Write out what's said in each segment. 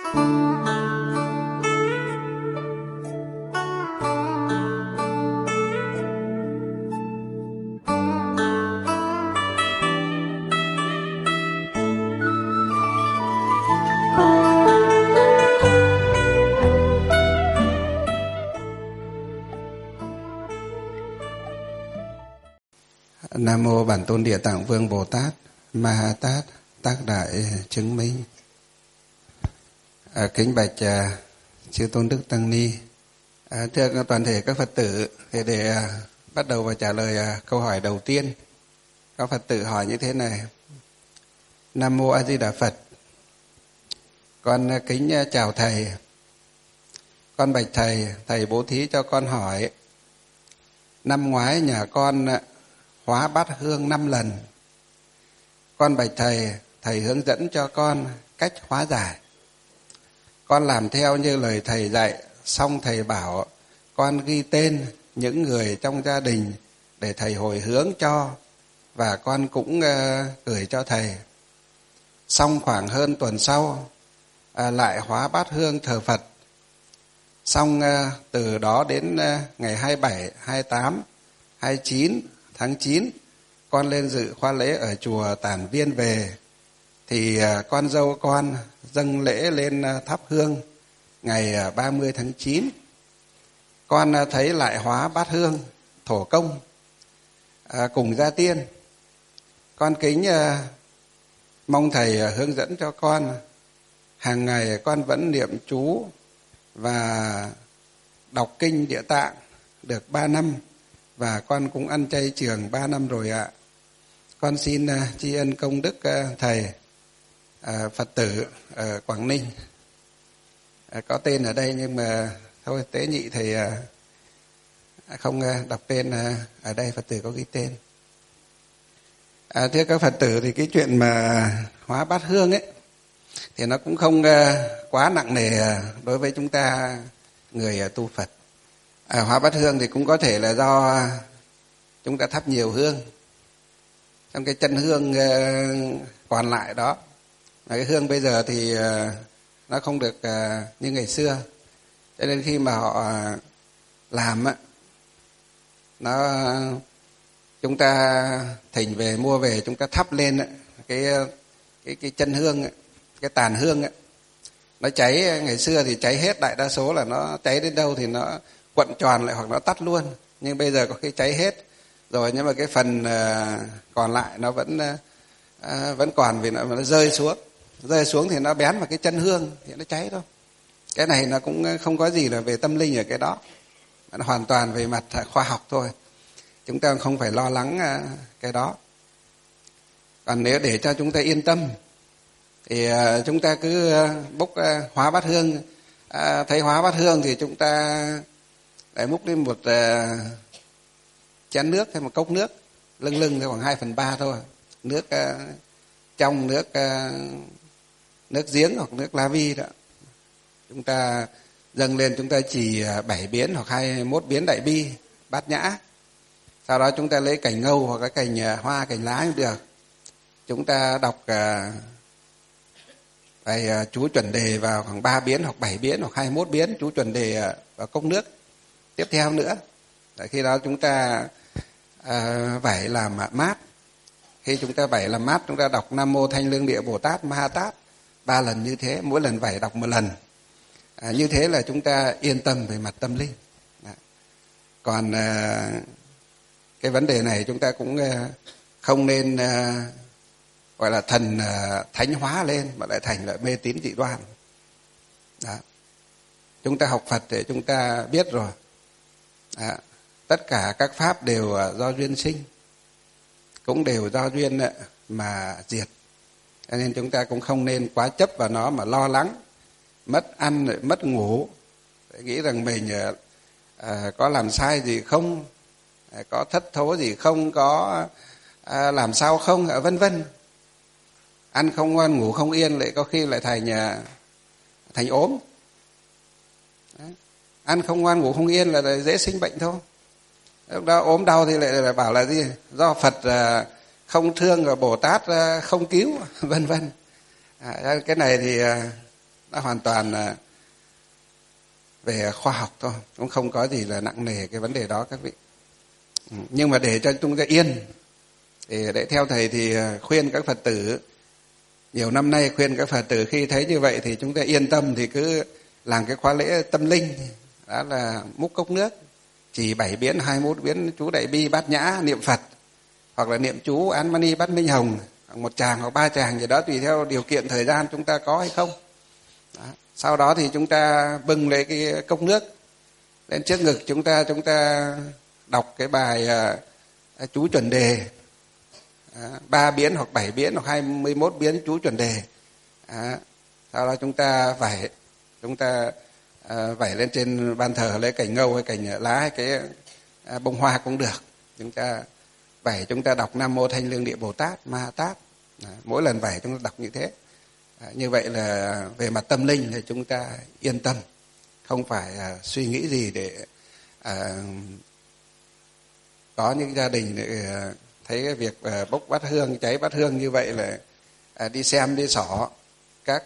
Nam mô Bản Tôn Địa Tạng Vương Bồ Tát Ma Ha Tát Tác Đại Chứng Minh. Kính bạch chư tôn đức tăng ni. Thưa toàn thể các Phật tử, thì để bắt đầu và trả lời câu hỏi đầu tiên, các Phật tử hỏi như thế này: Nam mô A Di Đà Phật, con kính chào thầy. Con bạch thầy, thầy bố thí cho con hỏi, năm ngoái nhà con hóa bát hương 5 lần. Con bạch thầy, thầy hướng dẫn cho con cách hóa giải. Con làm theo như lời thầy dạy, xong thầy bảo con ghi tên những người trong gia đình để thầy hồi hướng cho, và con cũng gửi cho thầy. Xong khoảng hơn tuần sau lại hóa bát hương thờ Phật. Xong từ đó đến ngày 27, 28, 29 tháng 9, con lên dự khóa lễ ở chùa Tản Viên về, thì con dâu con dâng lễ lên thắp hương ngày 30 tháng 9. Con thấy lại hóa bát hương thổ công cùng gia tiên. Con kính mong thầy hướng dẫn cho con. Hàng ngày con vẫn niệm chú và đọc kinh Địa Tạng được 3 năm, và con cũng ăn chay trường 3 năm rồi ạ. Con xin tri ân công đức thầy. Phật tử ở Quảng Ninh, có tên ở đây nhưng mà thôi tế nhị thầy không đọc tên ở đây. Phật tử có ghi tên. Thưa các Phật tử, thì cái chuyện mà hóa bát hương ấy thì nó cũng không quá nặng nề đối với chúng ta người tu Phật. Hóa bát hương thì cũng có thể là do chúng ta thắp nhiều hương, trong cái chân hương còn lại đó. Cái hương bây giờ thì nó không được như ngày xưa, cho nên khi mà họ làm á, chúng ta thỉnh về, mua về, chúng ta thắp lên cái chân hương, cái tàn hương ấy, nó cháy. Ngày xưa thì cháy hết, đại đa số là nó cháy đến đâu thì nó quặn tròn lại hoặc nó tắt luôn. Nhưng bây giờ có khi cháy hết rồi, nhưng mà cái phần còn lại nó vẫn còn, vì nó rơi xuống thì nó bén vào cái chân hương thì nó cháy thôi. Cái này nó cũng không có gì là về tâm linh ở cái đó, nó hoàn toàn về mặt khoa học thôi. Chúng ta không phải lo lắng cái đó. Còn nếu để cho chúng ta yên tâm thì chúng ta cứ bốc hóa bát hương. Thấy hóa bát hương thì chúng ta lại múc lên một chén nước hay một cốc nước, lưng khoảng 2/3 thôi. Nước trong, nước giếng hoặc nước la vi đó. Chúng ta dâng lên, chúng ta chỉ 7 biến hoặc 21 biến đại bi, bát nhã. Sau đó chúng ta lấy cành ngâu hoặc cái cành hoa, cành lá cũng được. Chúng ta đọc bài chú chuẩn đề vào khoảng 3 biến hoặc 7 biến hoặc 21 biến chú chuẩn đề vào cốc nước tiếp theo nữa. Khi đó chúng ta vẩy làm mát. Khi chúng ta vẩy làm mát, chúng ta đọc Nam Mô Thanh Lương Địa Bồ Tát Ma Ha Tát 3 lần như thế, mỗi lần vẩy đọc 1 lần. Như thế là chúng ta yên tâm về mặt tâm linh. Còn cái vấn đề này chúng ta cũng không nên gọi là thần thánh hóa lên mà lại thành là mê tín dị đoan. Đó. Chúng ta học Phật để chúng ta biết rồi. Đó. Tất cả các pháp đều do duyên sinh, cũng đều do duyên mà diệt. Cho nên chúng ta cũng không nên quá chấp vào nó mà lo lắng, mất ăn, mất ngủ, để nghĩ rằng mình có làm sai gì không, có thất thố gì không, có làm sao không, vân vân. Ăn không ngon, ngủ không yên, lại có khi lại thành ốm. Đấy. Ăn không ngon, ngủ không yên là dễ sinh bệnh thôi. Lúc đó ốm đau thì lại bảo là gì? Do Phật không thương, và Bồ Tát không cứu, vân vân. Cái này thì nó hoàn toàn về khoa học thôi, cũng không có gì là nặng nề cái vấn đề đó các vị. Nhưng mà để cho chúng ta yên, thì để theo thầy thì khuyên các Phật tử, nhiều năm nay khuyên các Phật tử khi thấy như vậy thì chúng ta yên tâm, thì cứ làm cái khóa lễ tâm linh, đó là múc cốc nước, chỉ 7 biến 21 biến chú Đại Bi Bát Nhã niệm Phật, hoặc là niệm chú Án Mani Bát Minh Hồng, một tràng hoặc 3 tràng gì đó tùy theo điều kiện thời gian chúng ta có hay không. Đó. Sau đó thì chúng ta bưng lấy cái cốc nước lên trước ngực chúng ta đọc cái bài chú chuẩn đề, 3 biến hoặc 7 biến hoặc 21 biến chú chuẩn đề. Sau đó chúng ta vẩy lên trên ban thờ lấy cành ngâu hay cành lá hay cái bông hoa cũng được. Chúng ta vẩy, chúng ta đọc Nam Mô Thanh Lương Địa Bồ Tát Ma Tát. Mỗi lần vẩy chúng ta đọc như thế. Như vậy là về mặt tâm linh thì chúng ta yên tâm, không phải suy nghĩ gì để có những gia đình để thấy cái việc bốc bát hương, cháy bát hương như vậy là đi xem đi xỏ các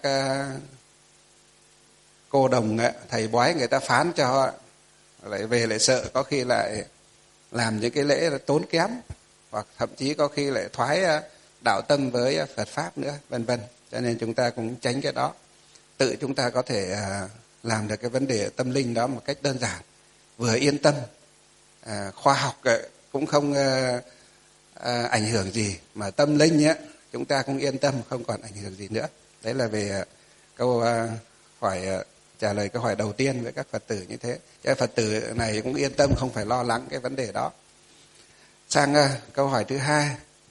cô đồng thầy bói người ta phán cho, lại về lại sợ có khi lại làm những cái lễ là tốn kém, hoặc thậm chí có khi lại thoái đạo tâm với Phật pháp nữa, vân vân. Cho nên chúng ta cũng tránh cái đó, tự chúng ta có thể làm được cái vấn đề tâm linh đó một cách đơn giản, vừa yên tâm, khoa học cũng không ảnh hưởng gì, mà tâm linh chúng ta cũng yên tâm, không còn ảnh hưởng gì nữa. Đấy là về câu hỏi, trả lời câu hỏi đầu tiên với các Phật tử như thế. Các Phật tử này cũng yên tâm, không phải lo lắng cái vấn đề đó. Sang câu hỏi thứ hai,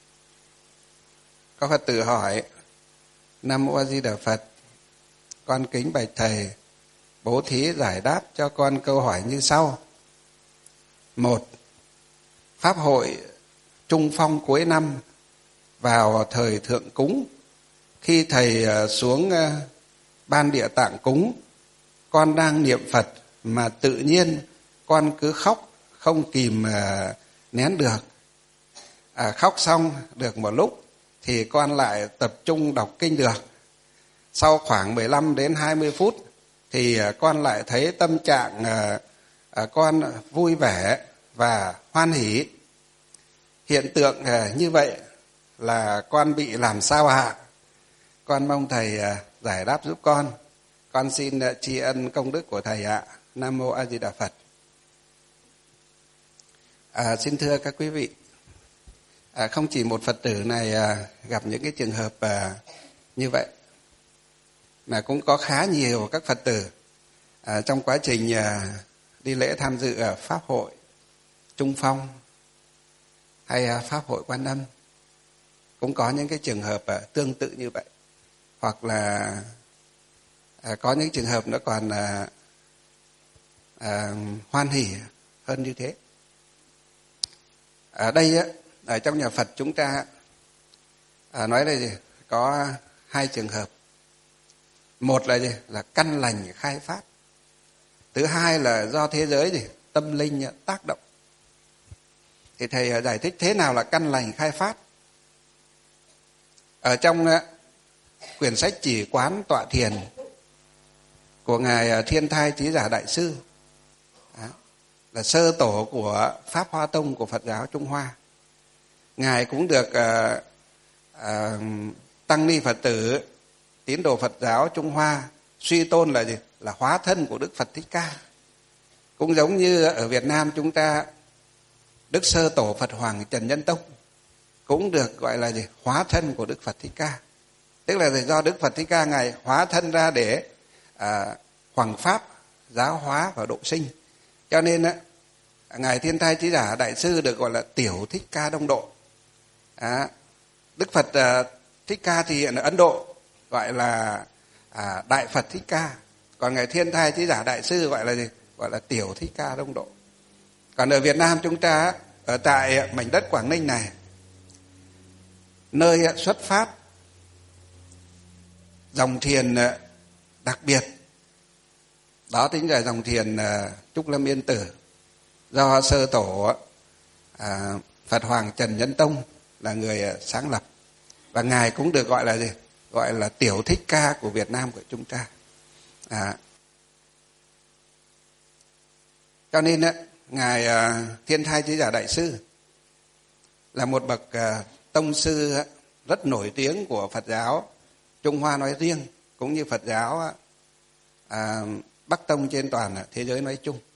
có Phật tử hỏi: Nam Mô A Di Đà Phật, con kính bạch thầy bố thí giải đáp cho con câu hỏi như sau. 1. Pháp hội Trung Phong cuối năm vào thời thượng cúng, khi thầy xuống ban địa tạng cúng, con đang niệm Phật mà tự nhiên con cứ khóc không kìm nén được. Khóc xong được một lúc thì con lại tập trung đọc kinh được. Sau khoảng 15 đến 20 phút thì con lại thấy tâm trạng con vui vẻ và hoan hỷ. Hiện tượng như vậy là con bị làm sao ạ? Con mong thầy giải đáp giúp con. Con xin tri ân công đức của thầy ạ. Nam Mô A Di Đà Phật. Xin thưa các quý vị, không chỉ một Phật tử này gặp những cái trường hợp như vậy, mà cũng có khá nhiều các Phật tử trong quá trình đi lễ tham dự Pháp hội Trung Phong hay Pháp hội Quan Âm, cũng có những cái trường hợp tương tự như vậy. Hoặc là có những trường hợp nó còn hoan hỉ hơn như thế. Ở đây ở trong nhà Phật chúng ta nói là gì? Có 2 trường hợp. Một là gì? Là căn lành khai phát. Thứ hai là do thế giới gì? Tâm linh tác động. Thì thầy giải thích thế nào là căn lành khai phát. Ở trong quyển sách Chỉ Quán Tọa Thiền của Ngài Thiên Thai Chí Giả Đại Sư, là sơ tổ của Pháp Hoa Tông của Phật giáo Trung Hoa. Ngài cũng được tăng ni Phật tử tín đồ Phật giáo Trung Hoa suy tôn là gì? Là hóa thân của Đức Phật Thích Ca. Cũng giống như ở Việt Nam chúng ta, Đức Sơ Tổ Phật Hoàng Trần Nhân Tông cũng được gọi là gì? Hóa thân của Đức Phật Thích Ca. Tức là do Đức Phật Thích Ca Ngài hóa thân ra để hoằng pháp, giáo hóa và độ sinh. Cho nên Ngài Thiên Thai Chí Giả Đại Sư được gọi là Tiểu Thích Ca Đông Độ. Đức Phật Thích Ca thì ở Ấn Độ gọi là Đại Phật Thích Ca. Còn Ngài Thiên Thai Chí Giả Đại Sư gọi là gì? Gọi là Tiểu Thích Ca Đông Độ. Còn ở Việt Nam chúng ta, ở tại mảnh đất Quảng Ninh này, nơi xuất phát dòng thiền đặc biệt, đó chính là dòng thiền Trúc Lâm Yên Tử, do sơ tổ Phật Hoàng Trần Nhân Tông là người sáng lập. Và Ngài cũng được gọi là gì? Gọi là Tiểu Thích Ca của Việt Nam của chúng ta. Cho nên ngài Thiên Thai Chí Giả Đại Sư là một bậc tông sư rất nổi tiếng của Phật giáo Trung Hoa nói riêng, cũng như Phật giáo Bắc Tông trên toàn thế giới nói chung.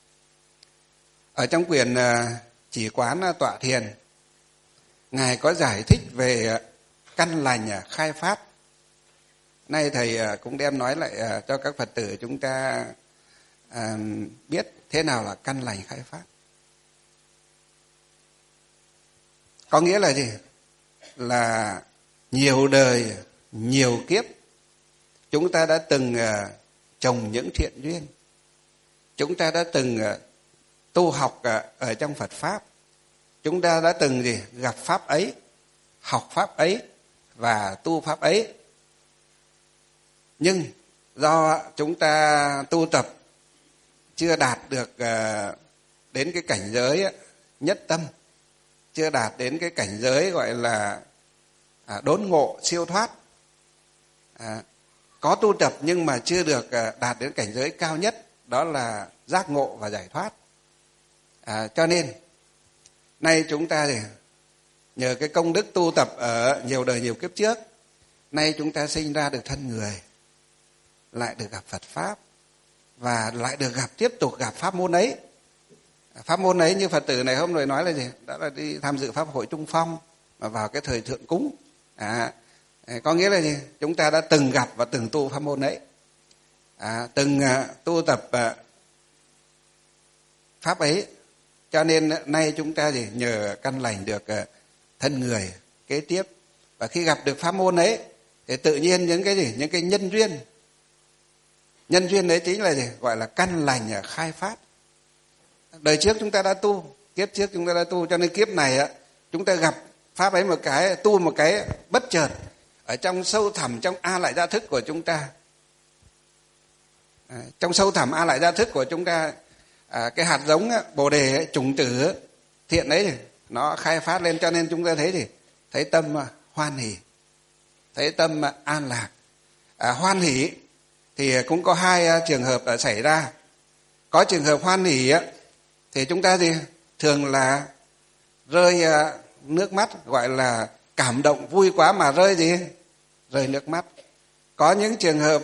Ở trong quyển Chỉ Quán Tọa Thiền, ngài có giải thích về căn lành khai phát. Nay thầy cũng đem nói lại cho các Phật tử chúng ta biết thế nào là căn lành khai phát. Có nghĩa là gì? Là nhiều đời, nhiều kiếp chúng ta đã từng trồng những thiện duyên. Chúng ta đã từng tu học ở trong Phật Pháp. Chúng ta đã từng gặp Pháp ấy, học Pháp ấy và tu Pháp ấy. Nhưng do chúng ta tu tập chưa đạt được đến cái cảnh giới nhất tâm, chưa đạt đến cái cảnh giới gọi là đốn ngộ siêu thoát, có tu tập nhưng mà chưa được đạt đến cảnh giới cao nhất, đó là giác ngộ và giải thoát. Cho nên nay chúng ta thì nhờ cái công đức tu tập ở nhiều đời nhiều kiếp trước, nay chúng ta sinh ra được thân người, lại được gặp Phật Pháp và lại được tiếp tục gặp pháp môn ấy. Pháp môn ấy như Phật tử này hôm rồi nói là gì? Đó là đi tham dự Pháp hội Trung Phong và vào cái thời thượng cúng. Có nghĩa là gì? Chúng ta đã từng gặp và từng tu pháp môn ấy, từng tu tập Pháp ấy. Cho nên nay chúng ta gì? Nhờ căn lành được thân người kế tiếp. Và khi gặp được pháp môn ấy thì tự nhiên những cái gì? Những cái nhân duyên. Nhân duyên đấy chính là gì? Gọi là căn lành khai phát. Đời trước chúng ta đã tu, kiếp trước chúng ta đã tu, cho nên kiếp này chúng ta gặp pháp ấy một cái, tu một cái bất chợt ở trong sâu thẳm trong A Lại Gia Thức của chúng ta. Trong sâu thẳm A Lại Gia Thức của chúng ta, cái hạt giống Bồ Đề ấy, chủng tử thiện ấy nó khai phát lên, cho nên chúng ta thấy gì? Thấy tâm hoan hỷ, thấy tâm an lạc. Hoan hỷ thì cũng có hai trường hợp xảy ra. Có trường hợp hoan hỷ thì chúng ta gì? Thường là rơi nước mắt, gọi là cảm động vui quá mà rơi gì? Rơi nước mắt. Có những trường hợp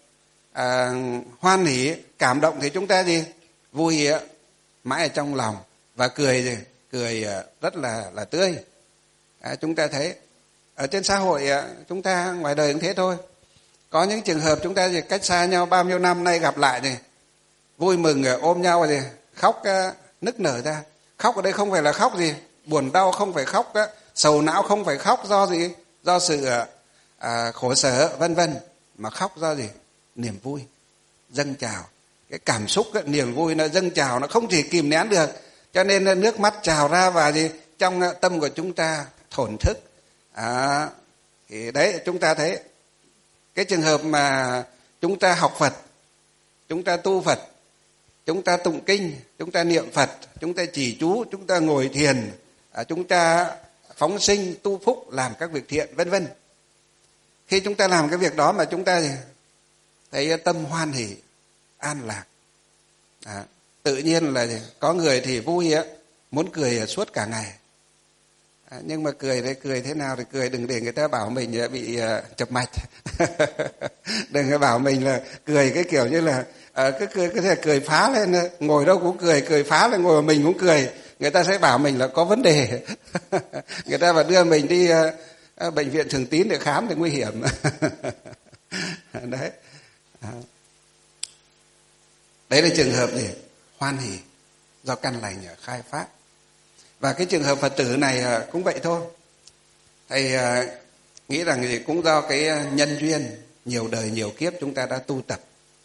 hoan hỷ, cảm động thì chúng ta gì? Vui mãi ở trong lòng và cười gì? Cười rất là tươi. Chúng ta thấy ở trên xã hội chúng ta ngoài đời cũng thế thôi. Có những trường hợp chúng ta gì? Cách xa nhau bao nhiêu năm nay gặp lại thì vui mừng ôm nhau thì khóc nức nở ra. Khóc ở đây không phải là khóc gì? Buồn đau không phải khóc, sầu não không phải khóc do gì? Do sự khổ sở vân vân, mà khóc do gì? Niềm vui dâng trào. Cái cảm xúc niềm vui nó dâng trào, nó không thể kìm nén được, cho nên nước mắt trào ra và gì? Trong tâm của chúng ta thổn thức. Thì đấy, chúng ta thấy cái trường hợp mà chúng ta học Phật, chúng ta tu Phật, chúng ta tụng kinh, chúng ta niệm Phật, chúng ta trì chú, chúng ta ngồi thiền, chúng ta phóng sinh, tu phúc, làm các việc thiện, vân vân. Khi chúng ta làm cái việc đó mà chúng ta thấy tâm hoan hỷ, an lạc. Tự nhiên là có người thì vui muốn cười suốt cả ngày. Nhưng mà cười thế nào thì cười, đừng để người ta bảo mình bị chập mạch. Đừng có bảo mình là cười cái kiểu như là cười phá lên, ngồi đâu cũng cười phá lên, ngồi mà mình cũng cười. Người ta sẽ bảo mình là có vấn đề. Người ta phải đưa mình đi bệnh viện Thường Tín để khám thì nguy hiểm. Đấy. Đấy là trường hợp gì? Hoan hỷ do căn lành khai phát. Và cái trường hợp Phật tử này cũng vậy thôi. Thầy nghĩ rằng thì cũng do cái nhân duyên nhiều đời nhiều kiếp chúng ta đã tu tập,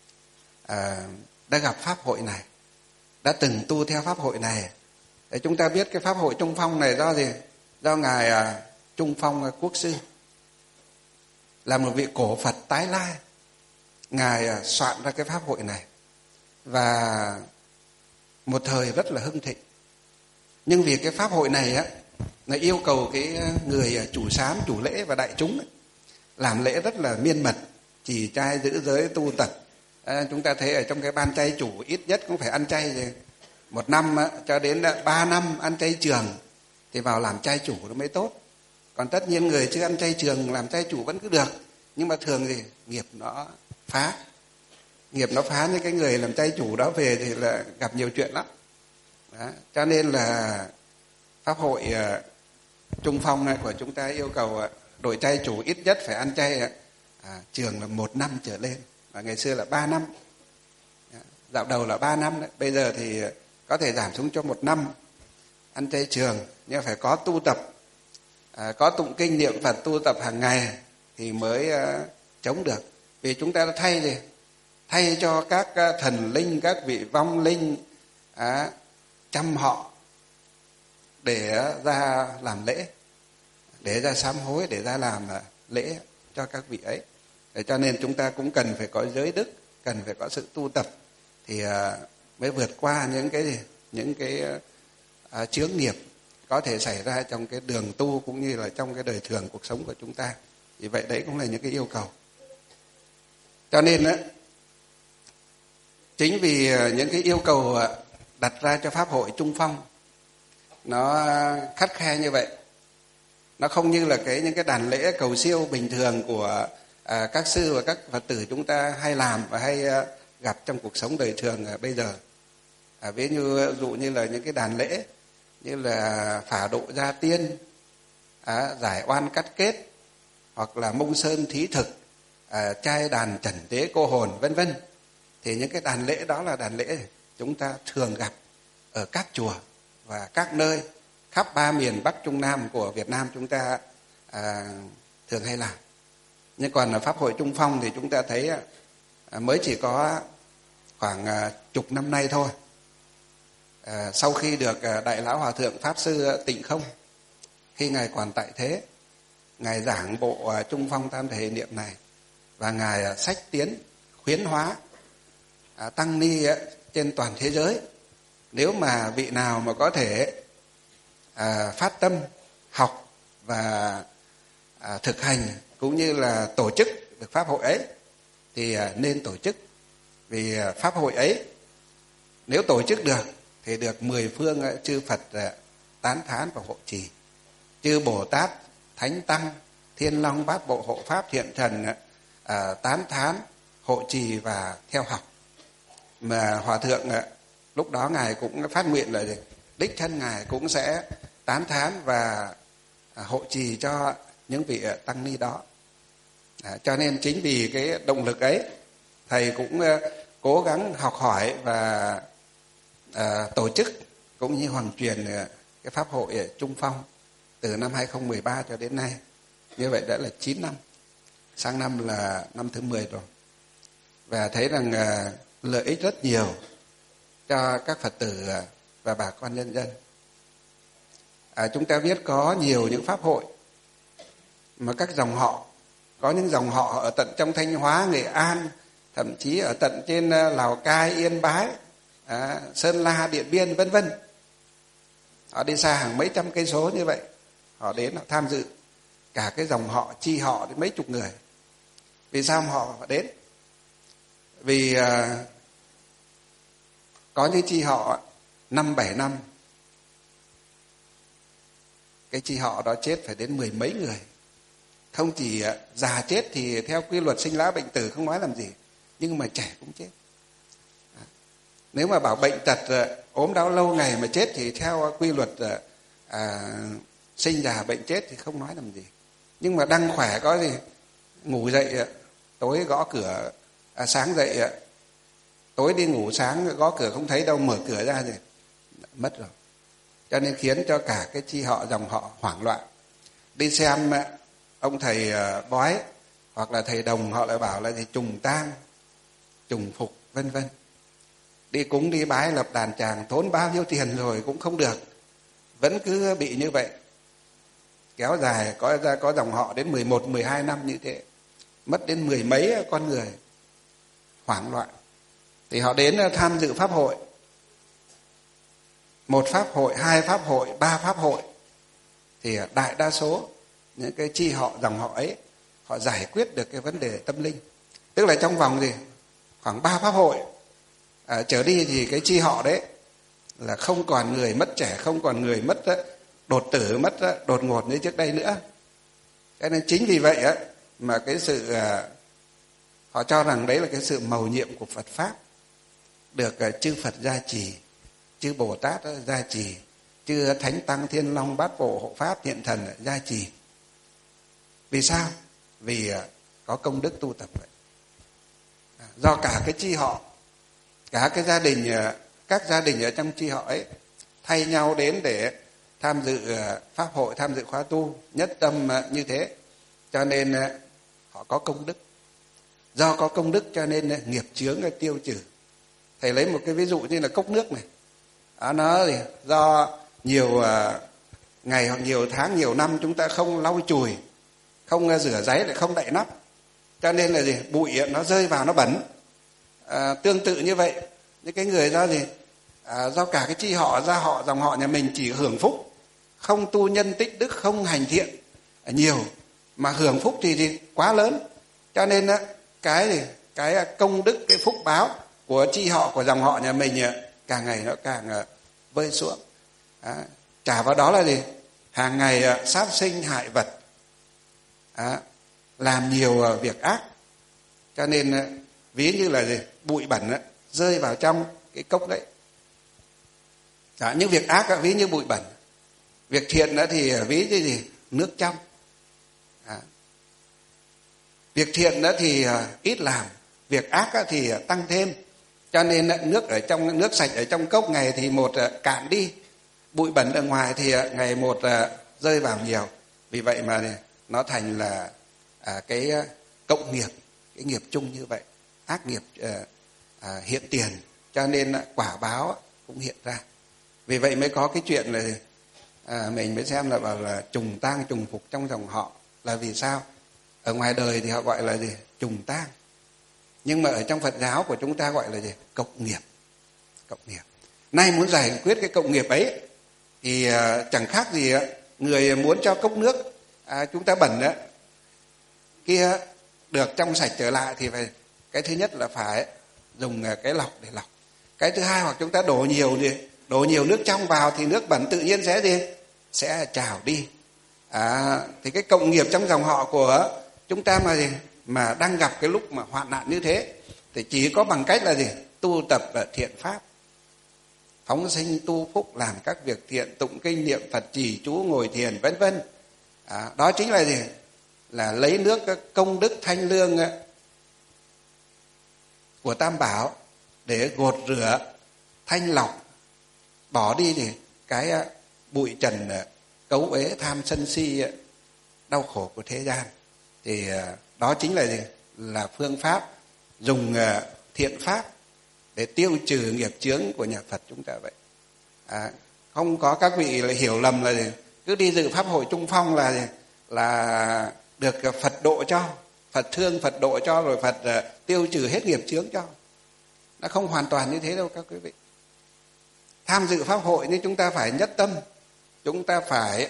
đã gặp pháp hội này, đã từng tu theo pháp hội này. Để chúng ta biết cái pháp hội Trung Phong này do gì? Do ngài Trung Phong Quốc sư, là một vị cổ Phật tái lai. Ngài soạn ra cái pháp hội này và một thời rất là hưng thịnh. Nhưng vì cái pháp hội này nó yêu cầu cái người chủ sám, chủ lễ và đại chúng làm lễ rất là miên mật, trì trai giữ giới tu tập, Chúng ta thấy ở trong cái ban chay chủ ít nhất cũng phải ăn chay rồi. 1 năm cho đến 3 năm ăn chay trường thì vào làm chay chủ nó mới tốt. Còn tất nhiên người chưa ăn chay trường làm chay chủ vẫn cứ được, nhưng mà thường thì nghiệp nó phá. Nghiệp nó phá, những cái người làm chay chủ đó về thì là gặp nhiều chuyện lắm. Đó. Cho nên là Pháp hội Trung Phong của chúng ta yêu cầu đội chay chủ ít nhất phải ăn chay trường là 1 năm trở lên. Và ngày xưa là 3 năm. Dạo đầu là 3 năm đấy. Bây giờ thì có thể giảm xuống cho 1 năm ăn chay trường, nhưng phải có tu tập, có tụng kinh niệm Phật, tu tập hàng ngày thì mới chống được. Vì chúng ta đã thay cho các thần linh, các vị vong linh chăm họ để ra làm lễ, để ra sám hối, để ra làm lễ cho các vị ấy. Để cho nên chúng ta cũng cần phải có giới đức, cần phải có sự tu tập thì mới vượt qua những cái chướng nghiệp có thể xảy ra trong cái đường tu cũng như là trong cái đời thường cuộc sống của chúng ta. Vì vậy đấy cũng là những cái yêu cầu. Cho nên chính vì những cái yêu cầu đặt ra cho Pháp hội Trung Phong nó khắt khe như vậy, nó không như là những cái đàn lễ cầu siêu bình thường của các sư và các Phật tử chúng ta hay làm và hay gặp trong cuộc sống đời thường bây giờ. Ví dụ như là những cái đàn lễ như là phả độ gia tiên, giải oan cắt kết, hoặc là mông sơn thí thực, trai đàn trần tế cô hồn, vân vân. Thì những cái đàn lễ đó là đàn lễ chúng ta thường gặp ở các chùa và các nơi khắp 3 miền Bắc Trung Nam của Việt Nam chúng ta thường hay làm. Nhưng còn ở Pháp hội Trung Phong thì chúng ta thấy mới chỉ có khoảng chục năm nay thôi. Sau khi được Đại Lão Hòa Thượng Pháp Sư Tịnh Không, khi Ngài còn tại thế, Ngài giảng bộ Trung Phong Tam Thể Niệm này, và Ngài sách tiến khuyến hóa tăng ni trên toàn thế giới. Nếu mà vị nào mà có thể phát tâm học và thực hành cũng như là tổ chức được Pháp hội ấy thì nên tổ chức. Vì Pháp hội ấy nếu tổ chức được thì được 10 phương chư Phật tán thán và hộ trì, chư Bồ Tát, Thánh Tăng, Thiên Long Bát Bộ Hộ Pháp Thiện Thần tán thán, hộ trì và theo học. Mà Hòa Thượng lúc đó Ngài cũng phát nguyện là đích thân Ngài cũng sẽ tán thán và hộ trì cho những vị tăng ni đó. Cho nên chính vì cái động lực ấy, Thầy cũng cố gắng học hỏi và tổ chức cũng như hoàn truyền cái Pháp hội Trung Phong từ năm 2013 cho đến nay. Như vậy đã là 9 năm, sang năm là năm thứ 10 rồi. Và thấy rằng lợi ích rất nhiều cho các Phật tử và bà con nhân dân. Chúng ta biết có nhiều những Pháp hội mà các dòng họ, có những dòng họ ở tận trong Thanh Hóa, Nghệ An, thậm chí ở tận trên Lào Cai, Yên Bái, Sơn La, Điện Biên, vân vân. Họ đi xa hàng mấy trăm cây số như vậy, họ đến họ tham dự. Cả cái dòng họ, chi họ đến mấy chục người. Vì sao họ đến? Vì có những chi họ 5-7 năm, cái chi họ đó chết phải đến 10 mấy người. Không chỉ già chết thì theo quy luật sinh lão bệnh tử không nói làm gì, nhưng mà trẻ cũng chết. Nếu mà bảo bệnh tật ốm đau lâu ngày mà chết thì theo quy luật sinh già bệnh chết thì không nói làm gì. Nhưng mà đang khỏe có gì, ngủ dậy tối gõ cửa, sáng dậy tối đi ngủ, sáng gõ cửa không thấy đâu, mở cửa ra thì mất rồi. Cho nên khiến cho cả cái chi họ, dòng họ hoảng loạn. Đi xem ông thầy bói hoặc là thầy đồng, họ lại bảo là gì trùng tang, trùng phục, vân vân. Đi cúng đi bái lập đàn tràng, tốn bao nhiêu tiền rồi cũng không được, vẫn cứ bị như vậy. Kéo dài có dòng họ đến 11-12 năm như thế, mất đến 10 mấy con người, hoảng loạn. Thì họ đến tham dự Pháp hội, 1 Pháp hội, 2 Pháp hội, 3 Pháp hội, thì đại đa số những cái chi họ, dòng họ ấy, họ giải quyết được cái vấn đề tâm linh. Tức là trong vòng khoảng 3 pháp hội trở đi thì cái chi họ đấy là không còn người mất trẻ, không còn người mất đột tử, mất đột ngột như trước đây nữa. Cho nên chính vì vậy mà cái sự họ cho rằng đấy là cái sự mầu nhiệm của Phật Pháp, được chư Phật gia trì, chư Bồ Tát gia trì, chư Thánh Tăng Thiên Long Bát Bộ Hộ Pháp Hiện Thần gia trì. Vì sao? Vì có công đức tu tập vậy. Do cả cái chi họ, cả cái gia đình, các gia đình ở trong chi họ ấy thay nhau đến để tham dự pháp hội, tham dự khóa tu, nhất tâm như thế, cho nên họ có công đức. Do có công đức cho nên nghiệp chướng tiêu trừ. Thầy lấy một cái ví dụ như là cốc nước này, nó thì do nhiều ngày hoặc nhiều tháng, nhiều năm chúng ta không lau chùi, không rửa ráy, lại không đậy nắp, cho nên là gì, bụi nó rơi vào nó bẩn. Tương tự như vậy, những cái người do gì, do cả cái chi họ, gia họ, dòng họ nhà mình chỉ hưởng phúc, không tu nhân tích đức, không hành thiện nhiều, mà hưởng phúc thì quá lớn, cho nên cái công đức, cái phúc báo của chi họ, của dòng họ nhà mình càng ngày nó càng vơi xuống. Trả vào đó là gì, hàng ngày sát sinh hại vật, làm nhiều việc ác, cho nên ví như là gì, bụi bẩn rơi vào trong cái cốc đấy. Những việc ác ví như bụi bẩn, việc thiện thì ví như gì, nước trong. Việc thiện thì ít làm, việc ác thì tăng thêm, cho nên nước ở trong, nước sạch ở trong cốc ngày thì một cạn đi, bụi bẩn ở ngoài thì ngày một rơi vào nhiều. Vì vậy mà nó thành là cái cộng nghiệp, cái nghiệp chung như vậy, ác nghiệp hiện tiền, cho nên quả báo cũng hiện ra. Vì vậy mới có cái chuyện là mình mới xem là bảo là trùng tang trùng phục trong dòng họ. Là vì sao? Ở ngoài đời thì họ gọi là gì, trùng tang, nhưng mà ở trong Phật giáo của chúng ta gọi là gì, cộng nghiệp. Cộng nghiệp. Nay muốn giải quyết cái cộng nghiệp ấy thì chẳng khác gì người muốn cho cốc nước chúng ta bẩn kia được trong sạch trở lại thì phải, cái thứ nhất là phải dùng cái lọc để lọc. Cái thứ hai, hoặc chúng ta đổ nhiều nước trong vào thì nước bẩn tự nhiên sẽ trào đi. Thì cái cộng nghiệp trong dòng họ của chúng ta mà đang gặp cái lúc mà hoạn nạn như thế thì chỉ có bằng cách là gì, tu tập thiện pháp, phóng sinh tu phúc, làm các việc thiện, tụng kinh niệm Phật, trì chú, ngồi thiền, vân vân. Đó chính là gì, là lấy nước công đức thanh lương của Tam Bảo để gột rửa, thanh lọc, bỏ đi thì cái bụi trần cấu uế, tham sân si, đau khổ của thế gian. Thì đó chính là gì, là phương pháp dùng thiện pháp để tiêu trừ nghiệp chướng của nhà Phật chúng ta vậy. Không có các vị là hiểu lầm là gì, cứ đi dự pháp hội Trung Phong là được Phật độ cho, Phật thương Phật độ cho, rồi Phật tiêu trừ hết nghiệp chướng cho. Nó không hoàn toàn như thế đâu các quý vị. Tham dự pháp hội nhưng chúng ta phải nhất tâm, chúng ta phải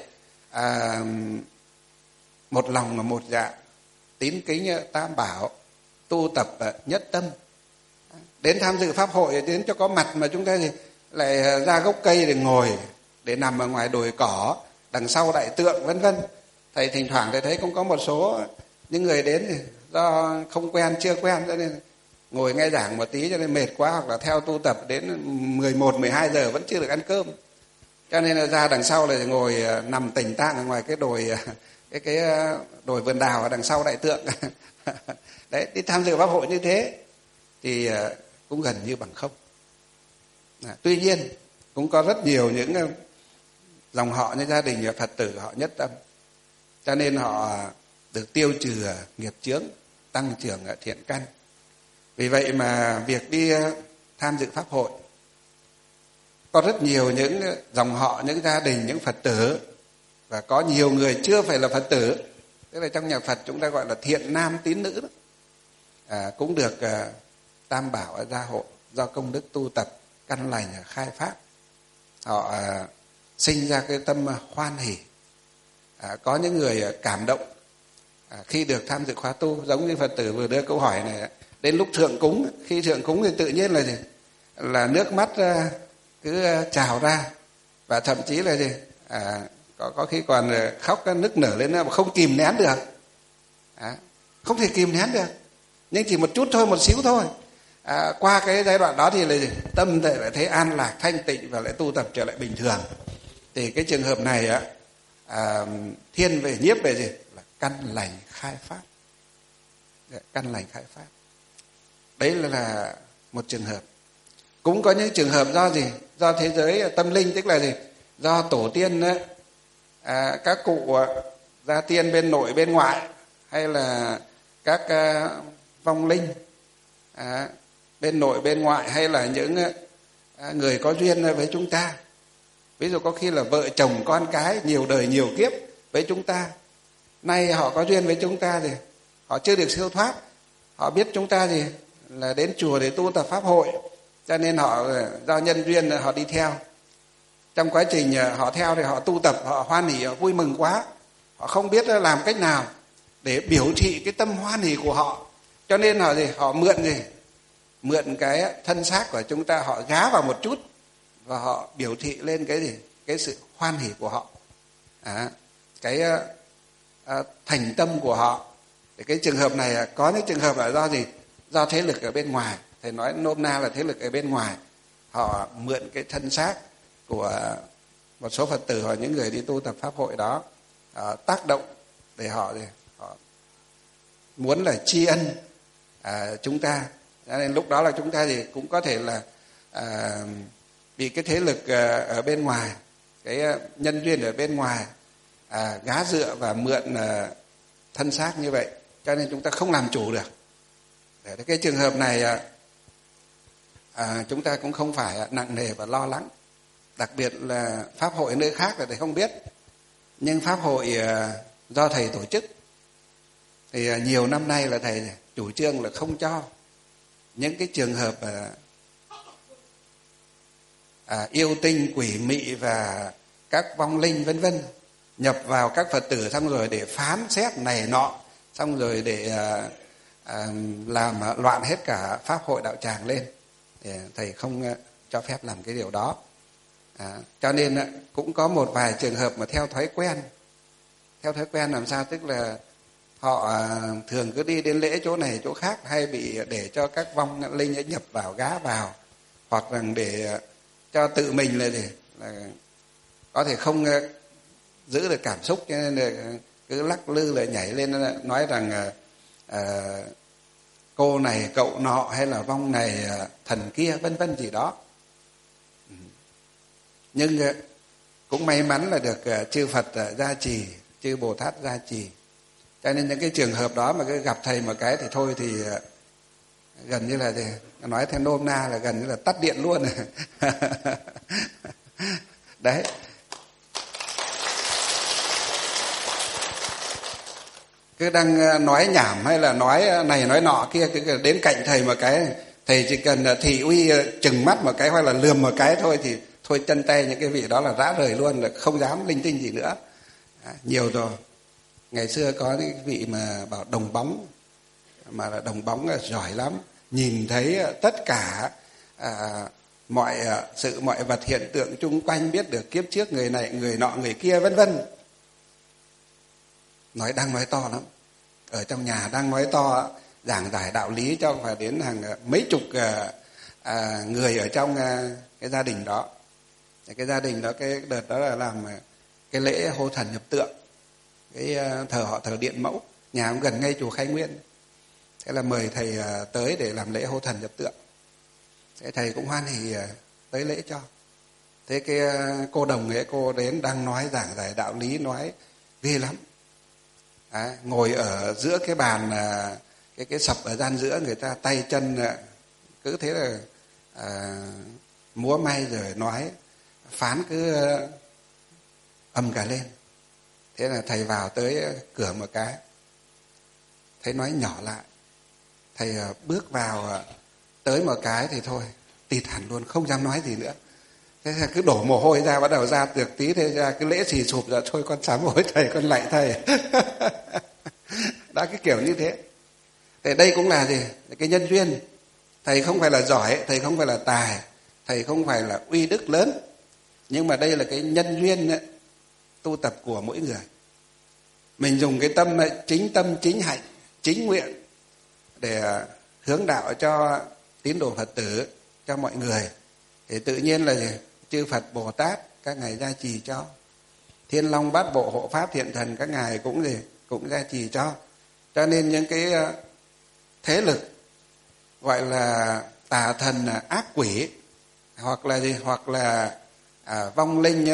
một lòng mà một dạ, tín kính Tam Bảo, tu tập nhất tâm. Đến tham dự pháp hội, đến cho có mặt mà chúng ta thì lại ra gốc cây để ngồi, để nằm ở ngoài đồi cỏ, đằng sau đại tượng vân vân. Thầy thỉnh thoảng thầy thấy cũng có một số những người đến thì do không quen, chưa quen, cho nên ngồi nghe giảng một tí cho nên mệt quá, hoặc là theo tu tập đến 11, 12 giờ vẫn chưa được ăn cơm, cho nên là ra đằng sau là ngồi nằm tỉnh tang ở ngoài cái đồi, cái đồi vườn đào ở đằng sau đại tượng. Đấy, đi tham dự pháp hội như thế thì cũng gần như bằng không. Tuy nhiên cũng có rất nhiều những dòng họ như gia đình Phật tử họ nhất tâm, cho nên họ được tiêu trừ nghiệp chướng, tăng trưởng thiện căn. Vì vậy mà việc đi tham dự pháp hội, có rất nhiều những dòng họ, những gia đình, những Phật tử, và có nhiều người chưa phải là Phật tử, tức là trong nhà Phật chúng ta gọi là thiện nam tín nữ đó, cũng được Tam Bảo gia hộ do công đức tu tập căn lành khai pháp. Họ sinh ra cái tâm hoan hỷ. Có những người cảm động khi được tham dự khóa tu, giống như Phật tử vừa đưa câu hỏi này, Đến lúc thượng cúng, khi thượng cúng thì tự nhiên là gì? Là nước mắt cứ trào ra, và thậm chí là gì? Có khi còn khóc nức nở lên mà không kìm nén được. Không thể kìm nén được, nhưng chỉ một chút thôi, một xíu thôi. Qua cái giai đoạn đó thì là gì? Tâm lại thấy an lạc, thanh tịnh và lại tu tập trở lại bình thường. Thì cái trường hợp này thiên về nhiếp về gì? Là căn lành khai phát. Căn lành khai phát. Đấy là một trường hợp. Cũng có những trường hợp do gì? Do thế giới tâm linh, tức là gì? Do tổ tiên các cụ gia tiên bên nội bên ngoại, hay là các vong linh bên nội bên ngoại, hay là những người có duyên với chúng ta. Ví dụ có khi là vợ chồng con cái nhiều đời nhiều kiếp với chúng ta, nay họ có duyên với chúng ta thì họ chưa được siêu thoát, họ biết chúng ta gì là đến chùa để tu tập pháp hội, cho nên họ do nhân duyên họ đi theo. Trong quá trình họ theo thì họ tu tập, họ hoan hỉ, họ vui mừng quá, họ không biết làm cách nào để biểu thị cái tâm hoan hỉ của họ, cho nên họ gì? Họ mượn cái thân xác của chúng ta, họ gá vào một chút và họ biểu thị lên cái gì? Cái sự hoan hỉ của họ, cái thành tâm của họ. Thì cái trường hợp này có những trường hợp là do gì? Do thế lực ở bên ngoài. Thầy nói nôm na là thế lực ở bên ngoài, họ mượn cái thân xác của một số Phật tử hoặc những người đi tu tập pháp hội đó, tác động để họ muốn là tri ân chúng ta. Cho nên lúc đó là chúng ta thì cũng có thể là bị cái thế lực ở bên ngoài, cái nhân duyên ở bên ngoài gá dựa và mượn thân xác như vậy, cho nên chúng ta không làm chủ được. Để cái trường hợp này chúng ta cũng không phải nặng nề và lo lắng. Đặc biệt là pháp hội nơi khác là thầy không biết, nhưng pháp hội do thầy tổ chức thì nhiều năm nay là thầy chủ trương là không cho những cái trường hợp yêu tinh, quỷ mị và các vong linh vân vân nhập vào các Phật tử, xong rồi để phán xét này nọ, xong rồi để làm loạn hết cả pháp hội đạo tràng lên. Thì thầy không cho phép làm cái điều đó. Cho nên cũng có một vài trường hợp mà theo thói quen. Theo thói quen làm sao? Tức là họ thường cứ đi đến lễ chỗ này chỗ khác, hay bị để cho các vong linh ấy nhập vào, gá vào, hoặc rằng để cho tự mình là gì, là có thể không giữ được cảm xúc, cho nên là cứ lắc lư lại nhảy lên nói rằng cô này cậu nọ, hay là vong này thần kia vân vân gì đó. Nhưng cũng may mắn là được chư Phật gia trì, chư Bồ Tát gia trì, cho nên những cái trường hợp đó mà cứ gặp thầy một cái thì thôi thì gần như là nói theo nôm na là gần như là tắt điện luôn. Đấy. Cứ đang nói nhảm hay là nói này nói nọ kia, cứ đến cạnh thầy một cái, thầy chỉ cần thị uy chừng mắt một cái hoặc là lườm một cái thôi thì thôi chân tay những cái vị đó là rã rời luôn, là không dám linh tinh gì nữa. Nhiều rồi. Ngày xưa có những vị mà bảo đồng bóng, mà là đồng bóng là giỏi lắm, nhìn thấy tất cả mọi sự mọi vật hiện tượng chung quanh, biết được kiếp trước người này người nọ người kia vân vân. Đang nói to lắm, ở trong nhà đang nói to, giảng giải đạo lý cho phải đến hàng mấy chục người ở trong cái gia đình đó. Cái gia đình đó, cái đợt đó là làm cái lễ hô thần nhập tượng, cái họ thờ Điện Mẫu, nhà cũng gần ngay chùa Khai Nguyên. Thế là mời thầy tới để làm lễ hô thần nhập tượng. Thế thầy cũng hoan hỉ tới lễ cho. Thế cái cô đồng ấy, cô đến đang nói giảng giải đạo lý, nói ghê lắm. Ngồi ở giữa cái bàn, cái sập ở gian giữa, người ta tay chân cứ thế là múa may rồi nói, phán cứ ầm cả lên. Thế là thầy vào tới cửa một cái, thấy nói nhỏ lại. Thầy bước vào tới một cái thì thôi, tịt hẳn luôn, không dám nói gì nữa. Thế là cứ đổ mồ hôi ra, bắt đầu ra được tí, thế ra cái lễ xì sụp ra, thôi con sám hối thầy, con lạy thầy. Đã cái kiểu như thế. Thì đây cũng là gì? Cái nhân duyên. Thầy không phải là giỏi, thầy không phải là tài, thầy không phải là uy đức lớn, nhưng mà đây là cái nhân duyên ấy, tu tập của mỗi người. Mình dùng cái tâm chính hạnh, chính nguyện để hướng đạo cho tín đồ Phật tử, cho mọi người, thì tự nhiên là gì? Chư Phật Bồ Tát các ngài gia trì cho. Thiên Long Bát Bộ Hộ Pháp Thiện Thần các ngài cũng gì? Cũng gia trì cho. Cho nên những cái thế lực gọi là tà thần, ác quỷ, hoặc là gì? Hoặc là vong linh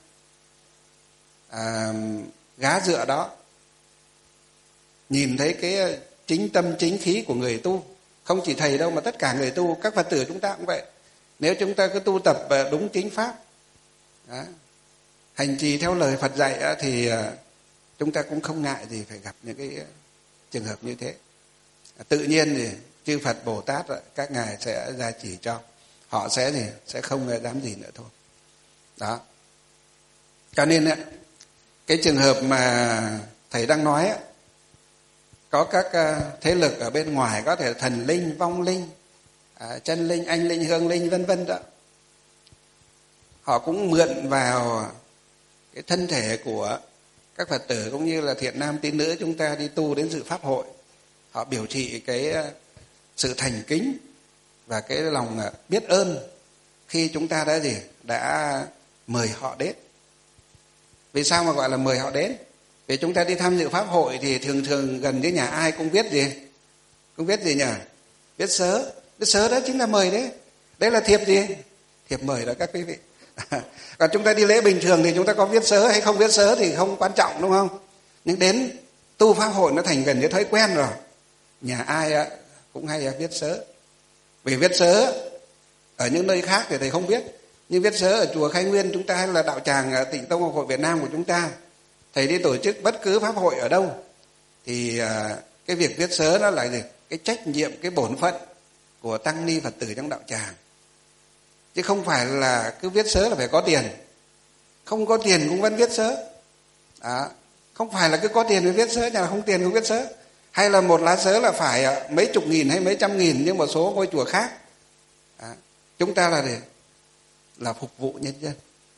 gá dựa đó, nhìn thấy cái chính tâm chính khí của người tu, không chỉ thầy đâu mà tất cả người tu, các Phật tử chúng ta cũng vậy. Nếu chúng ta cứ tu tập đúng chính pháp đó, hành trì theo lời Phật dạy thì chúng ta cũng không ngại gì phải gặp những cái trường hợp như thế. Tự nhiên thì chư Phật Bồ Tát các ngài sẽ gia trì cho, họ sẽ không dám gì nữa thôi. Đó. Cho nên cái trường hợp mà thầy đang nói, có các thế lực ở bên ngoài, có thể thần linh, vong linh, chân linh, anh linh, hương linh, vân vân đó, họ cũng mượn vào cái thân thể của các Phật tử cũng như là thiện nam tín nữ chúng ta đi tu đến dự pháp hội. Họ biểu thị cái sự thành kính và cái lòng biết ơn khi chúng ta đã mời họ đến. Vì sao mà gọi là mời họ đến? Vì chúng ta đi tham dự pháp hội thì thường thường gần như nhà ai cũng viết gì? Cũng viết gì nhỉ? Viết sớ. Viết sớ đó chính là mời đấy. Đấy là thiệp gì? Thiệp mời đó các quý vị. Còn chúng ta đi lễ bình thường thì chúng ta có viết sớ hay không viết sớ thì không quan trọng, đúng không? Nhưng đến tu pháp hội nó thành gần như thói quen rồi. Nhà ai cũng hay viết sớ. Vì viết sớ ở những nơi khác thì thầy không biết, nhưng viết sớ ở chùa Khai Nguyên chúng ta hay là đạo tràng Tịnh Tông Học Hội Việt Nam của chúng ta, thầy đi tổ chức bất cứ pháp hội ở đâu thì cái việc viết sớ nó là gì? Cái trách nhiệm, cái bổn phận của tăng ni Phật tử trong đạo tràng, chứ không phải là cứ viết sớ là phải có tiền. Không có tiền cũng vẫn viết sớ. Không phải là cứ có tiền mới viết sớ, nhà không tiền cũng viết sớ. Hay là một lá sớ là phải mấy chục nghìn hay mấy trăm nghìn, nhưng một số ngôi chùa khác chúng ta là phục vụ nhân dân.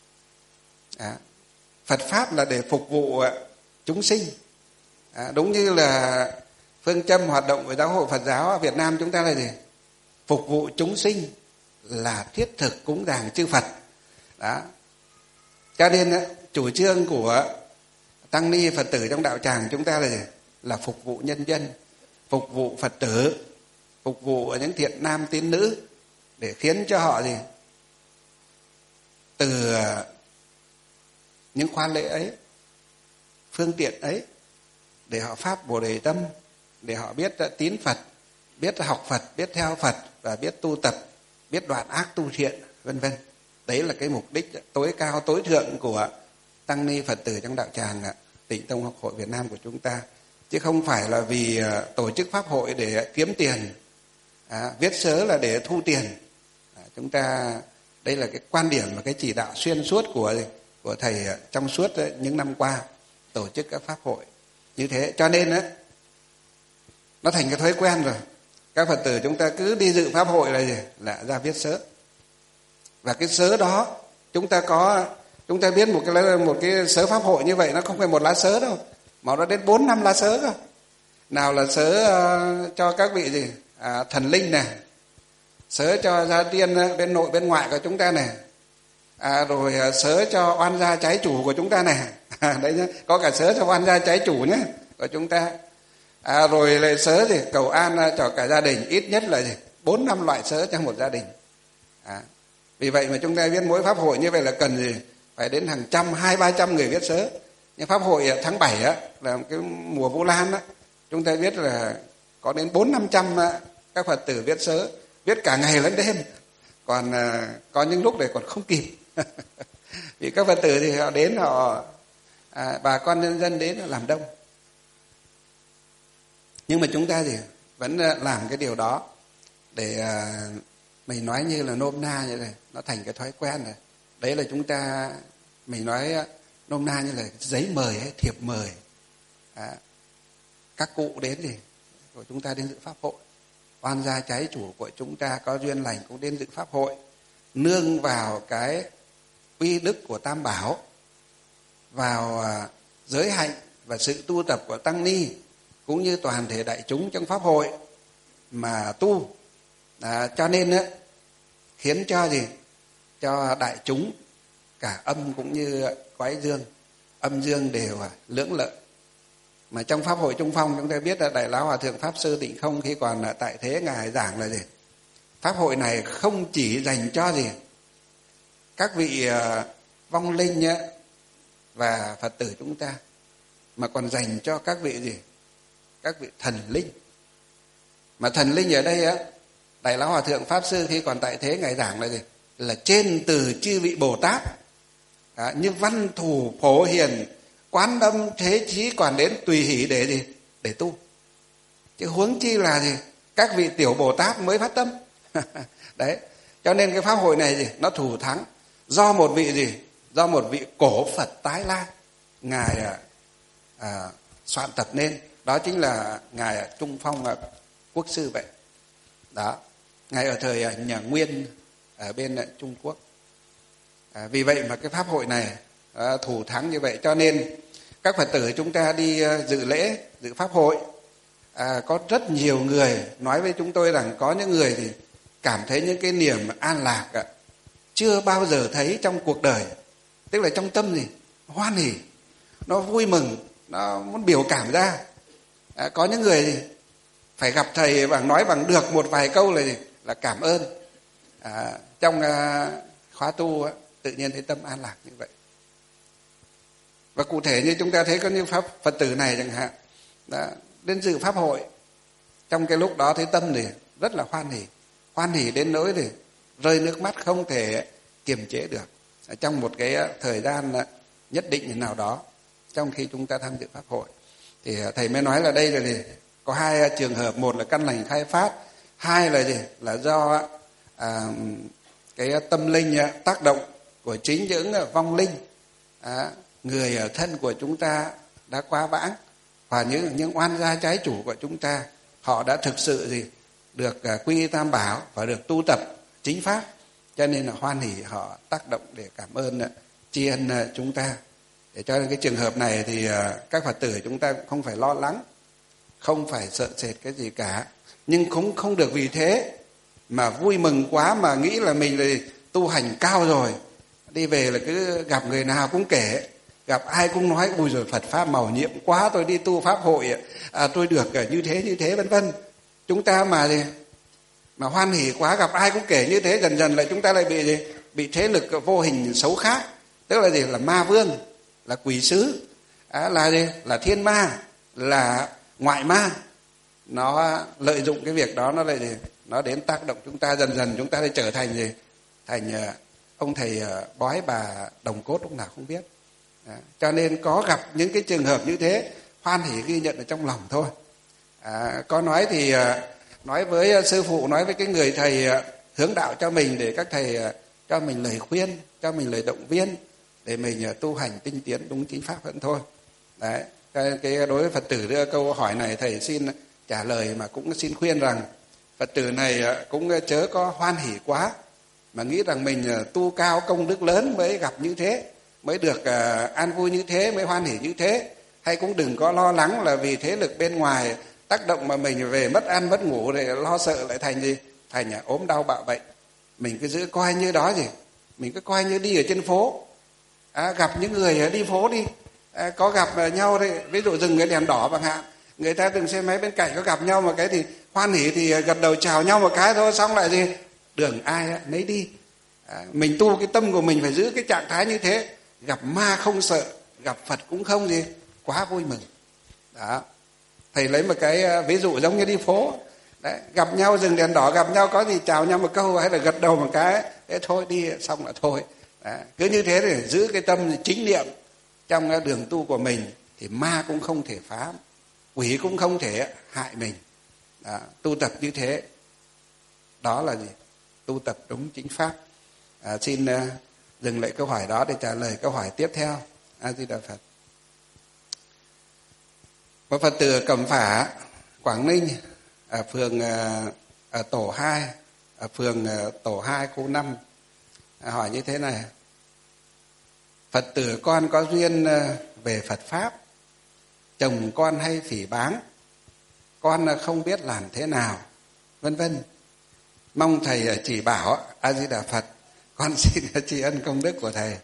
Phật Pháp là để phục vụ chúng sinh. Đúng như là phương châm hoạt động của Giáo hội Phật giáo Việt Nam chúng ta là gì? Phục vụ chúng sinh, là thiết thực cúng dường chư Phật. Đó. Cho nên chủ trương của tăng ni Phật tử trong đạo tràng chúng ta là gì? Là phục vụ nhân dân, phục vụ Phật tử, phục vụ những thiện nam tín nữ, để khiến cho họ gì? Từ những khoan lễ ấy, phương tiện ấy, để họ phát Bồ Đề tâm, để họ biết tín Phật, biết học Phật, biết theo Phật và biết tu tập, biết đoạn ác tu thiện, vân vân. Đấy là cái mục đích tối cao, tối thượng của tăng ni Phật tử trong đạo tràng Tịnh Tông Học Hội Việt Nam của chúng ta, chứ không phải là vì tổ chức pháp hội để kiếm tiền, viết sớ là để thu tiền. Chúng ta đây là cái quan điểm và cái chỉ đạo xuyên suốt của thầy trong suốt những năm qua tổ chức các pháp hội như thế. Cho nên nó thành cái thói quen rồi. Các Phật tử chúng ta cứ đi dự pháp hội là ra viết sớ. Và cái sớ đó chúng ta biết một cái sớ pháp hội như vậy, nó không phải một lá sớ đâu, mà nó đến 4-5 lá sớ cơ. Nào là sớ cho các vị thần linh này, sớ cho gia tiên bên nội bên ngoại của chúng ta này, rồi sớ cho oan gia trái chủ của chúng ta này. Đấy nhá, có cả sớ cho oan gia trái chủ nhé của chúng ta. Rồi lại sớ cầu an cho cả gia đình, ít nhất là 4-5 loại sớ trong một gia đình. Vì vậy mà chúng ta viết mỗi pháp hội như vậy là cần phải đến hàng trăm, 200-300 người viết sớ. Nhưng pháp hội tháng 7 là cái mùa Vu Lan chúng ta viết là có đến 400-500 các Phật tử viết sớ, viết cả ngày lẫn đêm. Còn có những lúc này còn không kịp. Vì các Phật tử thì họ đến, bà con nhân dân đến làm đông. Nhưng mà chúng ta vẫn làm cái điều đó để mình nói như là nôm na như này, nó thành cái thói quen rồi. Đấy là mình nói nôm na như là giấy mời hay thiệp mời. Các cụ đến của chúng ta đến dự pháp hội. Oan gia trái chủ của chúng ta có duyên lành cũng đến dự pháp hội. Nương vào cái uy đức của Tam Bảo, vào giới hạnh và sự tu tập của Tăng Ni, cũng như toàn thể đại chúng trong pháp hội mà tu. Cho nên khiến cho gì? Cho đại chúng cả âm cũng như quái dương, âm dương đều lưỡng lợi. Mà trong pháp hội Trung Phong chúng ta biết là Đại Lão Hòa Thượng Pháp Sư Tịnh Không khi còn tại thế Ngài giảng là gì? Pháp hội này không chỉ dành cho gì? Các vị vong linh và Phật tử chúng ta, mà còn dành cho các vị gì? Các vị thần linh. Mà thần linh ở đây Đại Lão Hòa Thượng Pháp Sư khi còn tại thế Ngài giảng là gì? Là trên từ chư vị Bồ Tát, như Văn Thù, Phổ Hiền, Quán Âm, Thế Chí còn đến tùy hỷ để gì? Để tu. Chứ huống chi là gì? Các vị tiểu Bồ Tát mới phát tâm. Đấy. Cho nên cái pháp hội này gì? Nó thù thắng do một vị gì? Do một vị cổ Phật tái lai Ngài soạn tập nên. Đó chính là Ngài Trung Phong Quốc sư vậy. Đó. Ngài ở thời nhà Nguyên ở bên Trung Quốc. Vì vậy mà cái pháp hội này thù thắng như vậy. Cho nên các Phật tử chúng ta đi dự lễ, dự pháp hội, có rất nhiều người nói với chúng tôi rằng có những người thì cảm thấy những cái niềm an lạc chưa bao giờ thấy trong cuộc đời. Tức là trong tâm gì? Hoan hỉ, nó vui mừng, nó muốn biểu cảm ra. Có những người thì phải gặp thầy và nói bằng được một vài câu là gì? Là cảm ơn. Trong khóa tu tự nhiên thấy tâm an lạc như vậy. Và cụ thể như chúng ta thấy có những Phật tử này chẳng hạn, đến dự pháp hội, trong cái lúc đó thấy tâm thì rất là hoan hỉ đến nỗi thì rơi nước mắt không thể kiềm chế được. Trong một cái thời gian nhất định nào đó, trong khi chúng ta tham dự pháp hội, thì thầy mới nói là đây là gì? Có hai trường hợp, một là căn lành khai phát, hai là gì? Là do cái tâm linh tác động của chính những vong linh, người thân của chúng ta đã quá vãng, và những oan gia trái chủ của chúng ta, họ đã thực sự gì? Được quy y Tam Bảo và được tu tập chính pháp, cho nên là hoan hỉ họ tác động để cảm ơn tri ân chúng ta. Để cho nên cái trường hợp này thì các Phật tử chúng ta không phải lo lắng, không phải sợ sệt cái gì cả, nhưng cũng không được vì thế mà vui mừng quá mà nghĩ là mình là tu hành cao rồi, đi về là cứ gặp người nào cũng kể, gặp ai cũng nói ui rồi Phật pháp màu nhiệm quá, tôi đi tu pháp hội tôi được như thế vân vân. Chúng ta mà hoan hỉ quá, gặp ai cũng kể như thế, dần dần lại chúng ta lại bị gì? Bị thế lực vô hình xấu khác, tức là gì? Là ma vương, là quỷ sứ, là gì? Là thiên ma, là ngoại ma. Nó lợi dụng cái việc đó, nó lại gì? Nó đến tác động chúng ta, dần dần chúng ta lại trở thành gì? Thành ông thầy bói bà đồng cốt lúc nào không biết. Cho nên có gặp những cái trường hợp như thế, hoan hỉ ghi nhận ở trong lòng thôi. Có nói thì nói với sư phụ, nói với cái người thầy hướng đạo cho mình, để các thầy cho mình lời khuyên, cho mình lời động viên để mình tu hành tinh tiến đúng chính pháp vẫn thôi. Đấy. Cái đối với Phật tử đưa câu hỏi này, thầy xin trả lời mà cũng xin khuyên rằng Phật tử này cũng chớ có hoan hỉ quá, mà nghĩ rằng mình tu cao công đức lớn mới gặp như thế, mới được an vui như thế, mới hoan hỉ như thế. Hay cũng đừng có lo lắng là vì thế lực bên ngoài tác động mà mình về mất ăn mất ngủ, để lo sợ lại thành gì? Thành ốm đau bạo bệnh. Mình cứ giữ coi như đó gì? Mình cứ coi như đi ở trên phố, gặp những người đi phố đi, có gặp nhau thì ví dụ dừng cái đèn đỏ chẳng hạn, người ta dừng xe máy bên cạnh có gặp nhau một cái thì hoan hỉ thì gật đầu chào nhau một cái thôi, xong lại gì? Đường ai nấy đi. Mình tu cái tâm của mình phải giữ cái trạng thái như thế, gặp ma không sợ, gặp Phật cũng không gì, quá vui mừng. Đó. Thầy lấy một cái ví dụ giống như đi phố. Đấy, gặp nhau dừng đèn đỏ, gặp nhau có gì chào nhau một câu hay là gật đầu một cái, thế thôi đi xong là thôi. Đấy, cứ như thế để giữ cái tâm chính niệm trong cái đường tu của mình thì ma cũng không thể phá, quỷ cũng không thể hại mình. Đó, tu tập như thế, đó là gì? Tu tập đúng chính pháp. Xin dừng lại câu hỏi đó để trả lời câu hỏi tiếp theo. A Di Đà Phật. Một Phật tử Cẩm Phả Quảng Ninh, ở phường ở tổ 2, ở phường tổ 2 khu 5, hỏi như thế này: Phật tử con có duyên về Phật Pháp, chồng con hay phỉ báng, con không biết làm thế nào, vân vân. Mong thầy chỉ bảo. A Di Đà Phật. Con xin tri ân công đức của thầy.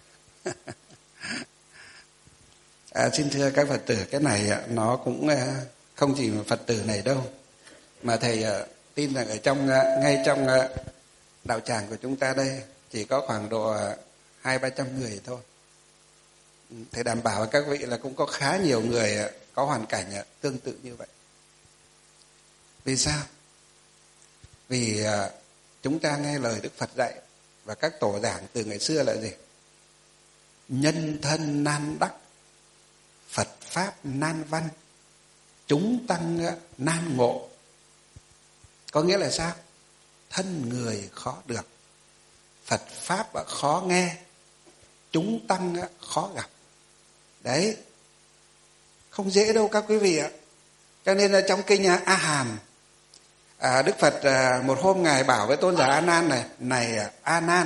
Xin thưa các Phật tử, cái này nó cũng không chỉ một Phật tử này đâu, mà thầy tin rằng ở ngay trong đạo tràng của chúng ta đây chỉ có khoảng độ 200-300 người thôi. Thầy đảm bảo với các vị là cũng có khá nhiều người có hoàn cảnh tương tự như vậy. Vì sao? Vì chúng ta nghe lời Đức Phật dạy và các tổ giảng từ ngày xưa là gì? Nhân thân nan đắc, Phật Pháp nan văn, chúng tăng nan ngộ. Có nghĩa là sao? Thân người khó được, Phật Pháp khó nghe, chúng tăng khó gặp. Đấy, không dễ đâu các quý vị ạ. Cho nên là trong kinh A Hàm, Đức Phật một hôm Ngài bảo với tôn giả A Nan này A Nan,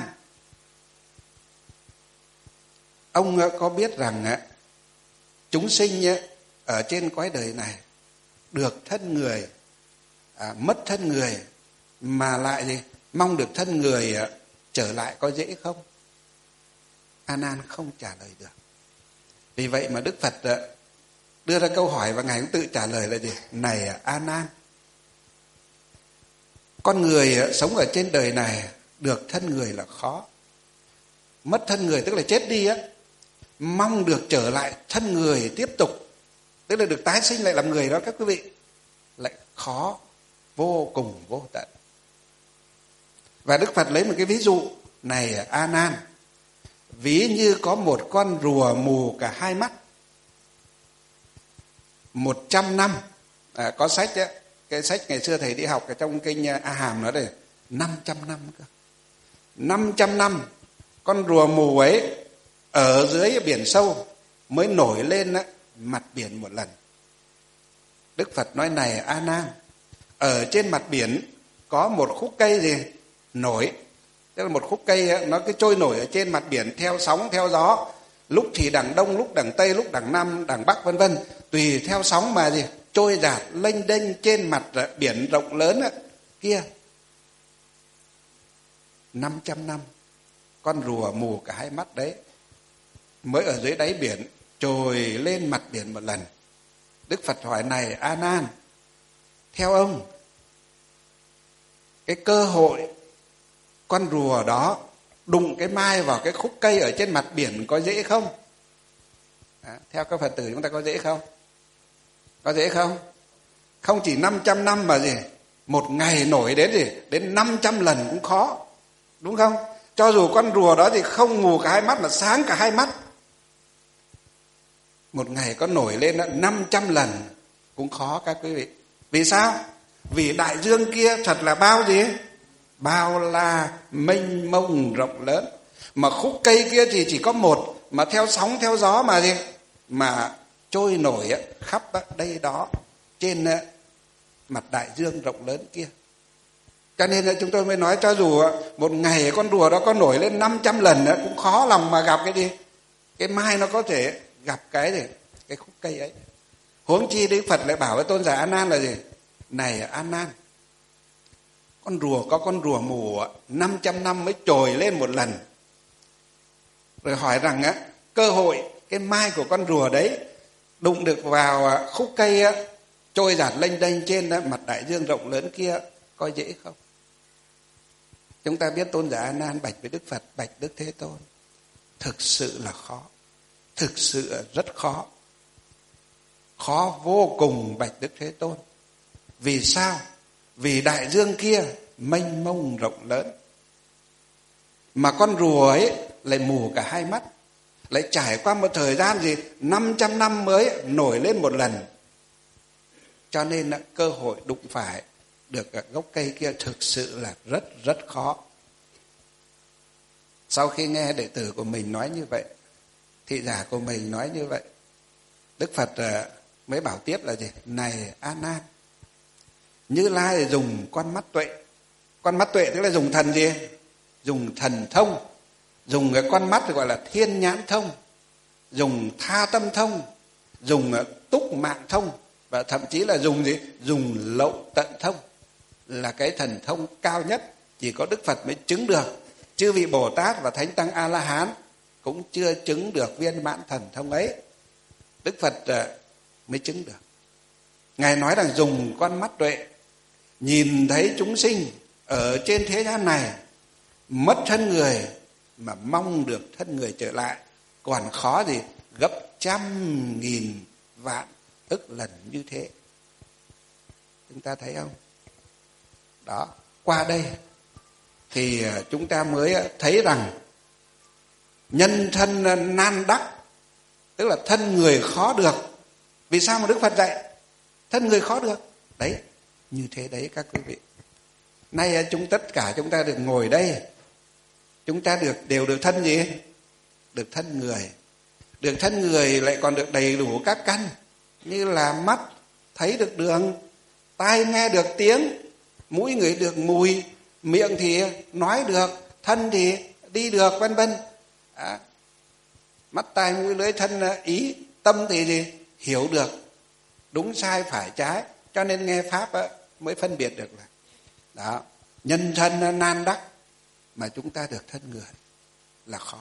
ông có biết rằng chúng sinh ở trên cõi đời này được thân người, mất thân người, mà lại gì? Mong được thân người trở lại có dễ không? A Nan không trả lời được. Vì vậy mà Đức Phật đưa ra câu hỏi và Ngài cũng tự trả lời là gì? Này A Nan, con người sống ở trên đời này được thân người là khó, mất thân người tức là chết đi á, mong được trở lại thân người tiếp tục, tức là được tái sinh lại làm người đó các quý vị, lại khó vô cùng vô tận. Và Đức Phật lấy một cái ví dụ này: A Nan, ví như có một con rùa mù cả hai mắt, 100 năm. Có sách ấy, cái sách ngày xưa thầy đi học ở trong kinh A Hàm nó đây 500 năm cơ. 500 năm con rùa mù ấy ở dưới biển sâu mới nổi lên mặt biển một lần. Đức Phật nói: này A Nan, ở trên mặt biển có một khúc cây gì nổi, tức là một khúc cây nó cứ trôi nổi ở trên mặt biển theo sóng theo gió, lúc thì đằng đông, lúc đằng tây, lúc đằng nam, đằng bắc, vân vân, tùy theo sóng mà gì trôi dạt lênh đênh trên mặt biển rộng lớn kia. 500 năm con rùa mù cả hai mắt đấy mới ở dưới đáy biển trồi lên mặt biển một lần. Đức Phật hỏi: này A Nan, theo ông, cái cơ hội con rùa đó đụng cái mai vào cái khúc cây ở trên mặt biển có dễ không? Theo các Phật tử chúng ta có dễ không? Có dễ không? Không chỉ 500 năm mà gì, một ngày nổi đến gì, đến 500 lần cũng khó, đúng không? Cho dù con rùa đó thì không mù cả hai mắt mà sáng cả hai mắt, một ngày có nổi lên 500 lần cũng khó các quý vị. Vì sao? Vì đại dương kia thật là bao gì? Bao la mênh mông rộng lớn. Mà khúc cây kia thì chỉ có một, mà theo sóng theo gió mà gì? Mà trôi nổi khắp đây đó trên mặt đại dương rộng lớn kia. Cho nên là chúng tôi mới nói cho dù một ngày con rùa đó có nổi lên 500 lần cũng khó lòng mà gặp cái gì, cái mai nó có thể gặp cái gì, cái khúc cây ấy. Huống chi Đức Phật lại bảo với tôn giả A Nan là gì? Này A Nan, con rùa mù 500 năm mới trồi lên một lần. Rồi hỏi rằng cơ hội cái mai của con rùa đấy đụng được vào khúc cây trôi dạt lênh đênh trên mặt đại dương rộng lớn kia có dễ không? Chúng ta biết tôn giả A Nan bạch với Đức Phật: bạch Đức Thế Tôn, thực sự là khó, thực sự rất khó, khó vô cùng bạch Đức Thế Tôn. Vì sao? Vì đại dương kia mênh mông rộng lớn, mà con rùa ấy lại mù cả hai mắt, lại trải qua một thời gian gì 500 năm mới nổi lên một lần. Cho nên cơ hội đụng phải được gốc cây kia thực sự là rất rất khó. Sau khi nghe đệ tử của mình nói như vậy, thị giả của mình nói như vậy, Đức Phật mới bảo tiếp là gì? Này A Nan, Như Lai dùng con mắt tuệ. Con mắt tuệ tức là dùng thần gì? Dùng thần thông. Dùng cái con mắt gọi là thiên nhãn thông, dùng tha tâm thông, dùng túc mạng thông, và thậm chí là dùng gì? Dùng lậu tận thông, là cái thần thông cao nhất, chỉ có Đức Phật mới chứng được. Chư vị Bồ Tát và Thánh Tăng A-la-hán cũng chưa chứng được viên mãn thần thông ấy. Đức Phật mới chứng được. Ngài nói rằng dùng con mắt tuệ, nhìn thấy chúng sinh ở trên thế gian này mất thân người mà mong được thân người trở lại, còn khó gì gấp 100.000 vạn ức lần như thế. Chúng ta thấy không? Đó, qua đây thì chúng ta mới thấy rằng nhân thân nan đắc, tức là thân người khó được. Vì sao mà Đức Phật dạy thân người khó được? Đấy, như thế đấy các quý vị. Nay tất cả chúng ta được ngồi đây, chúng ta đều được thân gì? Được thân người. Được thân người lại còn được đầy đủ các căn, như là mắt thấy được đường, tai nghe được tiếng, mũi ngửi được mùi, miệng thì nói được, thân thì đi được, vân vân. Mắt tai mũi lưỡi thân ý, tâm thì gì? Hiểu được đúng sai phải trái, cho nên nghe pháp mới phân biệt được là đó. Nhân thân nan đắc, mà chúng ta được thân người là khó.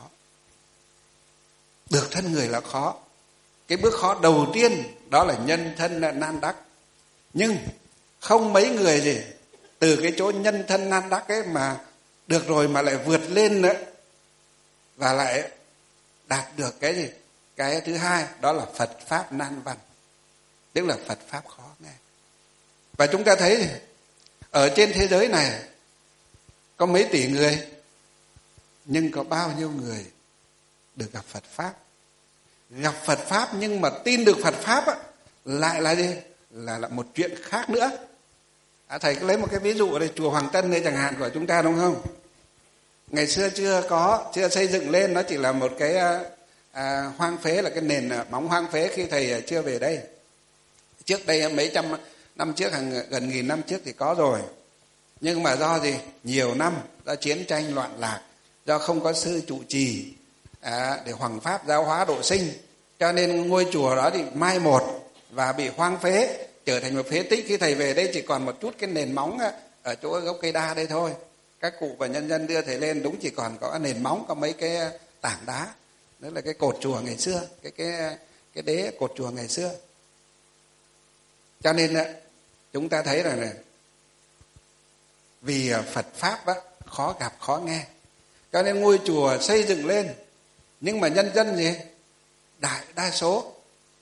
Được thân người là khó. Cái bước khó đầu tiên đó là nhân thân nan đắc. Nhưng không mấy người gì từ cái chỗ nhân thân nan đắc ấy mà được rồi mà lại vượt lên nữa, và lại đạt được cái gì? Cái thứ hai đó là Phật Pháp nan văn, tức là Phật Pháp khó nghe. Và chúng ta thấy ở trên thế giới này có mấy tỷ người, nhưng có bao nhiêu người được gặp Phật Pháp? Gặp Phật Pháp nhưng mà tin được Phật Pháp lại là gì? Là một chuyện khác nữa. Thầy cứ lấy một cái ví dụ ở đây, chùa Hoàng Tân đây chẳng hạn của chúng ta, đúng không? Ngày xưa chưa xây dựng lên, nó chỉ là một cái hoang phế, là cái nền móng hoang phế khi thầy chưa về đây. Trước đây mấy trăm năm trước, gần 1000 năm trước thì có rồi. Nhưng mà do gì? Nhiều năm, do chiến tranh loạn lạc, do không có sư trụ trì để hoằng pháp giáo hóa độ sinh, cho nên ngôi chùa đó thì mai một và bị hoang phế, trở thành một phế tích. Khi thầy về đây chỉ còn một chút cái nền móng ở chỗ gốc cây đa đây thôi. Các cụ và nhân dân đưa thầy lên đúng chỉ còn có nền móng, có mấy cái tảng đá. Đó là cái cột chùa ngày xưa, cái đế cột chùa ngày xưa. Cho nên chúng ta thấy rằng này, vì Phật Pháp khó gặp khó nghe, cho nên ngôi chùa xây dựng lên, nhưng mà nhân dân gì? Đại đa số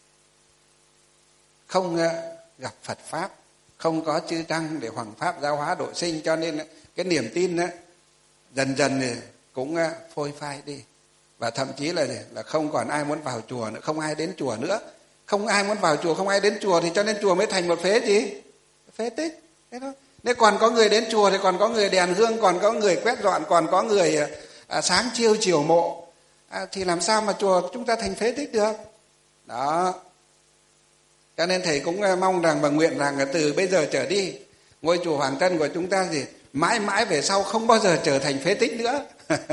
không gặp Phật Pháp, không có chư tăng để hoằng pháp giáo hóa độ sinh, cho nên cái niềm tin dần dần cũng phôi phai đi. Và thậm chí là không còn ai muốn vào chùa nữa, không ai đến chùa nữa. Không ai muốn vào chùa, không ai đến chùa, thì cho nên chùa mới thành một phế gì? Phế tích. Thế thôi. Nếu còn có người đến chùa thì còn có người đèn hương, còn có người quét dọn, còn có người sáng chiêu chiều mộ, thì làm sao mà chùa chúng ta thành phế tích được? Đó. Cho nên thầy cũng mong rằng và nguyện rằng từ bây giờ trở đi, ngôi chùa Hoàng Tân của chúng ta gì mãi mãi về sau không bao giờ trở thành phế tích nữa.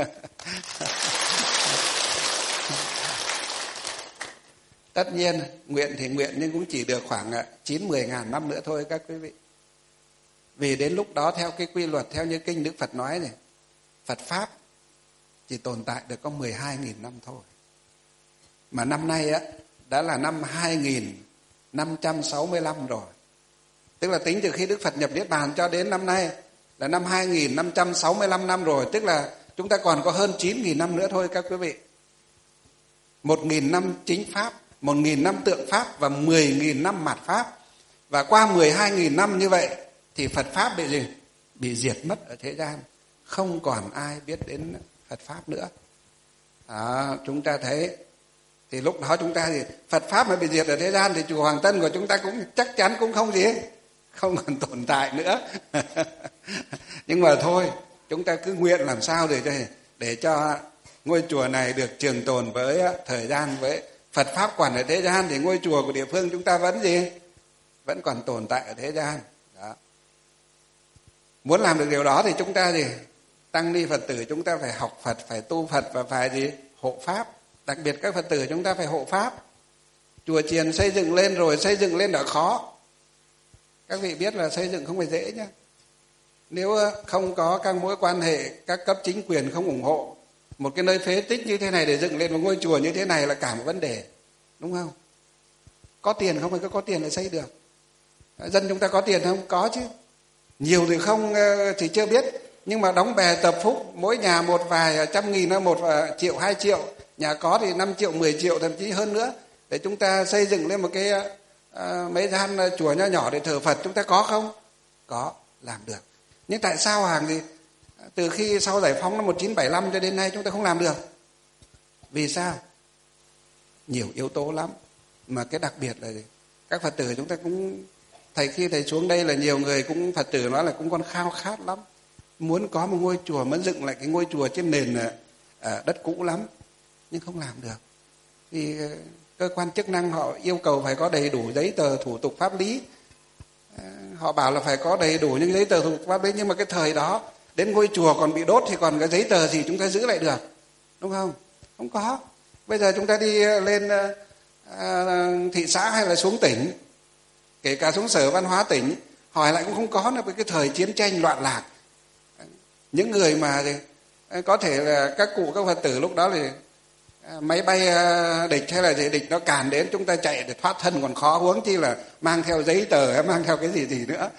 Tất nhiên nguyện thì nguyện, nhưng cũng chỉ được khoảng 9-10 ngàn năm nữa thôi các quý vị. Vì đến lúc đó theo cái quy luật, theo như kinh Đức Phật nói này, Phật Pháp chỉ tồn tại được có 12.000 năm thôi. Mà năm nay đã là năm 2565 rồi. Tức là tính từ khi Đức Phật nhập Niết Bàn cho đến năm nay là năm 2565 năm rồi. Tức là chúng ta còn có hơn 9.000 năm nữa thôi các quý vị. 1.000 năm chính Pháp, 1.000 năm tượng Pháp và 10.000 năm mạt Pháp. Và qua 12.000 năm như vậy thì Phật Pháp bị gì? Bị diệt mất ở thế gian. Không còn ai biết đến Phật Pháp nữa. Chúng ta thấy, thì lúc đó chúng ta thì Phật Pháp mà bị diệt ở thế gian thì chùa Hoàng Tân của chúng ta cũng chắc chắn cũng không gì, không còn tồn tại nữa. Nhưng mà thôi, chúng ta cứ nguyện làm sao để cho ngôi chùa này được trường tồn với thời gian, với Phật Pháp quản ở thế gian, thì ngôi chùa của địa phương chúng ta vẫn gì? Vẫn còn tồn tại ở thế gian. Đó. Muốn làm được điều đó thì chúng ta gì? Tăng ni Phật tử chúng ta phải học Phật, phải tu Phật và phải gì? Hộ Pháp. Đặc biệt các Phật tử chúng ta phải hộ Pháp. Chùa chiền xây dựng lên rồi, xây dựng lên đã khó. Các vị biết là xây dựng không phải dễ nhá. Nếu không có các mối quan hệ, các cấp chính quyền không ủng hộ, một cái nơi phế tích như thế này để dựng lên một ngôi chùa như thế này là cả một vấn đề. Đúng không? Có tiền không phải có tiền là xây được. Dân chúng ta có tiền không? Có chứ. Nhiều thì không thì chưa biết. Nhưng mà đóng bè tập phúc, mỗi nhà một vài trăm nghìn, một triệu, 2 triệu. Nhà có thì 5 triệu, 10 triệu, thậm chí hơn nữa. Để chúng ta xây dựng lên một cái mấy gian chùa nhỏ nhỏ để thờ Phật, chúng ta có không? Có, làm được. Nhưng tại sao hàng gì? Từ khi sau giải phóng năm 1975 cho đến nay chúng ta không làm được. Vì sao? Nhiều yếu tố lắm. Mà cái đặc biệt là gì? Các Phật tử chúng ta cũng, khi thầy xuống đây là nhiều người cũng Phật tử nói là cũng còn khao khát lắm. Muốn có một ngôi chùa, muốn dựng lại cái ngôi chùa trên nền đất cũ lắm. Nhưng không làm được. Vì cơ quan chức năng họ yêu cầu phải có đầy đủ giấy tờ thủ tục pháp lý. Họ bảo là phải có đầy đủ những giấy tờ thủ tục pháp lý. Nhưng mà cái thời đó đến ngôi chùa còn bị đốt thì còn cái giấy tờ gì chúng ta giữ lại được? Đúng không? Không có. Bây giờ chúng ta đi lên thị xã hay là xuống tỉnh, kể cả xuống Sở Văn hóa tỉnh, hỏi lại cũng không có nữa. Với cái thời chiến tranh loạn lạc, những người mà có thể là các cụ các Phật tử lúc đó thì máy bay địch hay là gì địch nó càn đến, chúng ta chạy để thoát thân còn khó, huống chi là mang theo giấy tờ hay mang theo cái gì nữa.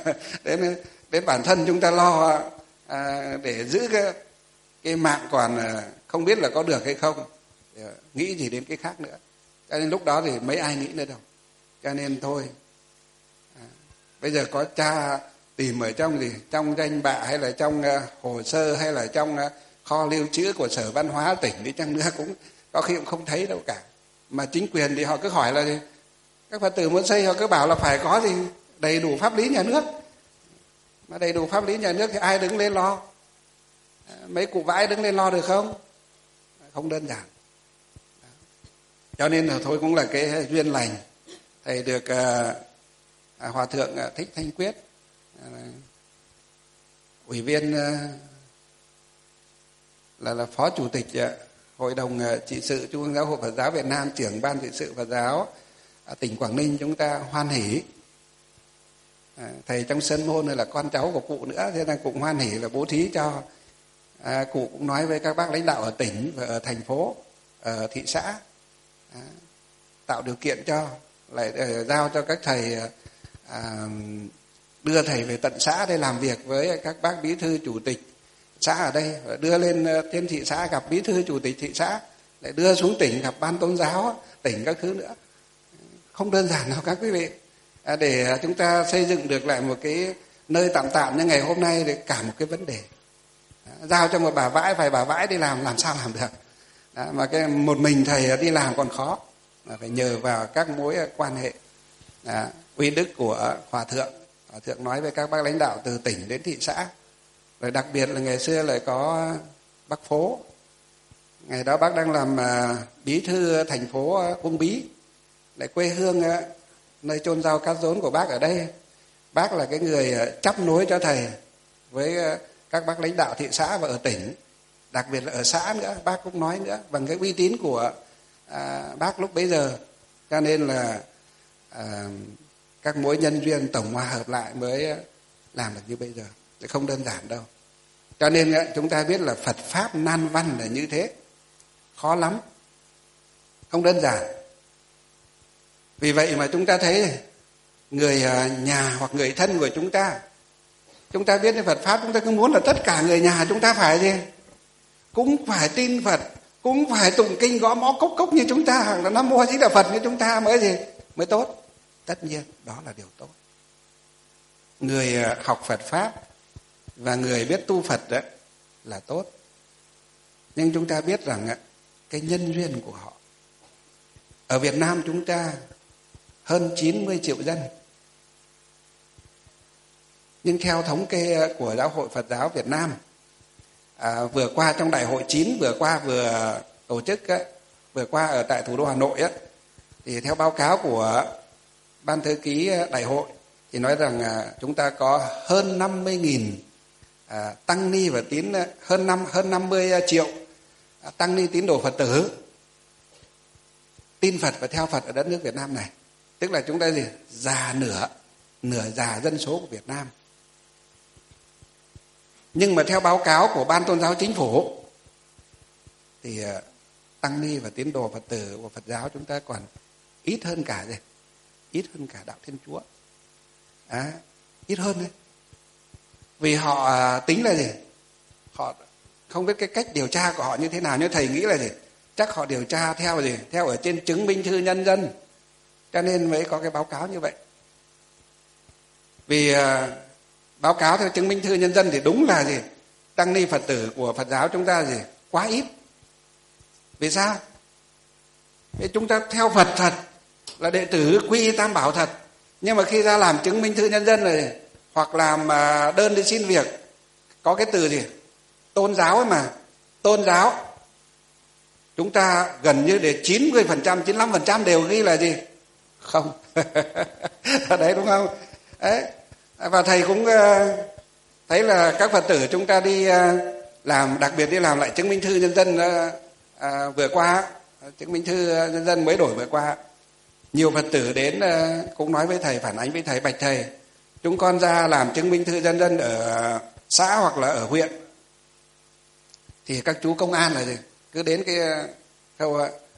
đến bản thân chúng ta lo để giữ cái mạng còn không biết là có được hay không, nghĩ gì đến cái khác nữa. Cho nên lúc đó thì mấy ai nghĩ nữa đâu. Cho nên thôi, bây giờ có cha tìm ở trong gì, trong danh bạ hay là trong hồ sơ hay là trong kho lưu trữ của Sở Văn hóa tỉnh đi chăng nữa cũng có khi cũng không thấy đâu cả. Mà chính quyền thì họ cứ hỏi là gì? Các Phật tử muốn xây họ cứ bảo là phải có gì đầy đủ pháp lý nhà nước. Mà đầy đủ pháp lý nhà nước thì ai đứng lên lo? Mấy cụ vãi đứng lên lo được không? Không đơn giản. Cho nên là thôi cũng là cái duyên lành. Thầy được Hòa Thượng Thích Thanh Quyết, ủy viên là phó chủ tịch Hội đồng trị sự Trung ương Giáo hội Phật giáo Việt Nam, trưởng ban trị sự Phật giáo tỉnh Quảng Ninh chúng ta hoan hỷ. Thầy trong sân môn là con cháu của cụ nữa, thế nên cũng hoan hỷ là bố thí cho. Cụ cũng nói với các bác lãnh đạo ở tỉnh và ở thành phố, ở thị xã, tạo điều kiện cho, lại giao cho các thầy, đưa thầy về tận xã để làm việc với các bác bí thư chủ tịch xã ở đây, đưa lên trên thị xã gặp bí thư chủ tịch thị xã, lại đưa xuống tỉnh gặp ban tôn giáo tỉnh các thứ nữa. Không đơn giản đâu các quý vị. Để chúng ta xây dựng được lại một cái nơi tạm như ngày hôm nay thì cả một cái vấn đề. Giao cho một bà vãi, vài bà vãi đi làm sao làm được. Mà cái một mình thầy đi làm còn khó, mà phải nhờ vào các mối quan hệ uy đức của Hòa Thượng nói với các bác lãnh đạo từ tỉnh đến thị xã. Rồi đặc biệt là ngày xưa lại có bác Phố. Ngày đó bác đang làm bí thư thành phố Uông Bí, lại quê hương nơi chôn rau cát rốn của bác ở đây. Bác là cái người chắp nối cho thầy với các bác lãnh đạo thị xã và ở tỉnh, đặc biệt là ở xã nữa, bác cũng nói nữa, bằng cái uy tín của bác lúc bấy giờ. Cho nên là các mối nhân duyên tổng hòa hợp lại mới làm được như bây giờ, chứ không đơn giản đâu. Cho nên chúng ta biết là Phật Pháp nan văn là như thế, khó lắm, không đơn giản. Vì vậy mà chúng ta thấy người nhà hoặc người thân của chúng ta biết cái Phật Pháp, chúng ta cứ muốn là tất cả người nhà chúng ta phải gì? Cũng phải tin Phật, cũng phải tụng kinh gõ mõ cốc cốc như chúng ta, hoặc là Nam Mô Di Đà Phật như chúng ta mới gì? Mới tốt. Tất nhiên đó là điều tốt. Người học Phật Pháp và người biết tu Phật đó là tốt. Nhưng chúng ta biết rằng cái nhân duyên của họ, ở Việt Nam chúng ta hơn 90 triệu dân. Nhưng theo thống kê của Giáo hội Phật giáo Việt Nam, vừa qua trong Đại hội 9 vừa tổ chức vừa qua ở tại thủ đô Hà Nội thì theo báo cáo của Ban thư ký Đại hội thì nói rằng chúng ta có hơn 50.000 tăng ni và hơn 50 triệu tăng ni tín đồ Phật tử tin Phật và theo Phật ở đất nước Việt Nam này. Tức là chúng ta già nửa già dân số của Việt Nam. Nhưng mà theo báo cáo của Ban Tôn giáo Chính phủ thì tăng ni và tín đồ Phật tử của Phật giáo chúng ta còn ít hơn cả đạo Thiên Chúa. Ít hơn đấy. Vì họ tính là gì? Họ không biết cái cách điều tra của họ như thế nào, nhưng thầy nghĩ là gì? Chắc họ điều tra theo gì? Theo ở trên chứng minh thư nhân dân, cho nên mới có cái báo cáo như vậy. Vì báo cáo theo chứng minh thư nhân dân thì đúng là gì? Tăng ni Phật tử của Phật giáo chúng ta gì? Quá ít. Vì sao? Vì chúng ta theo Phật thật, là đệ tử quy y Tam Bảo thật, nhưng mà khi ra làm chứng minh thư nhân dân này hoặc làm đơn đi xin việc, có cái từ gì? Tôn giáo ấy mà. Tôn giáo chúng ta gần như để 90%, 95% đều ghi là gì? Không. Đấy đúng không? Đấy. Và thầy cũng thấy là các Phật tử chúng ta đi làm, đặc biệt đi làm lại chứng minh thư nhân dân vừa qua, chứng minh thư nhân dân mới đổi vừa qua, nhiều Phật tử đến cũng nói với thầy, phản ánh với thầy: bạch thầy, chúng con ra làm chứng minh thư nhân dân ở xã hoặc là ở huyện thì các chú công an là gì? Cứ đến cái câu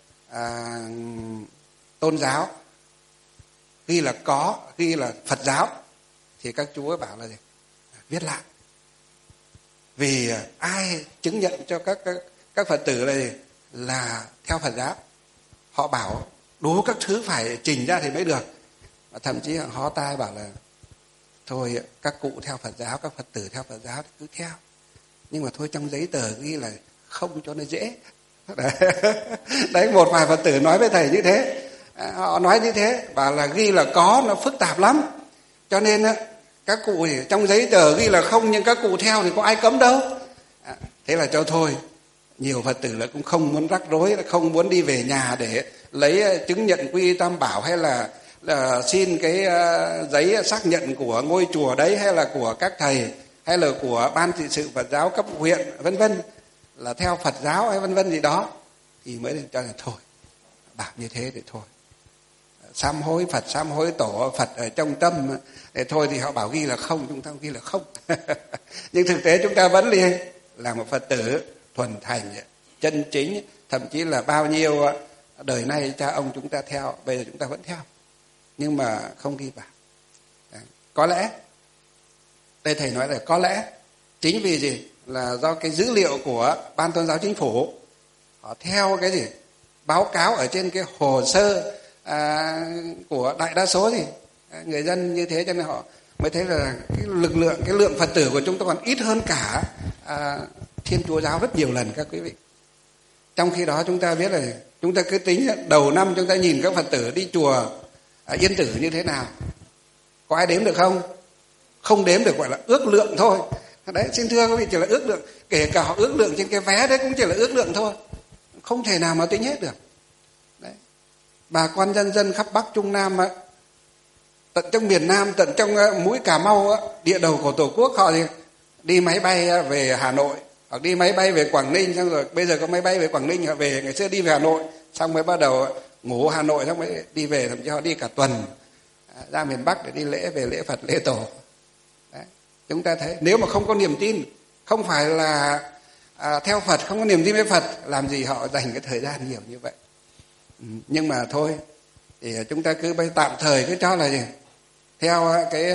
tôn giáo ghi là có, ghi là Phật giáo thì các chú ấy bảo là gì? Viết lại. Vì ai chứng nhận cho các Phật tử là gì? Là theo Phật giáo. Họ bảo đủ các thứ phải trình ra thì mới được. Và thậm chí họ tai bảo là thôi các cụ theo Phật giáo, các Phật tử theo Phật giáo thì cứ theo. Nhưng mà thôi trong giấy tờ ghi là không cho nó dễ. Đấy, một vài Phật tử nói với thầy như thế. Họ nói như thế, bảo là ghi là có nó phức tạp lắm. Cho nên các cụ thì trong giấy tờ ghi là không, nhưng các cụ theo thì có ai cấm đâu. Thế là cho thôi. Nhiều Phật tử là cũng không muốn rắc rối, không muốn đi về nhà để lấy chứng nhận quy y Tam Bảo, hay là xin cái giấy xác nhận của ngôi chùa đấy, hay là của các thầy, hay là của ban trị sự Phật giáo cấp huyện, vân vân, là theo Phật giáo hay vân vân gì đó, thì mới cho là thôi, bảo như thế thì thôi, sám hối Phật, sám hối tổ Phật ở trong tâm để thôi, thì họ bảo ghi là không, chúng ta ghi là không. Nhưng thực tế chúng ta vẫn là một Phật tử thuần thành, chân chính, thậm chí là bao nhiêu đời nay cha ông chúng ta theo, bây giờ chúng ta vẫn theo, nhưng mà không ghi vào. Có lẽ đây thầy nói là có lẽ chính vì gì? Là do cái dữ liệu của Ban Tôn giáo Chính phủ, họ theo cái gì? Báo cáo ở trên cái hồ sơ của đại đa số thì người dân như thế, cho nên họ mới thấy là cái lượng Phật tử của chúng ta còn ít hơn cả Thiên Chúa giáo rất nhiều lần các quý vị. Trong khi đó chúng ta biết là chúng ta cứ tính đầu năm chúng ta nhìn các Phật tử đi chùa Yên Tử như thế nào, có ai đếm được không? Không đếm được, gọi là ước lượng thôi. Đấy, xin thưa quý vị, chỉ là ước lượng. Kể cả họ ước lượng trên cái vé đấy cũng chỉ là ước lượng thôi, không thể nào mà tính hết được. Đấy. Bà con nhân dân khắp Bắc Trung Nam, tận trong miền Nam, tận trong mũi Cà Mau, địa đầu của Tổ quốc, họ thì đi máy bay về Hà Nội, hoặc đi máy bay về Quảng Ninh, xong rồi bây giờ có máy bay về Quảng Ninh, họ về, ngày xưa đi về Hà Nội xong mới bắt đầu ngủ Hà Nội, xong mới đi về, thậm chí họ đi cả tuần ra miền Bắc để đi lễ, về lễ Phật lễ Tổ. Đấy. Chúng ta thấy nếu mà không có niềm tin, không phải là theo Phật, không có niềm tin với Phật, làm gì họ dành cái thời gian nhiều như vậy. Nhưng mà thôi thì chúng ta cứ tạm thời cứ cho là gì? Theo cái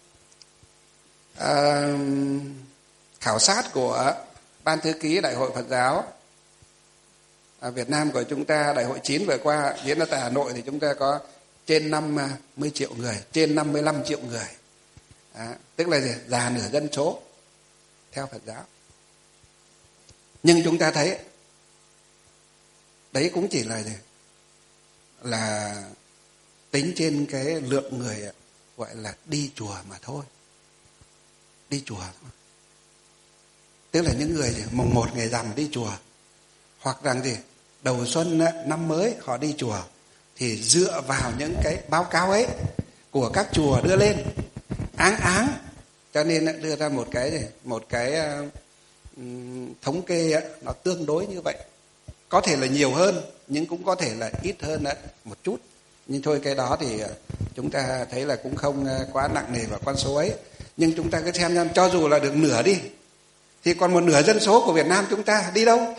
khảo sát của Ban Thư ký Đại hội Phật giáo Việt Nam của chúng ta, Đại hội 9 vừa qua diễn ra tại Hà Nội, thì chúng ta có trên 50 triệu người, trên 55 triệu người. Tức là gì? Già nửa dân số theo Phật giáo. Nhưng chúng ta thấy đấy cũng chỉ là gì? Là tính trên cái lượng người gọi là đi chùa mà thôi. Đi chùa thôi. Tức là những người gì? Mùng 1 ngày rằm đi chùa, hoặc rằng gì? Đầu xuân năm mới họ đi chùa, thì dựa vào những cái báo cáo ấy của các chùa đưa lên, áng áng. Cho nên đưa ra một cái thống kê nó tương đối như vậy. Có thể là nhiều hơn nhưng cũng có thể là ít hơn một chút. Nhưng thôi cái đó thì chúng ta thấy là cũng không quá nặng nề vào con số ấy. Nhưng chúng ta cứ xem cho dù là được nửa đi, thì còn một nửa dân số của Việt Nam chúng ta đi đâu?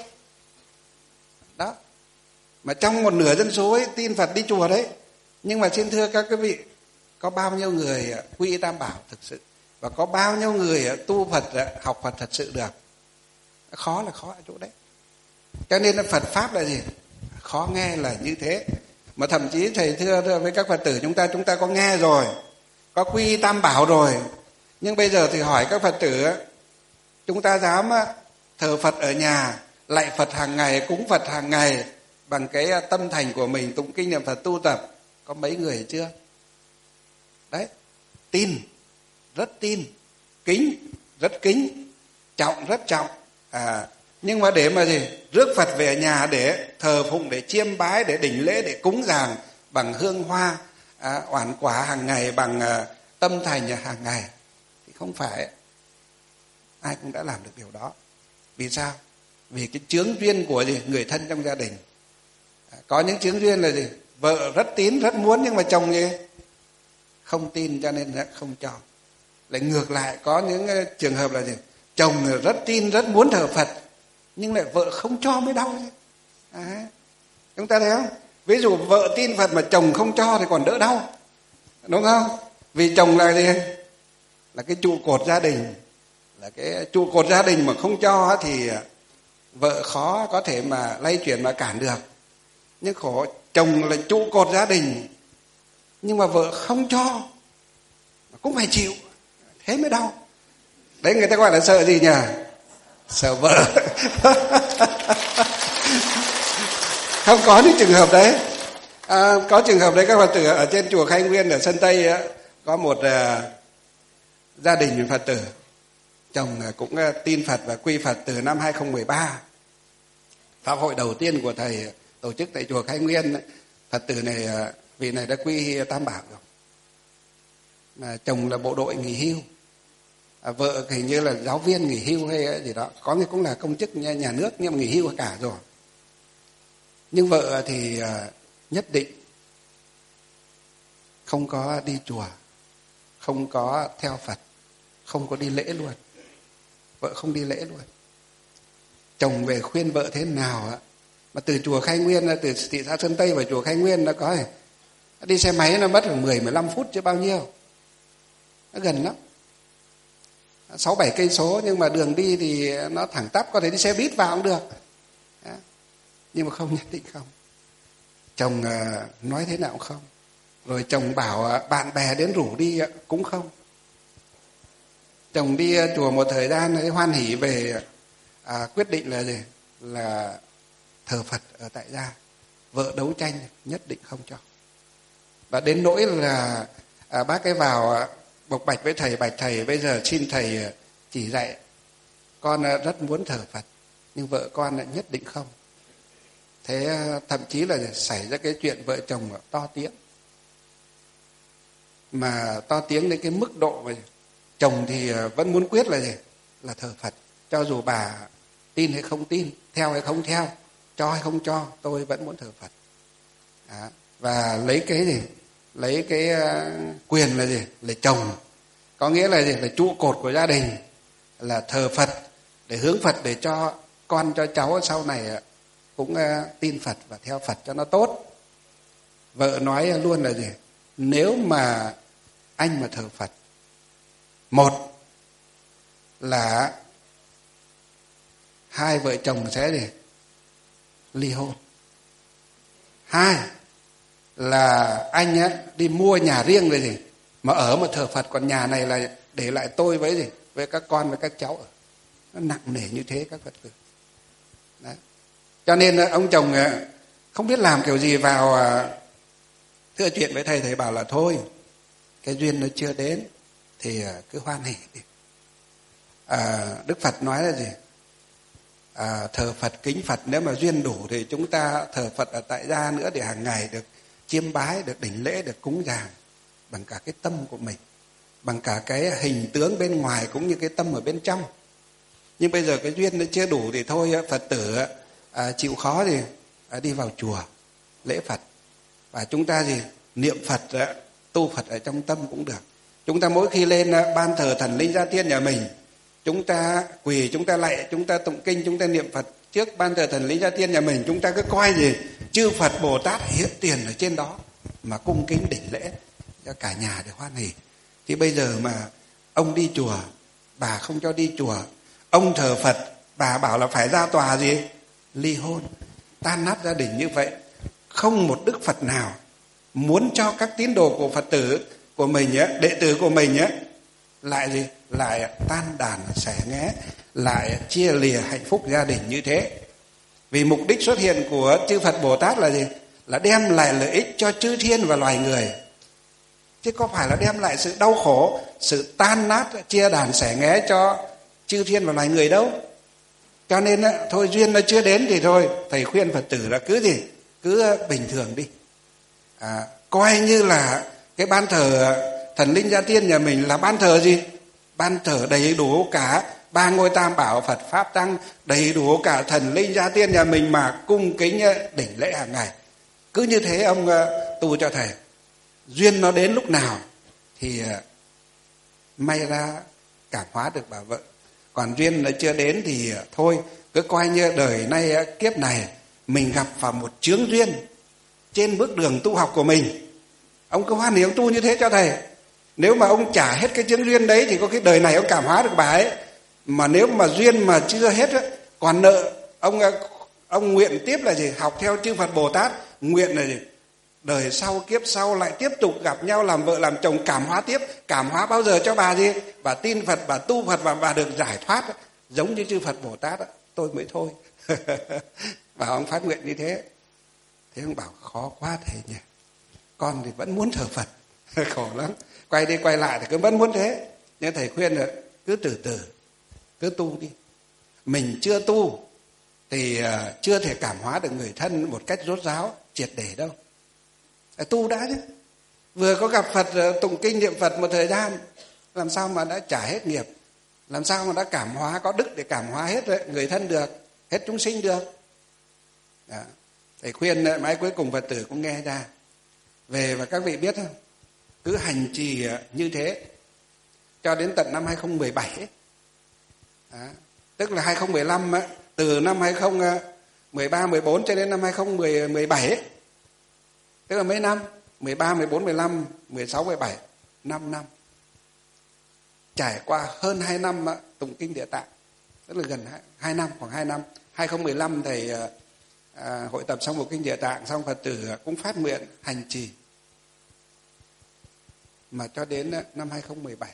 Đó. Mà trong một nửa dân số ấy tin Phật đi chùa đấy. Nhưng mà xin thưa các quý vị, có bao nhiêu người quy y Tam Bảo thực sự? Và có bao nhiêu người tu Phật, học Phật thật sự được? Khó là khó ở chỗ đấy. Cho nên là Phật Pháp là gì? Khó nghe là như thế. Mà thậm chí thầy thưa với các Phật tử chúng ta có nghe rồi, có quy y Tam Bảo rồi. Nhưng bây giờ thì hỏi các Phật tử, chúng ta dám thờ Phật ở nhà, lạy Phật hàng ngày, cúng Phật hàng ngày bằng cái tâm thành của mình, tụng kinh niệm Phật tu tập, có mấy người chưa? Đấy, tin, rất tin, kính, rất kính, trọng, rất trọng. Nhưng mà để mà gì? Rước Phật về nhà để thờ phụng, để chiêm bái, để đỉnh lễ, để cúng dường bằng hương hoa, oản quả hàng ngày, bằng tâm thành hàng ngày, thì không phải ai cũng đã làm được điều đó. Vì sao? Vì cái chướng duyên của gì? Người thân trong gia đình. Có những chướng duyên là gì? Vợ rất tín, rất muốn, nhưng mà chồng gì? Không tin cho nên không cho. Lại ngược lại có những trường hợp là gì? Chồng rất tin, rất muốn thờ Phật, nhưng lại vợ không cho mới đau. Chúng ta thấy không? Ví dụ vợ tin Phật mà chồng không cho thì còn đỡ đau, đúng không? Vì chồng là gì? Là cái trụ cột gia đình. Là cái trụ cột gia đình mà không cho thì vợ khó có thể mà lay chuyển mà cản được. Nhưng khổ chồng là trụ cột gia đình, nhưng mà vợ không cho cũng phải chịu, thế mới đau. Đấy người ta gọi là sợ gì nhỉ? Sợ vợ. Không có những trường hợp đấy. Có trường hợp đấy các Phật tử ở trên chùa Khai Nguyên ở Sơn Tây có một gia đình Phật tử, chồng cũng tin Phật và quy Phật từ năm 2013. Pháp hội đầu tiên của thầy tổ chức tại chùa Khai Nguyên, Phật tử này, vị này đã quy Tam Bảo rồi. Mà chồng là bộ đội nghỉ hưu, vợ hình như là giáo viên nghỉ hưu hay gì đó, có người cũng là công chức nhà nước nhưng mà nghỉ hưu cả rồi. Nhưng vợ thì nhất định không có đi chùa, không có theo Phật, không có đi lễ luôn. Vợ không đi lễ luôn. Chồng về khuyên vợ thế nào mà từ chùa Khai Nguyên, từ thị xã Sơn Tây vào chùa Khai Nguyên nó có đi xe máy nó mất khoảng 10-15 phút chứ bao nhiêu. Nó gần lắm, 6-7 cây số, nhưng mà đường đi thì nó thẳng tắp, có thể đi xe buýt vào cũng được. Nhưng mà không, nhất định không. Chồng nói thế nào cũng không. Rồi chồng bảo bạn bè đến rủ đi cũng không. Chồng đi chùa một thời gian ấy, hoan hỉ về, quyết định là gì? Là thờ Phật ở tại gia. Vợ đấu tranh nhất định không cho. Và đến nỗi là bác ấy vào bộc bạch với thầy, bạch thầy bây giờ xin thầy chỉ dạy, con rất muốn thờ Phật nhưng vợ con nhất định không. Thế thậm chí là xảy ra cái chuyện vợ chồng to tiếng, mà to tiếng đến cái mức độ mà chồng thì vẫn muốn quyết là gì? Là thờ Phật, cho dù bà tin hay không tin, theo hay không theo, cho hay không cho, tôi vẫn muốn thờ Phật. Và lấy cái gì? Lấy cái quyền là gì? Là chồng, có nghĩa là gì? Là trụ cột của gia đình, là thờ Phật để hướng Phật, để cho con cho cháu sau này cũng tin Phật và theo Phật cho nó tốt. Vợ nói luôn là gì? Nếu mà anh mà thờ Phật, một là hai vợ chồng sẽ gì? Ly hôn. Hai là anh đi mua nhà riêng rồi gì mà ở mà thờ Phật, còn nhà này là để lại tôi với gì? Với các con, với các cháu ở. Nó nặng nề như thế các Phật tử. Đấy. Cho nên ông chồng không biết làm kiểu gì vào thưa chuyện với thầy, thầy bảo là thôi, cái duyên nó chưa đến thì cứ hoan hỉ đi. Đức Phật nói là gì? Thờ Phật, kính Phật, nếu mà duyên đủ thì chúng ta thờ Phật ở tại gia nữa, để hàng ngày được chiêm bái, được đảnh lễ, được cúng dường bằng cả cái tâm của mình. bằng cả cái hình tướng bên ngoài cũng như cái tâm ở bên trong. Nhưng bây giờ cái duyên nó chưa đủ thì thôi, Phật tử chịu khó thì đi vào chùa lễ Phật, và chúng ta gì niệm Phật, tu Phật ở trong tâm cũng được. Chúng ta mỗi khi lên ban thờ thần linh gia tiên nhà mình, chúng ta quỳ, chúng ta lạy, chúng ta tụng kinh, chúng ta niệm Phật trước ban thờ thần linh gia tiên nhà mình, chúng ta cứ coi gì chư Phật Bồ Tát hiện tiền ở trên đó mà cung kính đảnh lễ cho cả nhà để hoan hỉ. Thì bây giờ mà ông đi chùa, bà không cho đi chùa, ông thờ Phật, bà bảo là phải ra tòa gì ly hôn, tan nát gia đình như vậy. Không một đức Phật nào muốn cho các tín đồ của Phật tử của mình, đệ tử của mình lại gì lại tan đàn xẻ nghé, lại chia lìa hạnh phúc gia đình như thế. Vì mục đích xuất hiện của chư Phật Bồ Tát là gì? Là đem lại lợi ích cho chư thiên và loài người, chứ có phải là đem lại sự đau khổ, sự tan nát, chia đàn xẻ nghé cho chư thiên và loài người đâu. Cho nên thôi, duyên nó chưa đến thì thôi, thầy khuyên Phật tử là cứ bình thường đi, coi như là cái ban thờ thần linh gia tiên nhà mình là ban thờ gì? Ban thờ đầy đủ cả ba ngôi tam bảo Phật Pháp Tăng, đầy đủ cả thần linh gia tiên nhà mình mà cung kính đảnh lễ hàng ngày. Cứ như thế ông tu cho thầy. Duyên nó đến lúc nào thì may ra cảm hóa được bà vợ. Còn duyên nó chưa đến thì thôi, cứ coi như đời nay kiếp này mình gặp vào một chướng duyên trên bước đường tu học của mình. Ông cứ hoan hỉ ông tu như thế cho thầy. Nếu mà ông trả hết cái chướng duyên đấy thì có cái đời này ông cảm hóa được bà ấy. Mà nếu mà duyên mà chưa hết còn nợ, ông nguyện tiếp là gì? Học theo chư Phật Bồ Tát, nguyện là gì? Đời sau kiếp sau lại tiếp tục gặp nhau làm vợ làm chồng, cảm hóa tiếp. Cảm hóa bao giờ cho bà gì? Bà tin Phật, bà tu Phật và bà được giải thoát giống như chư Phật Bồ Tát tôi mới thôi. Bảo ông phát nguyện như thế. Thế ông bảo khó quá thầy nhỉ, con thì vẫn muốn thờ Phật. Khổ lắm, quay đi quay lại thì cứ vẫn muốn thế. Nhưng thầy khuyên là cứ từ từ, cứ tu đi. Mình chưa tu thì chưa thể cảm hóa được người thân một cách rốt ráo triệt để đâu. Tu đã chứ. Vừa có gặp Phật tụng kinh niệm Phật một thời gian, làm sao mà đã trả hết nghiệp, làm sao mà đã cảm hóa, có đức để cảm hóa hết người thân được, hết chúng sinh được. Đó. Thầy khuyên mãi cuối cùng Phật tử cũng nghe ra. Về và các vị biết không, cứ hành trì như thế cho đến tận năm 2017 ấy. Đó. Tức là 2015 từ năm 2013, 14 cho đến năm 2017 ấy. Tức là mấy năm? 13, 14, 15, 16, 17, 5 năm. Trải qua hơn 2 năm tụng kinh Địa Tạng. Tức là gần 2 năm, khoảng 2 năm. 2015 thầy hội tập xong một kinh Địa Tạng, xong Phật tử cũng phát nguyện hành trì. Mà cho đến năm 2017,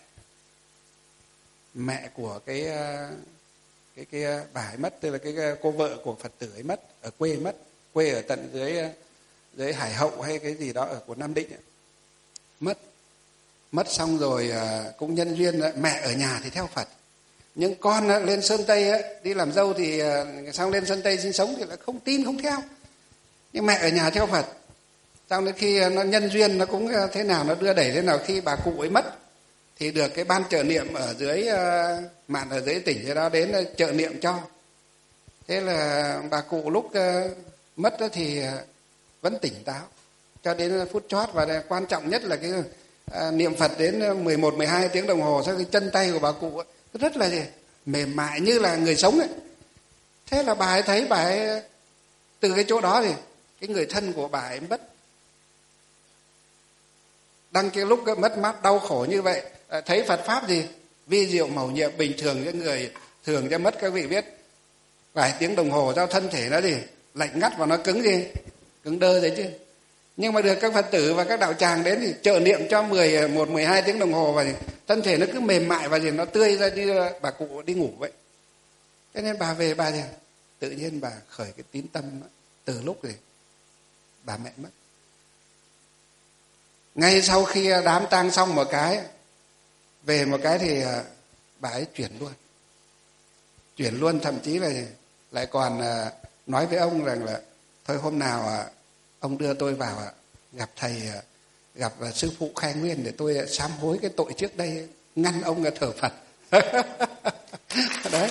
mẹ của cái bà ấy mất, tức là cái cô vợ của Phật tử ấy mất, ở quê mất, quê ở tận dưới Hải Hậu hay cái gì đó ở của Nam Định ấy. Mất xong rồi cũng nhân duyên mẹ ở nhà thì theo Phật, nhưng con lên Sơn Tây đi làm dâu thì xong lên Sơn Tây sinh sống thì lại không tin, không theo. Nhưng mẹ ở nhà theo Phật. Xong đến khi nó nhân duyên nó cũng thế nào, nó đưa đẩy thế nào, khi bà cụ ấy mất thì được cái ban trợ niệm ở dưới mạn ở dưới tỉnh đó đến trợ niệm cho. Thế là bà cụ lúc mất thì vẫn tỉnh táo cho đến phút chót, và quan trọng nhất là cái niệm Phật đến 11, 12 tiếng đồng hồ, sau cái chân tay của bà cụ rất là mềm mại như là người sống ấy. Thế là bà ấy thấy, bà ấy từ cái chỗ đó thì cái người thân của bà ấy mất. Đang cái lúc mất mát đau khổ như vậy, thấy Phật Pháp gì vi diệu màu nhiệm, bình thường cho người thường cho mất, các vị biết vài tiếng đồng hồ cho thân thể nó lạnh ngắt và nó cứng cứng đơ đấy chứ. Nhưng mà được các Phật tử và các đạo tràng đến thì trợ niệm cho 11, 12 tiếng đồng hồ, và thân thể nó cứ mềm mại và nó tươi ra như bà cụ đi ngủ vậy. Cho nên bà về, bà tự nhiên bà khởi cái tín tâm từ lúc bà mẹ mất. Ngay sau khi đám tang xong một cái, về một cái thì bà ấy chuyển luôn, thậm chí là lại còn nói với ông rằng là thôi hôm nào ông đưa tôi vào gặp thầy gặp sư phụ Khai Nguyên để tôi sám hối cái tội trước đây ngăn ông thờ Phật. Đấy,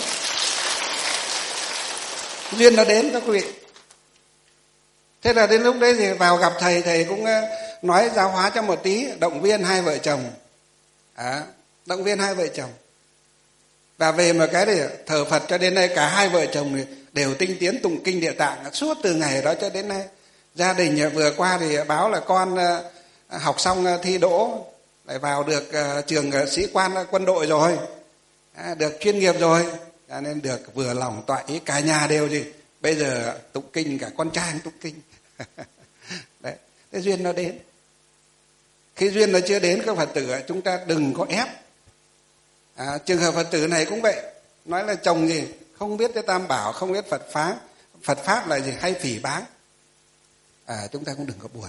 duyên nó đến các quý vị. Thế là đến lúc đấy thì vào gặp thầy, thầy cũng nói giáo hóa cho một tí, động viên hai vợ chồng. Động viên hai vợ chồng. Và về một cái để thờ Phật cho đến nay cả hai vợ chồng đều tinh tiến tụng kinh Địa Tạng suốt từ ngày đó cho đến nay. Gia đình vừa qua thì báo là con học xong thi đỗ, lại vào được trường sĩ quan quân đội rồi, được chuyên nghiệp rồi, cho nên được vừa lòng tọa ý, cả nhà đều gì bây giờ tụng kinh, cả con trai tụng kinh. Đấy, cái duyên nó đến. Khi duyên nó chưa đến, các Phật tử chúng ta đừng có ép. Trường hợp Phật tử này cũng vậy, nói là chồng gì không biết cái Tam Bảo, không biết Phật pháp là gì, hay phỉ báng, chúng ta cũng đừng có buồn.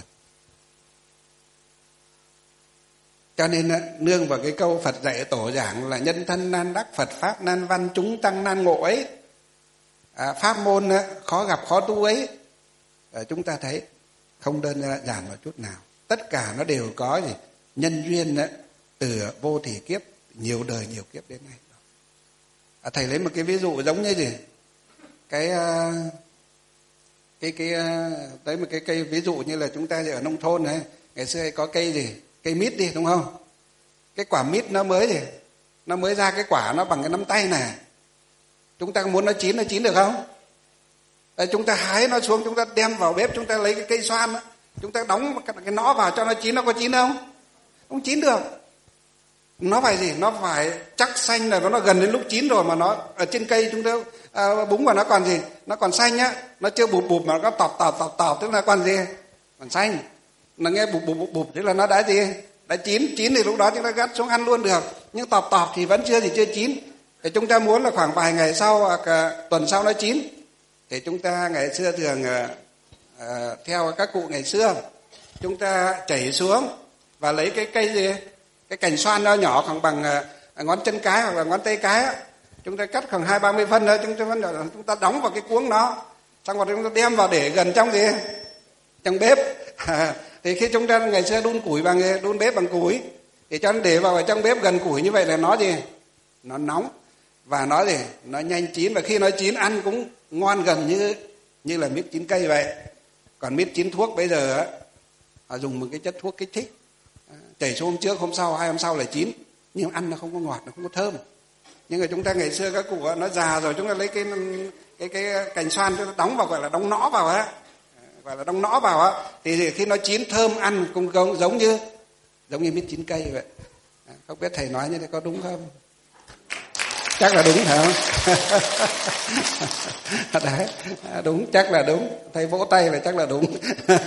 Cho nên nương vào cái câu Phật dạy tổ giảng là nhân thân nan đắc, Phật pháp nan văn, chúng tăng nan ngộ ấy, pháp môn khó gặp khó tu ấy, chúng ta thấy không đơn giản một chút nào. Tất cả nó đều có gì nhân duyên từ vô thỉ kiếp, nhiều đời nhiều kiếp đến nay. Thầy lấy một cái ví dụ giống như gì, tới một cái cây, ví dụ như là chúng ta ở nông thôn này, ngày xưa hay có cây gì, cây mít đi, đúng không? Cái quả mít nó mới ra cái quả nó bằng cái nắm tay này. Chúng ta muốn nó chín được không? Đấy, chúng ta hái nó xuống, chúng ta đem vào bếp, chúng ta lấy cái cây xoan đó, chúng ta đóng cái nõ vào cho nó chín, nó có chín không? Không chín được. Nó phải gì? Nó phải chắc xanh, là nó gần đến lúc chín rồi mà nó ở trên cây chúng ta búng vào nó còn gì? Nó còn xanh á, nó chưa bụp mà nó tọp, tức là còn gì? Còn xanh. Nó nghe bụp tức là nó đã gì? Đã chín thì lúc đó chúng ta gắt xuống ăn luôn được. Nhưng tọp thì vẫn chưa chín. Thì chúng ta muốn là khoảng vài ngày sau hoặc tuần sau nó chín. Thì chúng ta ngày xưa thường theo các cụ ngày xưa, chúng ta chảy xuống và lấy cái cây gì, cái cành xoan nó nhỏ khoảng bằng ngón chân cái hoặc là ngón tay cái á, chúng ta cắt khoảng 20-30 phân nữa, chúng ta đóng vào cái cuống nó, xong rồi chúng ta đem vào để gần trong bếp. Thì khi chúng ta ngày xưa đun bếp bằng củi, thì cho nó để vào ở trong bếp gần củi như vậy là nó gì, nó nóng và nó gì, nó nhanh chín, và khi nó chín ăn cũng ngon gần như là mít chín cây vậy. Còn mít chín thuốc bây giờ á, họ dùng một cái chất thuốc kích thích, chảy xuống hôm trước, hôm sau, 2 hôm sau là chín, nhưng ăn nó không có ngọt, nó không có thơm. Nhưng mà chúng ta ngày xưa các cụ nó già rồi, chúng ta lấy cái cành xoan chúng ta đóng vào, gọi là đóng nõ vào á, thì khi nó chín thơm ăn cũng giống như mít chín cây vậy. Không biết thầy nói như thế có đúng không? Chắc là đúng hả? Đấy, đúng, chắc là đúng. Thầy vỗ tay là chắc là đúng.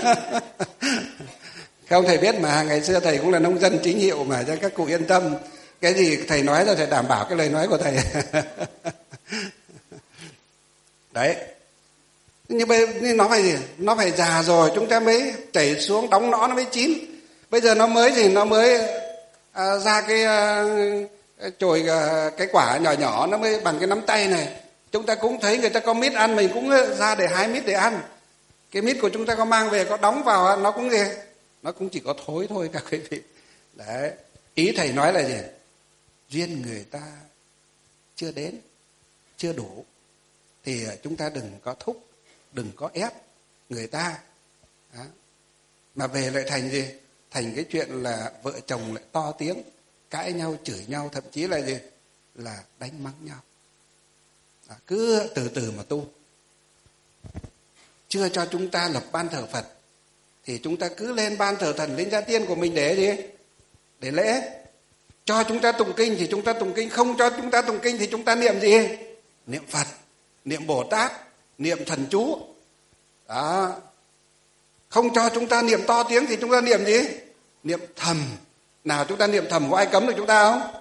Không, thầy biết mà, ngày xưa thầy cũng là nông dân chính hiệu mà, cho các cụ yên tâm. Cái gì thầy nói rồi thầy đảm bảo cái lời nói của thầy. Đấy. Nhưng nó phải gì? Nó phải già rồi chúng ta mới chảy xuống đóng nõ nó mới chín. Bây giờ nó mới ra cái chồi, cái quả nhỏ nó mới bằng cái nắm tay này. Chúng ta cũng thấy người ta có mít ăn, mình cũng ra để hái mít để ăn. Cái mít của chúng ta có mang về, có đóng vào, nó cũng gì? Nó cũng chỉ có thối thôi các quý vị. Đấy. Ý thầy nói là gì? Duyên người ta chưa đến, chưa đủ, thì chúng ta đừng có thúc, đừng có ép người ta. Đó. Mà về lại thành gì? Thành cái chuyện là vợ chồng lại to tiếng, cãi nhau, chửi nhau, thậm chí là gì? Là đánh mắng nhau. Đó. Cứ từ từ mà tu. Chưa cho chúng ta lập ban thờ Phật, thì chúng ta cứ lên ban thờ thần, lên gia tiên của mình để gì? Để lễ. Cho chúng ta tụng kinh thì chúng ta tụng kinh, không cho chúng ta tụng kinh thì chúng ta niệm gì? Niệm Phật, niệm Bồ Tát, niệm thần chú. Đó. Không cho chúng ta niệm to tiếng thì chúng ta niệm gì? Niệm thầm. Nào chúng ta niệm thầm có ai cấm được chúng ta không?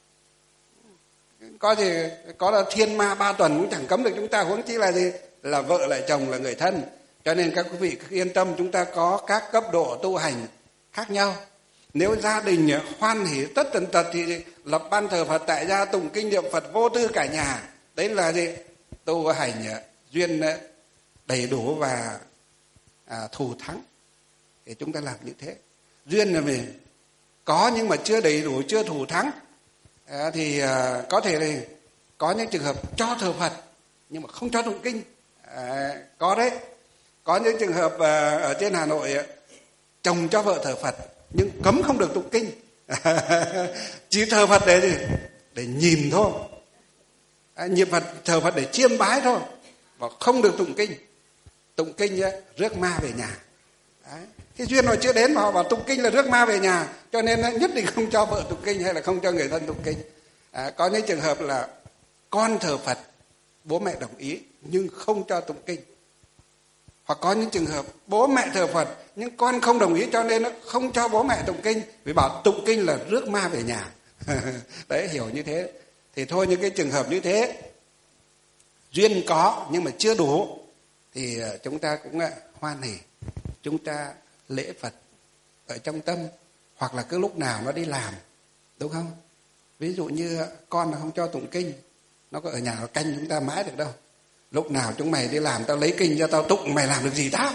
Có là thiên ma 3 tuần cũng chẳng cấm được chúng ta, huống chi là gì? Là vợ lại chồng, là người thân. Cho nên các quý vị cứ yên tâm, chúng ta có các cấp độ tu hành khác nhau. Nếu gia đình hoan hỉ tất tần tật thì lập ban thờ Phật tại gia, tụng kinh niệm Phật vô tư cả nhà. Đấy là gì? Tu hành duyên đầy đủ và thù thắng. Thì chúng ta làm như thế. Duyên là mình có nhưng mà chưa đầy đủ, chưa thủ thắng. Thì có thể là có những trường hợp cho thờ Phật nhưng mà không cho tụng kinh. Có đấy. Có những trường hợp ở trên Hà Nội, chồng cho vợ thờ Phật nhưng cấm không được tụng kinh. Chỉ thờ Phật để gì? Để nhìn thôi. Niệm Phật, thờ Phật để chiêm bái thôi, và không được tụng kinh. Tụng kinh rước ma về nhà. Đấy. Cái duyên họ chưa đến mà họ bảo tụng kinh là rước ma về nhà, cho nên nhất định không cho vợ tụng kinh hay là không cho người thân tụng kinh. Có những trường hợp là con thờ Phật, bố mẹ đồng ý nhưng không cho tụng kinh. Hoặc có những trường hợp bố mẹ thờ Phật nhưng con không đồng ý, cho nên nó không cho bố mẹ tụng kinh, vì bảo tụng kinh là rước ma về nhà. Đấy, hiểu như thế. Thì thôi, những cái trường hợp như thế, duyên có nhưng mà chưa đủ, thì chúng ta cũng hoan hỉ, chúng ta lễ Phật ở trong tâm, hoặc là cứ lúc nào nó đi làm, đúng không? Ví dụ như con nó không cho tụng kinh, nó có ở nhà nó canh chúng ta mãi được đâu. Lúc nào chúng mày đi làm tao lấy kinh cho tao tụng, mày làm được gì tao?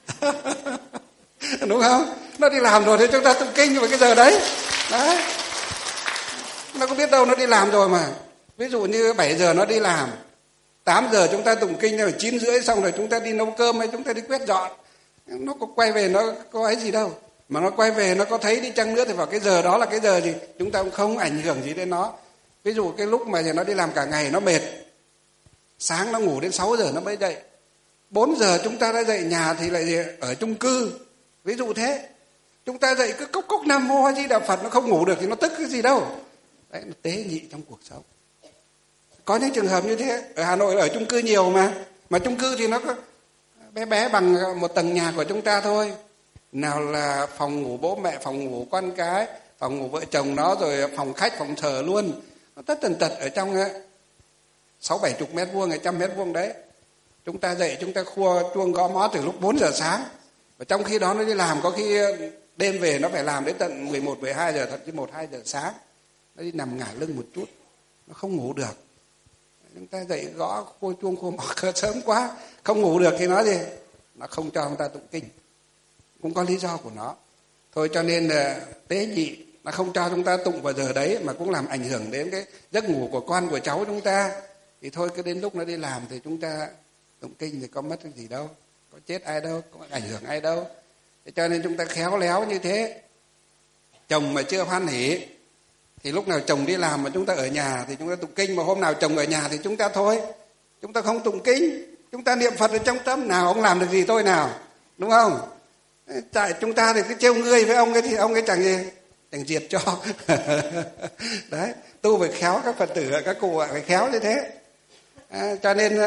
Đúng không? Nó đi làm rồi thì chúng ta tụng kinh vào cái giờ đấy. Đấy. Nó có biết đâu, nó đi làm rồi mà. Ví dụ như 7 giờ nó đi làm, 8 giờ chúng ta tụng kinh, rồi 9 rưỡi xong rồi chúng ta đi nấu cơm hay chúng ta đi quét dọn. Nó có quay về nó có ấy gì đâu. Mà nó quay về nó có thấy đi chăng nữa thì vào cái giờ đó là cái giờ gì, chúng ta cũng không ảnh hưởng gì đến nó. Ví dụ cái lúc mà nó đi làm cả ngày nó mệt, sáng nó ngủ đến 6 giờ nó mới dậy, 4 giờ chúng ta đã dậy, nhà thì lại gì? Ở chung cư, ví dụ thế. Chúng ta dậy cứ cốc cốc Nam Mô A Di Đà Phật, nó không ngủ được thì nó tức cái gì đâu. Đấy, nó tế nhị trong cuộc sống. Có những trường hợp như thế. Ở Hà Nội ở chung cư nhiều mà chung cư thì nó có bé bé bằng một tầng nhà của chúng ta thôi. Nào là phòng ngủ bố mẹ, phòng ngủ con cái, phòng ngủ vợ chồng nó, rồi phòng khách, phòng thờ luôn. Nó tất tần tật ở trong 60-70 mét vuông, 100 mét vuông đấy. Chúng ta dậy, chúng ta khua chuông gõ mõ từ lúc 4 giờ sáng. Và trong khi đó nó đi làm, có khi đêm về nó phải làm đến tận 11-12 giờ, thậm chí 1-2 giờ sáng. Nó đi nằm ngả lưng một chút, nó không ngủ được. Chúng ta dậy gõ khua chuông khua mõ sớm quá, không ngủ được thì nó gì? Nó không cho chúng ta tụng kinh. Cũng có lý do của nó. Thôi cho nên tế nhị, nó không cho chúng ta tụng vào giờ đấy, mà cũng làm ảnh hưởng đến cái giấc ngủ của con của cháu chúng ta. Thì thôi cứ đến lúc nó đi làm thì chúng ta tụng kinh thì có mất cái gì đâu, có chết ai đâu, có ảnh hưởng ai đâu. Thế cho nên chúng ta khéo léo như thế. Chồng mà chưa hoan hỉ thì lúc nào chồng đi làm mà chúng ta ở nhà thì chúng ta tụng kinh, mà hôm nào chồng ở nhà thì chúng ta thôi, chúng ta không tụng kinh, chúng ta niệm Phật ở trong tâm. Nào ông làm được gì tôi nào, đúng không? Tại chúng ta thì cứ trêu ngươi với ông ấy thì ông ấy chẳng diệt cho. Đấy, tu phải khéo, các Phật tử các cụ phải khéo như thế. Cho nên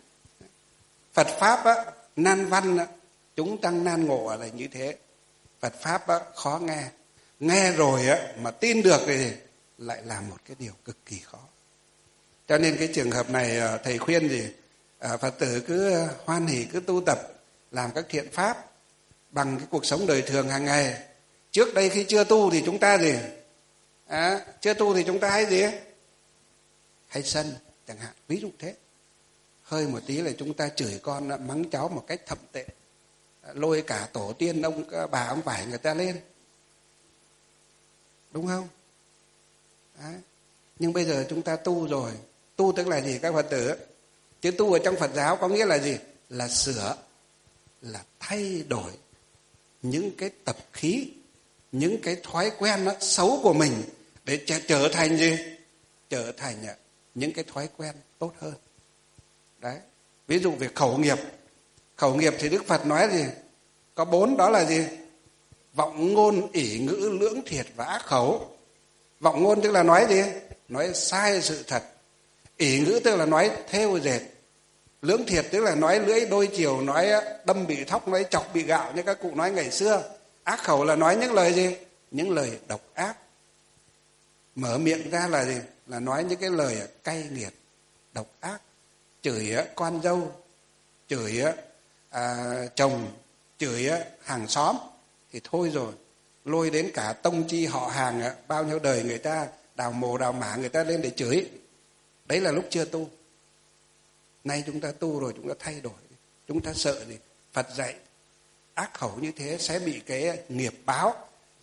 Phật pháp nan văn, chúng tăng nan ngộ là như thế. Phật pháp khó nghe, nghe rồi mà tin được thì lại là một cái điều cực kỳ khó. Cho nên cái trường hợp này thầy khuyên gì, Phật tử cứ hoan hỉ, cứ tu tập làm các thiện pháp bằng cái cuộc sống đời thường hàng ngày. Trước đây khi chưa tu thì chúng ta gì? Chưa tu thì chúng ta hay gì? Hay sân chẳng hạn, ví dụ thế. Hơi một tí là chúng ta chửi con, mắng cháu một cách thậm tệ, lôi cả tổ tiên ông bà ông vải người ta lên, đúng không? Đấy. Nhưng bây giờ chúng ta tu rồi. Tu tức là gì các Phật tử? Chứ tu ở trong Phật giáo có nghĩa là gì? Là sửa, là thay đổi những cái tập khí, những cái thói quen nó xấu của mình để trở thành gì? Trở thành những cái thói quen tốt hơn. Đấy. Ví dụ về khẩu nghiệp. Khẩu nghiệp thì Đức Phật nói gì? Có 4, đó là gì? Vọng ngôn, ỷ ngữ, lưỡng thiệt và ác khẩu. Vọng ngôn tức là nói gì? Nói sai sự thật. Ỷ ngữ tức là nói thêu dệt. Lưỡng thiệt tức là nói lưỡi đôi chiều, nói đâm bị thóc, nói chọc bị gạo như các cụ nói ngày xưa. Ác khẩu là nói những lời gì? Những lời độc ác. Mở miệng ra là gì? Là nói những cái lời cay nghiệt, độc ác. Chửi con dâu, chửi chồng, chửi hàng xóm thì thôi rồi. Lôi đến cả tông chi họ hàng, bao nhiêu đời người ta đào mồ đào mả người ta lên để chửi. Đấy là lúc chưa tu. Nay chúng ta tu rồi, chúng ta thay đổi. Chúng ta sợ gì? Phật dạy ác khẩu như thế sẽ bị cái nghiệp báo,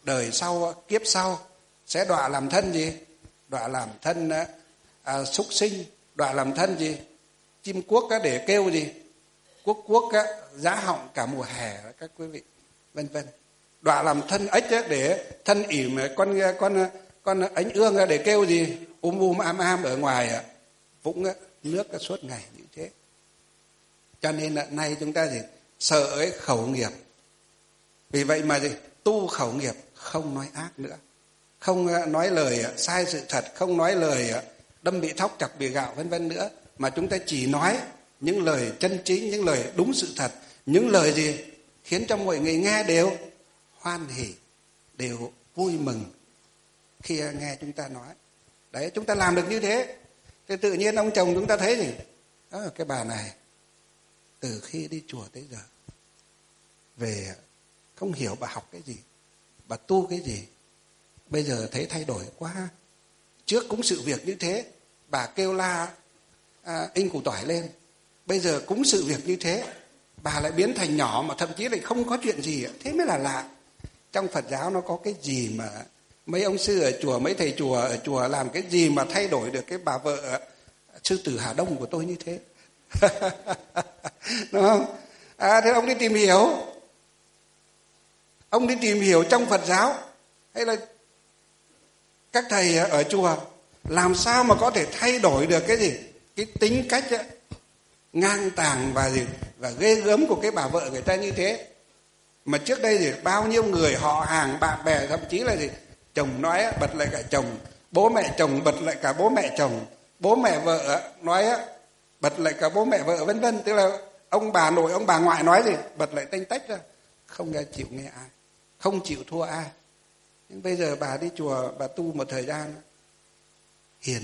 đời sau, kiếp sau sẽ đọa làm thân gì? Đọa làm thân súc sinh, đọa làm thân gì? Chim cuốc để kêu gì? Cuốc cuốc giá họng cả mùa hè các quý vị, vân vân. Đọa làm thân ếch để thân ỉm con ánh ương để kêu gì? Am am ở ngoài vũng nước suốt ngày như thế. Cho nên là nay chúng ta gì? Sợ khẩu nghiệp. Vì vậy mà gì? Tu khẩu nghiệp, không nói ác nữa, không nói lời sai sự thật, không nói lời đâm bị thóc chọc bị gạo vân vân nữa, mà chúng ta chỉ nói những lời chân chính, những lời đúng sự thật, những lời gì khiến cho mọi người nghe đều hoan hỉ, đều vui mừng khi nghe chúng ta nói. Đấy, chúng ta làm được như thế thì tự nhiên ông chồng chúng ta thấy gì? Cái bà này từ khi đi chùa tới giờ về không hiểu bà học cái gì, bà tu cái gì, bây giờ thấy thay đổi quá. Trước cũng sự việc như thế, bà kêu la in củ tỏi lên, bây giờ cũng sự việc như thế, bà lại biến thành nhỏ mà thậm chí lại không có chuyện gì. Thế mới là lạ. Trong Phật giáo nó có cái gì mà mấy ông sư ở chùa, mấy thầy chùa ở chùa làm cái gì mà thay đổi được cái bà vợ sư tử Hà Đông của tôi như thế? Đúng không? Thế ông đi tìm hiểu. Ông đi tìm hiểu trong Phật giáo hay là các thầy ở chùa làm sao mà có thể thay đổi được cái gì? Cái tính cách ngang tàng và gì? Và ghê gớm của cái bà vợ người ta như thế. Mà trước đây thì bao nhiêu người họ hàng, bạn bè, thậm chí là gì? Chồng nói bật lại cả chồng, bố mẹ chồng bật lại cả bố mẹ chồng, bố mẹ vợ nói bật lại cả bố mẹ vợ vân vân. Tức là ông bà nội, ông bà ngoại nói gì? Bật lại tanh tách ra. Không chịu nghe ai, không chịu thua ai. Nhưng bây giờ bà đi chùa, bà tu một thời gian hiền,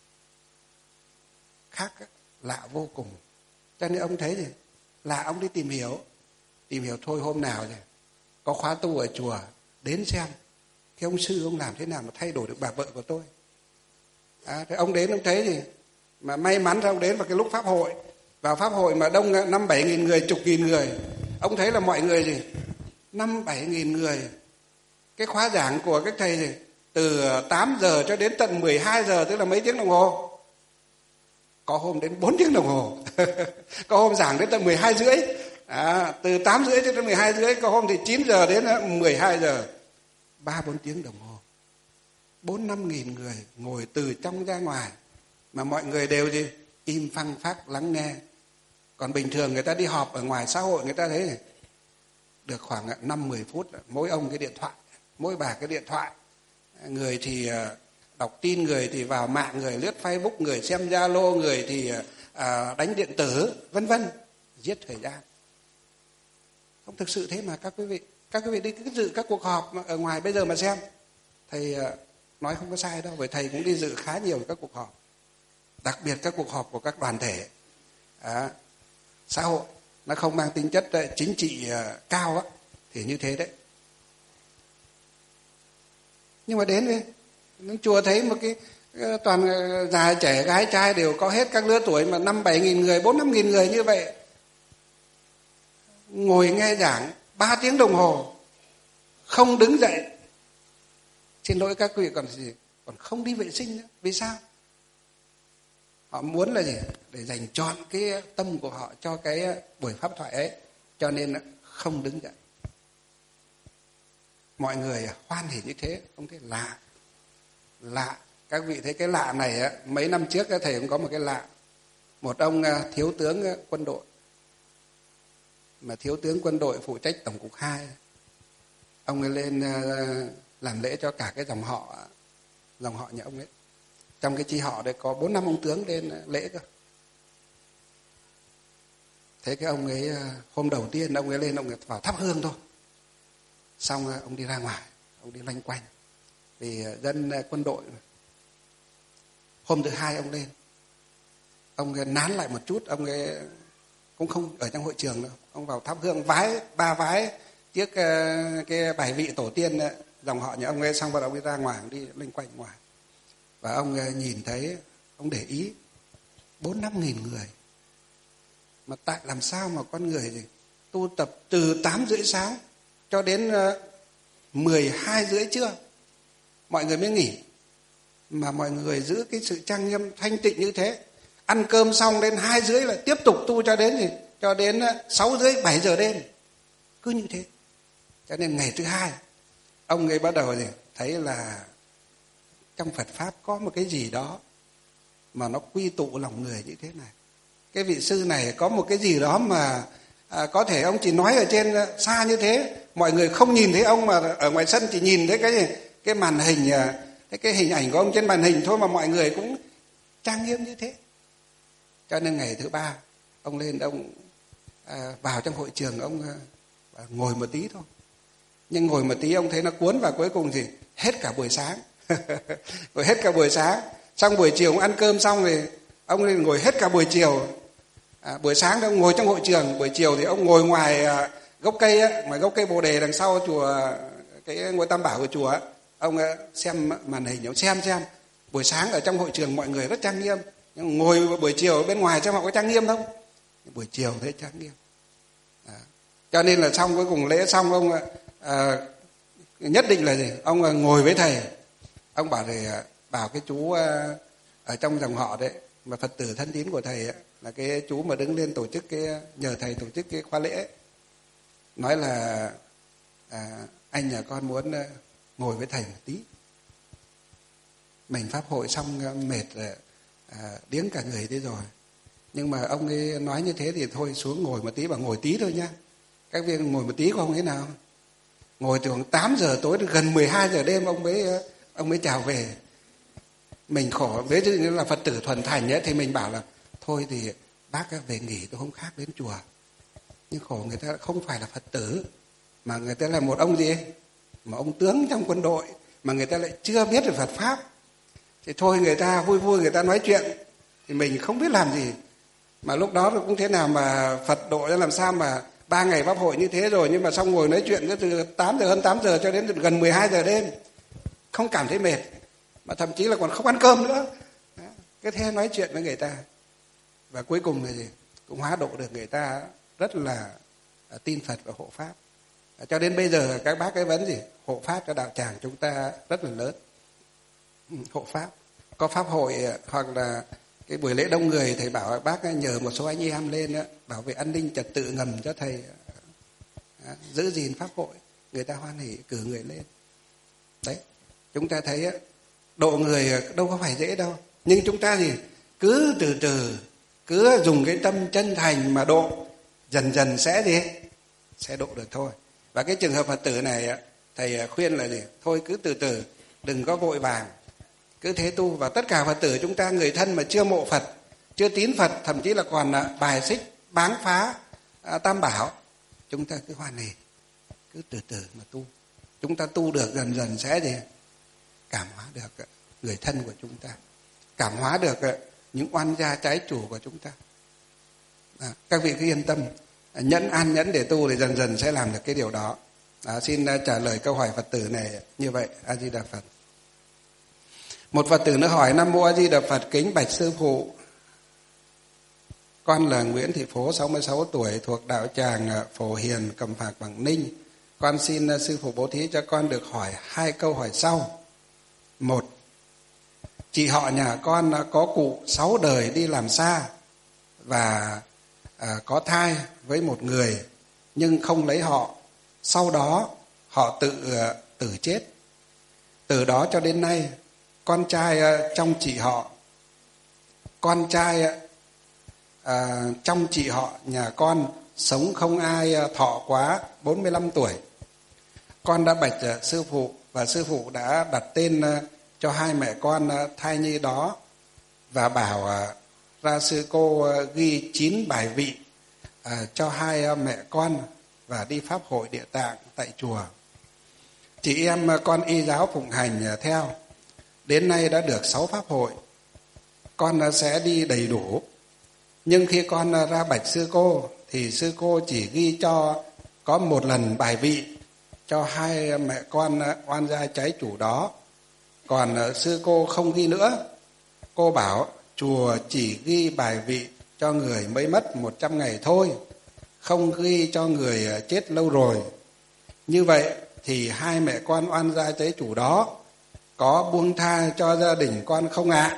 khác lạ vô cùng. Cho nên ông thấy gì? Là ông đi tìm hiểu thôi, hôm nào rồi có khóa tu ở chùa đến xem cái ông sư ông làm thế nào mà thay đổi được bà vợ của tôi. Thế ông đến ông thấy gì? Mà may mắn ông đến vào cái lúc pháp hội, vào pháp hội mà đông 5-7 nghìn người, chục nghìn người. Ông thấy là mọi người gì? 5-7 nghìn người. Cái khóa giảng của các thầy gì? Từ 8 giờ cho đến tận 12 giờ, tức là mấy tiếng đồng hồ. Có hôm đến 4 tiếng đồng hồ. Có hôm giảng đến tận 12 rưỡi. Từ 8 rưỡi cho đến 12 rưỡi. Có hôm thì 9 giờ đến 12 giờ. 3-4 tiếng đồng hồ. 4-5 nghìn người ngồi từ trong ra ngoài. Mà mọi người đều gì? Im phăng phắc lắng nghe. Còn bình thường người ta đi họp ở ngoài xã hội, người ta thấy này, được khoảng 5-10 phút, mỗi ông cái điện thoại, mỗi bà cái điện thoại. Người thì đọc tin, người thì vào mạng, người lướt Facebook, người xem Zalo, người thì đánh điện tử, vân vân, giết thời gian. Không thực sự thế mà các quý vị. Các quý vị đi cứ dự các cuộc họp ở ngoài bây giờ mà xem. Thầy nói không có sai đâu, bởi thầy cũng đi dự khá nhiều các cuộc họp. Đặc biệt các cuộc họp của các đoàn thể xã hội, nó không mang tính chất chính trị cao thì như thế đấy. Nhưng mà đến chùa thấy một cái toàn già trẻ gái trai đều có hết các lứa tuổi, mà 5-7 nghìn người, 4-5 nghìn người như vậy ngồi nghe giảng 3 tiếng đồng hồ không đứng dậy. Xin lỗi các quý vị, còn không đi vệ sinh nữa. Vì sao? Họ muốn là gì? Để dành trọn cái tâm của họ cho cái buổi pháp thoại ấy, cho nên không đứng dậy. Mọi người hoan hỉ như thế, không thấy lạ. Các vị thấy cái lạ này mấy năm trước thầy cũng có một cái lạ. Một ông thiếu tướng quân đội, mà thiếu tướng quân đội phụ trách tổng cục 2, ông ấy lên làm lễ cho cả cái dòng họ nhà ông ấy. Trong cái chi họ đấy có 4-5 ông tướng lên lễ cơ. Thế cái ông ấy hôm đầu tiên ông ấy lên, ông ấy vào thắp hương thôi. Xong ông đi ra ngoài, ông đi loanh quanh. Vì dân quân đội. Hôm thứ 2 ông lên, ông ấy nán lại một chút, ông ấy cũng không ở trong hội trường đâu. Ông vào thắp hương vái 3 vái trước cái bài vị tổ tiên dòng họ nhà ông ấy, xong bắt đầu ông ấy ra ngoài, ông đi loanh quanh ngoài. Và ông nhìn thấy, ông để ý 4-5 nghìn người. Mà tại làm sao mà con người tu tập từ 8 rưỡi sáng cho đến 12:30 trưa mọi người mới nghỉ. Mà mọi người giữ cái sự trang nghiêm thanh tịnh như thế. Ăn cơm xong đến 2:30 là tiếp tục tu cho đến gì? Cho đến 6:30, 7 giờ đêm. Cứ như thế. Cho nên ngày thứ hai ông ấy bắt đầu thì thấy là trong Phật Pháp có một cái gì đó mà nó quy tụ lòng người như thế này. Cái vị sư này có một cái gì đó mà có thể ông chỉ nói ở trên xa như thế, mọi người không nhìn thấy ông, mà ở ngoài sân chỉ nhìn thấy cái màn hình, cái hình ảnh của ông trên màn hình thôi, mà mọi người cũng trang nghiêm như thế. Cho nên ngày thứ ba ông lên, ông vào trong hội trường, ông ngồi một tí thôi. Nhưng ngồi một tí ông thấy nó cuốn vào, cuối cùng gì hết cả buổi sáng. Ngồi hết cả buổi sáng. Xong buổi chiều ông ăn cơm xong thì ông lên ngồi hết cả buổi chiều. Buổi sáng thì ông ngồi trong hội trường, buổi chiều thì ông ngồi ngoài gốc cây ấy, ngoài gốc cây Bồ Đề đằng sau chùa, cái ngôi Tam Bảo của chùa ấy. Ông xem màn hình, ông xem. Buổi sáng ở trong hội trường mọi người rất trang nghiêm, nhưng ngồi buổi chiều bên ngoài xem họ có trang nghiêm không? Buổi chiều thấy trang nghiêm. Cho nên là xong, cuối cùng lễ xong ông nhất định là gì? Ông ngồi với thầy, ông bảo thầy bảo cái chú ở trong dòng họ đấy, mà Phật tử thân tín của thầy ấy, là cái chú mà đứng lên tổ chức cái, nhờ thầy tổ chức cái khóa lễ ấy, nói là anh nhà con muốn ngồi với thầy một tí. Mình pháp hội xong mệt điếng cả người thế rồi, nhưng mà ông ấy nói như thế thì thôi xuống ngồi một tí, bảo ngồi tí thôi nha. Các viên ngồi một tí không thế nào. Ngồi từ khoảng 8 giờ tối đến gần 12 giờ đêm ông mới chào về. Mình khổ, ví dụ như là Phật tử thuần thành ấy, thì mình bảo là thôi thì bác về nghỉ, tôi không khác đến chùa. Nhưng khổ người ta không phải là Phật tử, mà người ta là một ông gì, mà ông tướng trong quân đội, mà người ta lại chưa biết về Phật Pháp. Thì thôi người ta vui người ta nói chuyện, thì mình không biết làm gì. Mà lúc đó cũng thế nào mà Phật độ ra làm sao mà 3 ngày pháp hội như thế rồi, nhưng mà xong ngồi nói chuyện từ 8 giờ, hơn 8 giờ cho đến gần 12 giờ đêm, không cảm thấy mệt, mà thậm chí là còn không ăn cơm nữa. Cứ thế nói chuyện với người ta, và cuối cùng là gì, cũng hóa độ được người ta rất là tin Phật và hộ Pháp. Cho đến bây giờ các bác cái vấn gì hộ Pháp cho đạo tràng chúng ta rất là lớn. Hộ Pháp có pháp hội hoặc là cái buổi lễ đông người, thầy bảo bác nhờ một số anh em lên bảo vệ an ninh trật tự ngầm cho thầy giữ gìn pháp hội, người ta hoan hỉ cử người lên. Đấy, chúng ta thấy độ người đâu có phải dễ đâu, nhưng chúng ta thì cứ từ từ, cứ dùng cái tâm chân thành mà độ, dần dần sẽ gì, sẽ độ được thôi. Và cái trường hợp Phật tử này thầy khuyên là gì, thôi cứ từ từ, đừng có vội vàng, cứ thế tu. Và tất cả Phật tử chúng ta, người thân mà chưa mộ Phật, chưa tín Phật, thậm chí là còn bài xích báng phá Tam Bảo, chúng ta cứ hoan hỉ, cứ từ từ mà tu. Chúng ta tu được dần dần sẽ gì, cảm hóa được người thân của chúng ta, cảm hóa được những oan gia trái chủ của chúng ta. Các vị cứ yên tâm, nhẫn an nhẫn để tu thì dần dần sẽ làm được cái điều đó. Xin trả lời câu hỏi Phật tử này như vậy. A Di Đà Phật. Một Phật tử nữa hỏi: Nam Mô A Di Đà Phật, kính bạch sư phụ, con là Nguyễn Thị Phố, 66 tuổi, thuộc đạo tràng Phổ Hiền, Cẩm Phạc, Quảng Ninh. Con xin sư phụ bố thí cho con được hỏi 2 câu hỏi sau. 1. Chị họ nhà con có cụ 6 đời đi làm xa và có thai với một người nhưng không lấy họ. Sau đó họ tự tử chết. Từ đó cho đến nay, con trai trong chị họ, trong chị họ nhà con sống không ai thọ quá 45 tuổi. Con đã bạch sư phụ, và sư phụ đã đặt tên cho 2 mẹ con thai nhi đó, và bảo ra sư cô ghi 9 bài vị cho 2 mẹ con và đi pháp hội Địa Tạng tại chùa. Chị em con y giáo phụng hành theo, đến nay đã được 6 pháp hội. Con sẽ đi đầy đủ. Nhưng khi con ra bạch sư cô thì sư cô chỉ ghi cho có 1 lần bài vị cho 2 mẹ con oan gia trái chủ đó. Còn sư cô không ghi nữa. Cô bảo chùa chỉ ghi bài vị cho người mới mất 100 ngày thôi, không ghi cho người chết lâu rồi. Như vậy thì hai mẹ con oan gia trái chủ đó có buông tha cho gia đình con không ạ?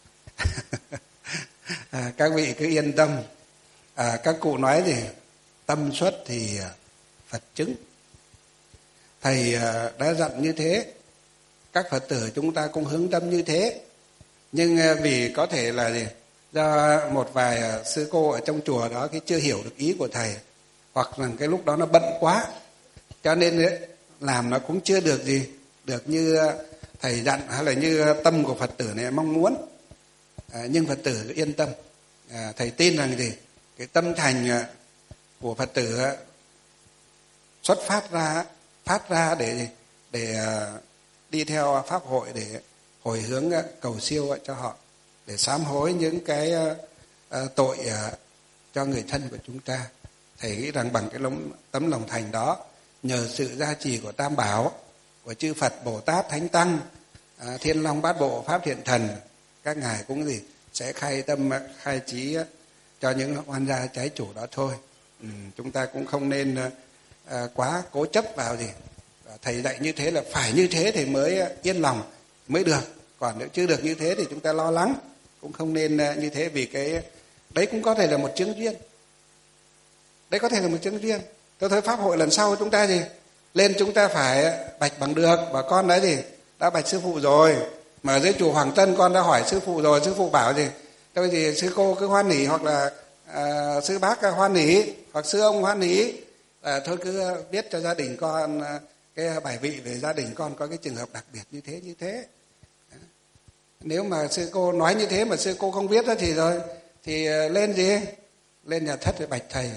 Các vị cứ yên tâm. Các cụ nói gì? Tâm xuất thì Phật chứng. Thầy đã dặn như thế, các Phật tử chúng ta cũng hướng tâm như thế. Nhưng vì có thể là gì? Do một vài sư cô ở trong chùa đó cái chưa hiểu được ý của thầy, hoặc là cái lúc đó nó bận quá, cho nên ấy, làm nó cũng chưa được gì, được như thầy dặn hay là như tâm của Phật tử này mong muốn. Nhưng Phật tử yên tâm, thầy tin rằng gì? Cái tâm thành của Phật tử xuất phát ra để đi theo pháp hội, để hồi hướng cầu siêu cho họ, để sám hối những cái tội cho người thân của chúng ta. Thầy nghĩ rằng bằng cái tấm lòng thành đó, nhờ sự gia trì của Tam Bảo, của chư Phật, Bồ Tát, Thánh Tăng, Thiên Long Bát Bộ, Pháp Thiện Thần, các ngài cũng gì sẽ khai tâm khai trí cho những oan gia trái chủ đó thôi. Chúng ta cũng không nên quá cố chấp vào gì. Thầy dạy như thế là phải như thế thì mới yên lòng, mới được. Còn nếu chưa được như thế thì chúng ta lo lắng. Cũng không nên như thế, vì cái đấy cũng có thể là một chứng duyên. Đấy có thể là một chứng duyên. Tôi thấy pháp hội lần sau chúng ta gì lên, chúng ta phải bạch bằng được. Bà con đã gì đã bạch sư phụ rồi, mà ở dưới chùa Hoàng Tân con đã hỏi sư phụ rồi, sư phụ bảo gì tôi gì sư cô cứ hoan hỉ, hoặc là sư bác hoan hỉ, hoặc sư ông hoan hỉ, thôi cứ viết cho gia đình con cái bài vị về gia đình con có cái trường hợp đặc biệt như thế. Nếu mà sư cô nói như thế mà sư cô không biết đó thì rồi thì lên gì, lên nhà thất để bạch thầy.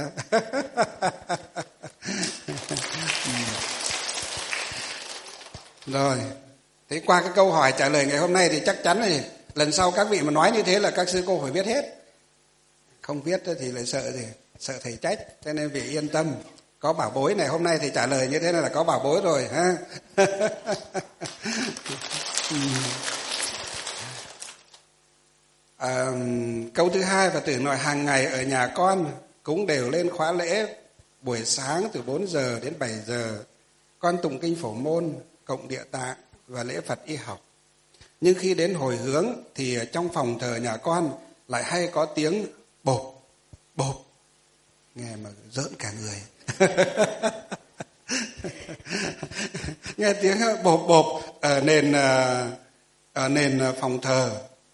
Rồi, thế qua cái câu hỏi trả lời ngày hôm nay thì chắc chắn là lần sau các vị mà nói như thế là các sư cô phải biết hết. Không biết thì lại sợ gì, sợ thầy trách. Cho nên vị yên tâm, có bảo bối này. Hôm nay thì trả lời như thế này là có bảo bối rồi ha. Câu thứ hai, Phật tử nói hàng ngày ở nhà con cũng đều lên khóa lễ buổi sáng từ 4 giờ đến 7 giờ. Con tụng kinh Phổ Môn, cộng Địa Tạng và lễ Phật y học. Nhưng khi đến hồi hướng thì trong phòng thờ nhà con lại hay có tiếng bộp, bộp. Nghe mà rợn cả người. Nghe tiếng bộp bộp ở nền phòng thờ,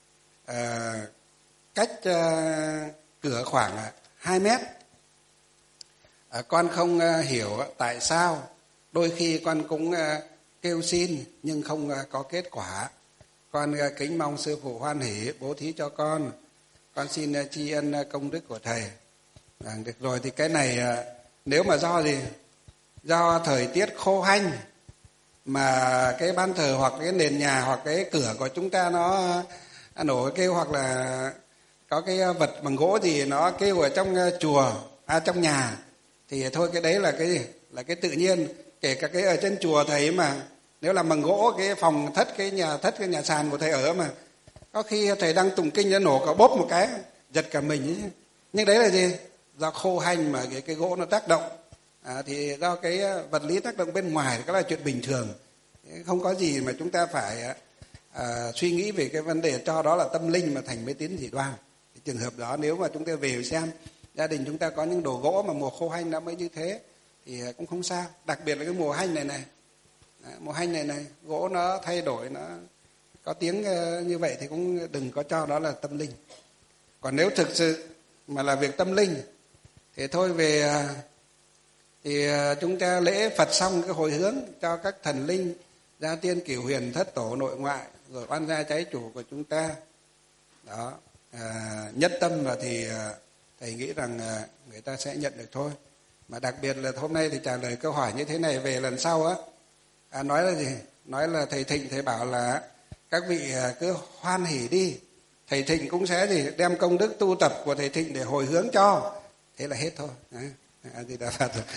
cách cửa khoảng 2 mét. Con không hiểu tại sao, đôi khi con cũng kêu xin nhưng không có kết quả. Con kính mong sư phụ hoan hỷ bố thí cho con. Con xin tri ân công đức của thầy. Được rồi, thì cái này nếu mà do gì, do thời tiết khô hanh mà cái ban thờ hoặc cái nền nhà hoặc cái cửa của chúng ta nó nổ kêu, hoặc là có cái vật bằng gỗ gì nó kêu ở trong chùa, trong nhà, thì thôi cái đấy là cái gì, là cái tự nhiên. Kể cả cái ở trên chùa thầy mà nếu là bằng gỗ, cái phòng thất, cái nhà sàn của thầy ở mà có khi thầy đang tụng kinh nó nổ cả bốp một cái, giật cả mình ấy. Nhưng đấy là gì, do khô hanh mà cái gỗ nó tác động, thì do cái vật lý tác động bên ngoài, cái là chuyện bình thường, không có gì mà chúng ta phải suy nghĩ về cái vấn đề cho đó là tâm linh mà thành mê tín dị đoan. Cái trường hợp đó nếu mà chúng ta về xem gia đình chúng ta có những đồ gỗ mà mùa khô hanh nó mới như thế thì cũng không sao. Đặc biệt là cái mùa hanh này mùa hanh này gỗ nó thay đổi, nó có tiếng như vậy thì cũng đừng có cho đó là tâm linh. Còn nếu thực sự mà là việc tâm linh thì thôi về thì chúng ta lễ Phật xong cái hồi hướng cho các thần linh, gia tiên cửu huyền, thất tổ nội ngoại, rồi oan gia trái chủ của chúng ta đó, nhất tâm và thì thầy nghĩ rằng người ta sẽ nhận được thôi. Mà đặc biệt là hôm nay thì trả lời câu hỏi như thế này, về lần sau á, nói là gì, nói là thầy Thịnh thầy bảo là các vị cứ hoan hỉ đi, thầy Thịnh cũng sẽ gì đem công đức tu tập của thầy Thịnh để hồi hướng cho, thế là hết thôi. Thì đã Phật rồi.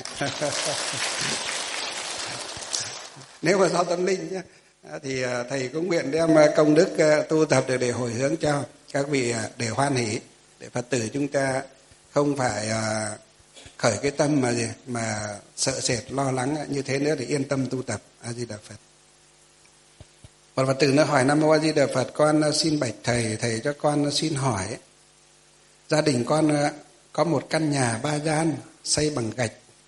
Nếu mà do tâm linh nhé, thì thầy cũng nguyện đem công đức tu tập để hồi hướng cho các vị để hoan hỷ, để Phật tử chúng ta không phải khởi cái tâm mà sợ sệt lo lắng như thế nữa để yên tâm tu tập. A Di Đà Phật. Một Phật tử nó hỏi: Nam Mô A Di Đà Phật, con xin bạch thầy, thầy cho con xin hỏi, gia đình con có một căn nhà 3 gian xây bằng gạch,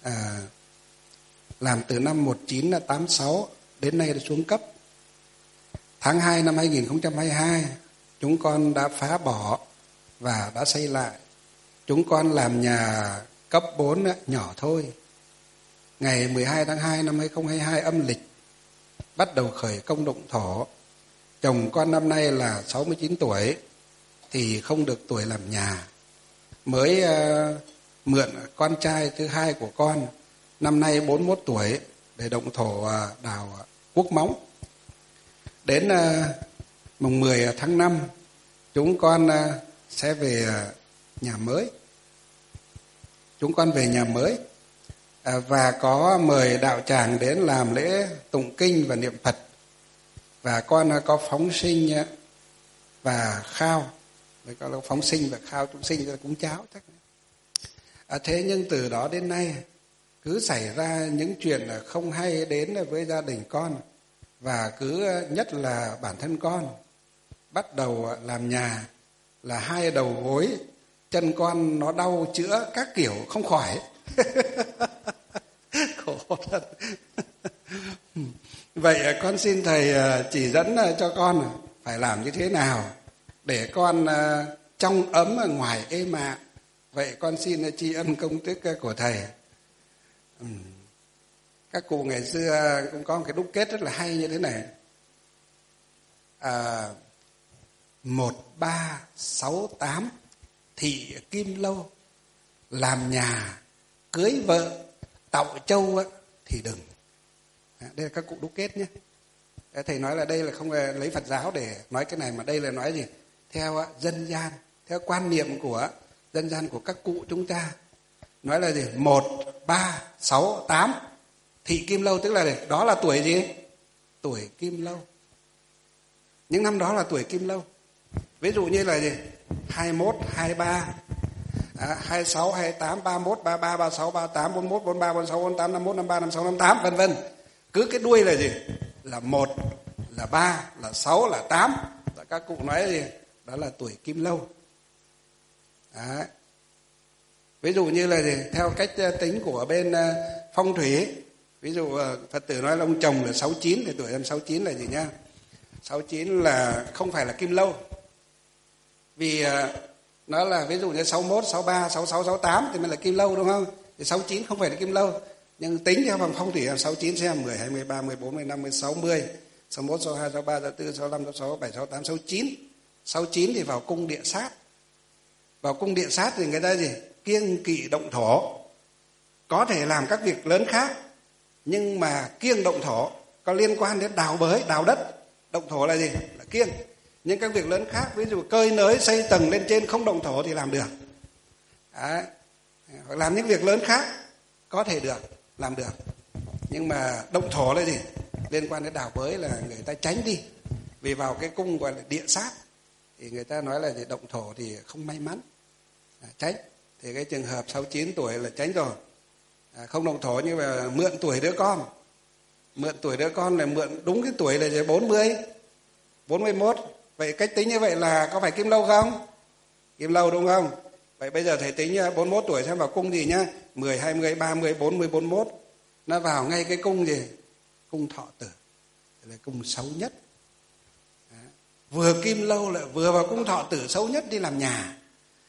làm từ năm 1986 đến nay đã xuống cấp. Tháng 2 năm 2022 chúng con đã phá bỏ và đã xây lại. Chúng con làm nhà cấp 4 nhỏ thôi. Ngày 12 tháng 2 năm 2022 âm lịch bắt đầu khởi công động thổ. Chồng con năm nay là 69 tuổi thì không được tuổi làm nhà. Mới mượn con trai thứ hai của con năm nay 41 tuổi để động thổ đào Quốc Móng. Đến mùng 10 tháng 5 chúng con sẽ về nhà mới. Chúng con về nhà mới và có mời đạo tràng đến làm lễ tụng kinh và niệm Phật. Và con có phóng sinh và khao. Có phóng sinh và khao chúng sinh là cúng cháo chắc. Thế nhưng từ đó đến nay cứ xảy ra những chuyện không hay đến với gia đình con. Và cứ nhất là bản thân con bắt đầu làm nhà là hai đầu gối chân con nó đau chữa các kiểu không khỏi. Khổ thật. Vậy con xin thầy chỉ dẫn cho con phải làm như thế nào để con trong ấm ở ngoài êm ạ. Vậy con xin tri ân công đức của thầy. Các cụ ngày xưa cũng có một cái đúc kết rất là hay như thế này. 1368 Thị Kim Lâu, làm nhà cưới vợ tậu châu thì đừng. Đây là các cụ đúc kết nhé. Thầy nói là đây là không là lấy Phật giáo để nói cái này, mà đây là nói gì? Theo dân gian, theo quan niệm của dân gian của các cụ chúng ta. Nói là gì? 1368 Thị Kim Lâu, tức là đó là tuổi gì? Tuổi Kim Lâu. Những năm đó là tuổi Kim Lâu. Ví dụ như là gì? 21, 23, 26, 28, 31, 33, 36, 38, 41, 43, 46, 48, 51, 53, 56, 58, vân vân. Cứ cái đuôi là gì? Là 1, là 3, là 6, là 8. Các cụ nói gì? Đó là tuổi Kim Lâu. Đấy. Ví dụ như là gì? Theo cách tính của bên phong thủy, ví dụ Phật tử nói là ông chồng là 69 thì tuổi em 69 là gì nhá? 69 là không phải là Kim Lâu. Vì nó là ví dụ như 61, 63, 66, 68 thì mới là Kim Lâu đúng không? Thì 69 không phải là Kim Lâu. Nhưng tính theo bằng phong thủy là 69 xem 10, 20, 30, 40, 50, 60, 61, 62, 63, 64, 65, 66, 67, 68, 69. 69 thì vào cung địa sát. Vào cung địa sát thì người ta gì? Kiêng kỵ động thổ. Có thể làm các việc lớn khác, nhưng mà kiêng động thổ có liên quan đến đào bới, đào đất. Động thổ là gì? Là kiêng. Nhưng các việc lớn khác, ví dụ cơi nới, xây tầng lên trên không động thổ thì làm được. Đấy. Hoặc làm những việc lớn khác có thể được, làm được. Nhưng mà động thổ là gì? Liên quan đến đào bới là người ta tránh đi. Vì vào cái cung gọi là địa sát thì người ta nói là gì? Động thổ thì không may mắn, tránh. Thì cái trường hợp 69 tuổi là tránh rồi. Không động thổ nhưng mà mượn tuổi đứa con. Mượn tuổi đứa con là mượn đúng cái tuổi là 40, 41. Vậy cách tính như vậy là có phải Kim Lâu không? Kim Lâu đúng không? Vậy bây giờ thầy tính 41 tuổi xem vào cung gì nhá. 10, 20, 30, 40, 41. Nó vào ngay cái cung gì? Cung Thọ Tử. Là cung xấu nhất. Đó. Vừa Kim Lâu lại vừa vào cung Thọ Tử xấu nhất đi làm nhà.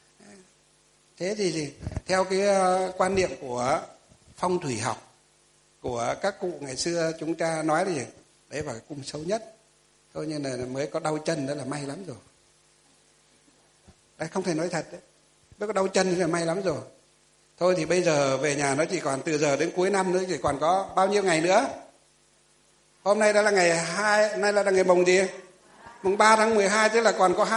Thế thì gì? Theo cái quan niệm của phong thủy học của các cụ ngày xưa chúng ta nói là gì? Đấy vào cái cung xấu nhất. Thôi nhưng là mới có đau chân đó là may lắm rồi. Đấy không thể nói thật đấy. Mới có đau chân thì là may lắm rồi. Thôi thì bây giờ về nhà nó chỉ còn từ giờ đến cuối năm nữa, chỉ còn có bao nhiêu ngày nữa? Hôm nay đã là ngày 2, nay là ngày mùng gì? Mùng 3 tháng 12 tức là còn có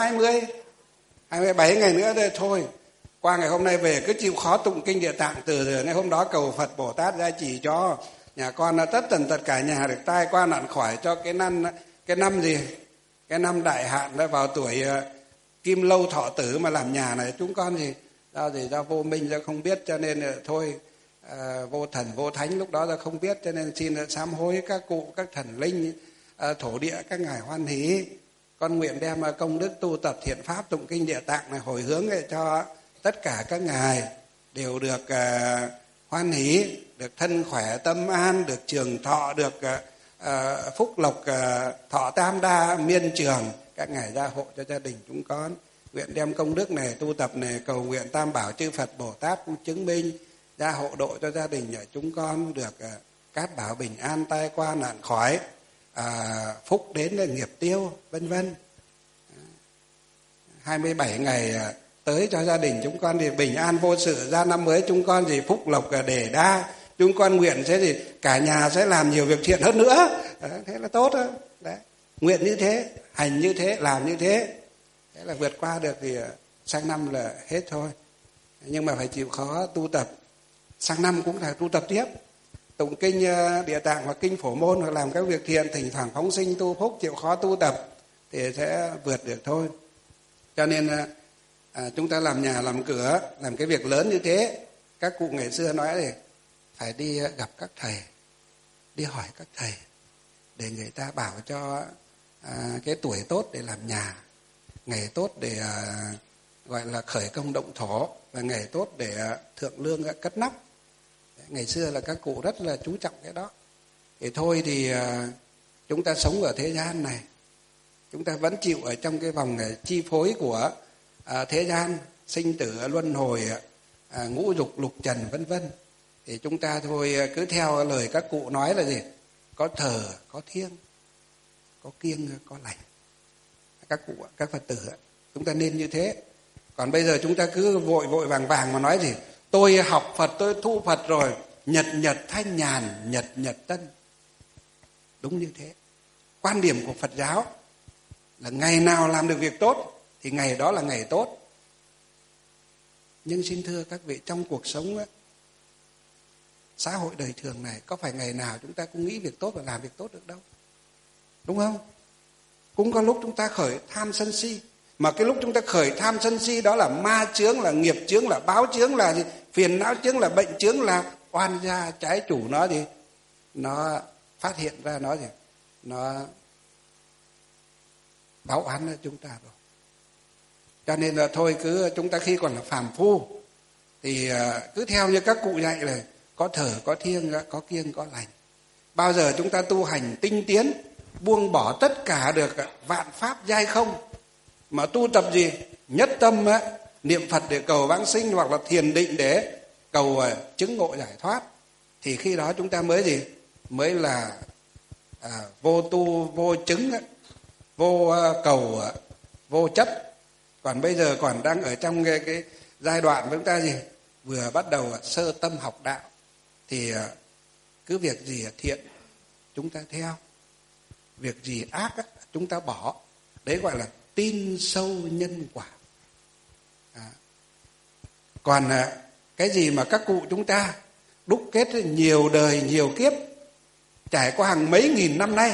27 ngày nữa thôi. Qua ngày hôm nay về cứ chịu khó tụng kinh Địa Tạng, từ giờ ngày hôm đó cầu Phật Bồ Tát gia trì cho nhà con tất cả nhà được tai qua nạn khỏi, cho cái năm gì? Cái năm đại hạn đã vào tuổi Kim Lâu Thọ Tử mà làm nhà này chúng con gì? do vô minh, do không biết, cho nên thôi vô thần vô thánh lúc đó do không biết, cho nên xin sám hối các cụ, các thần linh, thổ địa, các ngài hoan hỷ. Con nguyện đem công đức tu tập thiện pháp tụng kinh Địa Tạng này hồi hướng cho tất cả các ngài đều được hoan hỷ, được thân khỏe tâm an, được trường thọ, được phúc lộc thọ tam đa miên trường. Các ngài gia hộ cho gia đình chúng con. Nguyện đem công đức này tu tập này cầu nguyện Tam Bảo chư Phật Bồ Tát chứng minh gia hộ độ cho gia đình chúng con được cát bảo bình an, tai qua nạn khỏi, phúc đến nghiệp tiêu, vân vân. 27 ngày tới cho gia đình chúng con thì bình an vô sự, ra năm mới chúng con thì phúc lộc đề đa. Chúng con nguyện sẽ gì cả nhà sẽ làm nhiều việc thiện hơn nữa. Thế là tốt đó. Đấy. Nguyện như thế, hành như thế, làm như thế. Thế là vượt qua được thì sang năm là hết thôi. Nhưng mà phải chịu khó tu tập. Sang năm cũng phải tu tập tiếp. Tụng kinh Địa Tạng hoặc kinh Phổ Môn, hoặc làm các việc thiện, thỉnh thoảng phóng sinh tu phúc, chịu khó tu tập thì sẽ vượt được thôi. Cho nên chúng ta làm nhà làm cửa, làm cái việc lớn như thế, các cụ ngày xưa nói thì phải đi gặp các thầy, đi hỏi các thầy để người ta bảo cho cái tuổi tốt để làm nhà, ngày tốt để gọi là khởi công động thổ, và ngày tốt để thượng lương cất nóc. Ngày xưa là các cụ rất là chú trọng cái đó. Thì thôi thì chúng ta sống ở thế gian này, chúng ta vẫn chịu ở trong cái vòng chi phối của thế gian, sinh tử luân hồi, ngũ dục lục trần vân vân. Thì chúng ta thôi cứ theo lời các cụ nói là gì? Có thờ, có thiêng, có kiêng, có lành. Các cụ, các Phật tử, chúng ta nên như thế. Còn bây giờ chúng ta cứ vội vội vàng vàng mà nói gì? Tôi học Phật, tôi thu Phật rồi, nhật nhật thanh nhàn, nhật nhật tân. Đúng như thế. Quan điểm của Phật giáo là ngày nào làm được việc tốt thì ngày đó là ngày tốt. Nhưng xin thưa các vị, trong cuộc sống xã hội đời thường này, có phải ngày nào chúng ta cũng nghĩ việc tốt và làm việc tốt được đâu. Đúng không? Cũng có lúc chúng ta khởi tham sân si. Mà cái lúc chúng ta khởi tham sân si đó là ma chướng, là nghiệp chướng, là báo chướng, là gì? Phiền não chướng, là bệnh chướng, là oan gia trái chủ nó gì? Nó phát hiện ra nó gì? Nó báo oán cho chúng ta rồi. Cho nên là thôi cứ chúng ta khi còn là phàm phu thì cứ theo như các cụ dạy là có thờ, có thiêng, có kiêng, có lành. Bao giờ chúng ta tu hành tinh tiến, buông bỏ tất cả được vạn pháp giai không, mà tu tập gì? Nhất tâm niệm Phật để cầu vãng sinh, hoặc là thiền định để cầu chứng ngộ giải thoát, thì khi đó chúng ta mới gì? Mới là vô tu, vô chứng, vô cầu, vô chấp. Còn bây giờ còn đang ở trong cái giai đoạn chúng ta gì? Vừa bắt đầu sơ tâm học đạo, thì cứ việc gì thiện chúng ta theo, việc gì ác chúng ta bỏ. Đấy gọi là tin sâu nhân quả. Còn cái gì mà các cụ chúng ta đúc kết nhiều đời nhiều kiếp, trải qua hàng mấy nghìn năm nay,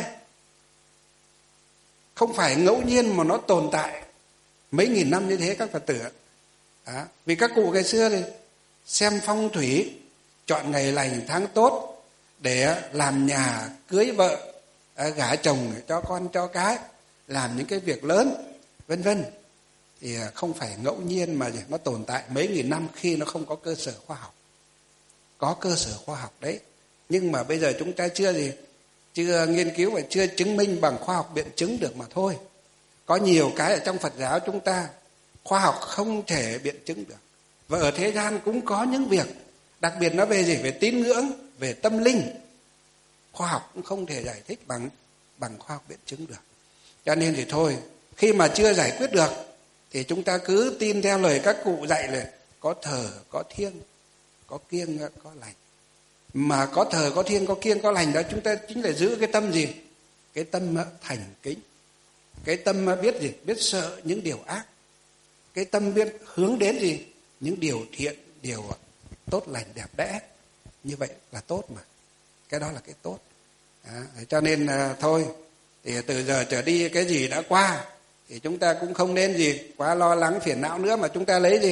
không phải ngẫu nhiên mà nó tồn tại mấy nghìn năm như thế các Phật tử. Vì các cụ ngày xưa thì xem phong thủy, chọn ngày lành tháng tốt để làm nhà, cưới vợ, gả chồng, cho con cho cái, làm những cái việc lớn vân vân, thì không phải ngẫu nhiên mà nó tồn tại mấy nghìn năm khi nó không có cơ sở khoa học. Có cơ sở khoa học đấy, nhưng mà bây giờ chúng ta chưa nghiên cứu và chưa chứng minh bằng khoa học biện chứng được mà thôi. Có nhiều cái ở trong Phật giáo chúng ta khoa học không thể biện chứng được. Và ở thế gian cũng có những việc, đặc biệt nó về gì? Về tín ngưỡng, về tâm linh, khoa học cũng không thể giải thích bằng khoa học biện chứng được. Cho nên thì thôi, khi mà chưa giải quyết được thì chúng ta cứ tin theo lời các cụ dạy là có thờ, có thiêng, có kiêng, có lành. Mà có thờ, có thiêng, có kiêng, có lành đó, chúng ta chính là giữ cái tâm gì? Cái tâm thành kính. Cái tâm biết gì? Biết sợ những điều ác. Cái tâm biết hướng đến gì? Những điều thiện, điều tốt lành đẹp đẽ. Như vậy là tốt mà. Cái đó là cái tốt. Cho nên thôi, thì từ giờ trở đi cái gì đã qua thì chúng ta cũng không nên gì quá lo lắng phiền não nữa, mà chúng ta lấy gì?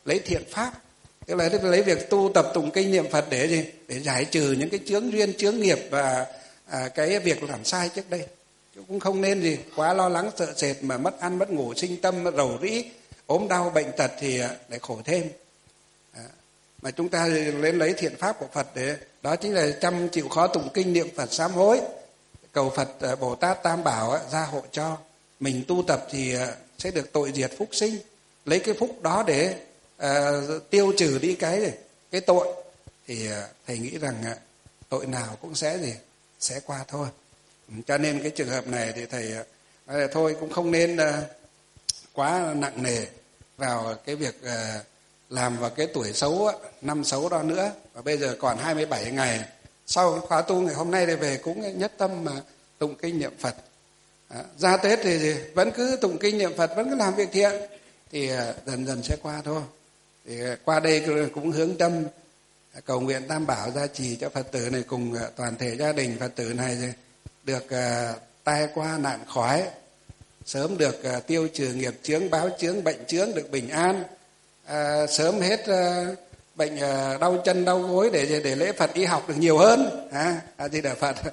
lấy thiện pháp, tức là lấy việc tu tập tụng kinh niệm Phật để gì? Để giải trừ những cái chướng duyên, chướng nghiệp và cái việc làm sai trước đây. Chứ cũng không nên gì quá lo lắng sợ sệt mà mất ăn mất ngủ, sinh tâm rầu rĩ, ốm đau bệnh tật thì lại khổ thêm. Mà chúng ta lên lấy thiện pháp của Phật để đó chính là chăm chịu khó tụng kinh niệm Phật sám hối, cầu Phật Bồ Tát Tam Bảo gia hộ cho mình tu tập thì sẽ được tội diệt phúc sinh, lấy cái phúc đó để tiêu trừ đi cái tội, thì thầy nghĩ rằng tội nào cũng sẽ qua thôi. Cho nên cái trường hợp này thì thầy thôi cũng không nên quá nặng nề vào cái việc làm vào cái tuổi xấu, năm xấu đó nữa. Và bây giờ còn 27 ngày sau khóa tu ngày hôm nay đây về cũng nhất tâm mà tụng kinh niệm Phật. Ra Tết thì vẫn cứ tụng kinh niệm Phật, vẫn cứ làm việc thiện thì dần dần sẽ qua thôi. Thì qua đây cũng hướng tâm cầu nguyện Tam Bảo gia trì cho Phật tử này cùng toàn thể gia đình Phật tử này được tai qua nạn khỏi, sớm được tiêu trừ nghiệp chướng, báo chướng, bệnh chướng, được bình an, sớm hết bệnh đau chân đau gối để lễ Phật y học được nhiều hơn. A Di Đà Phật.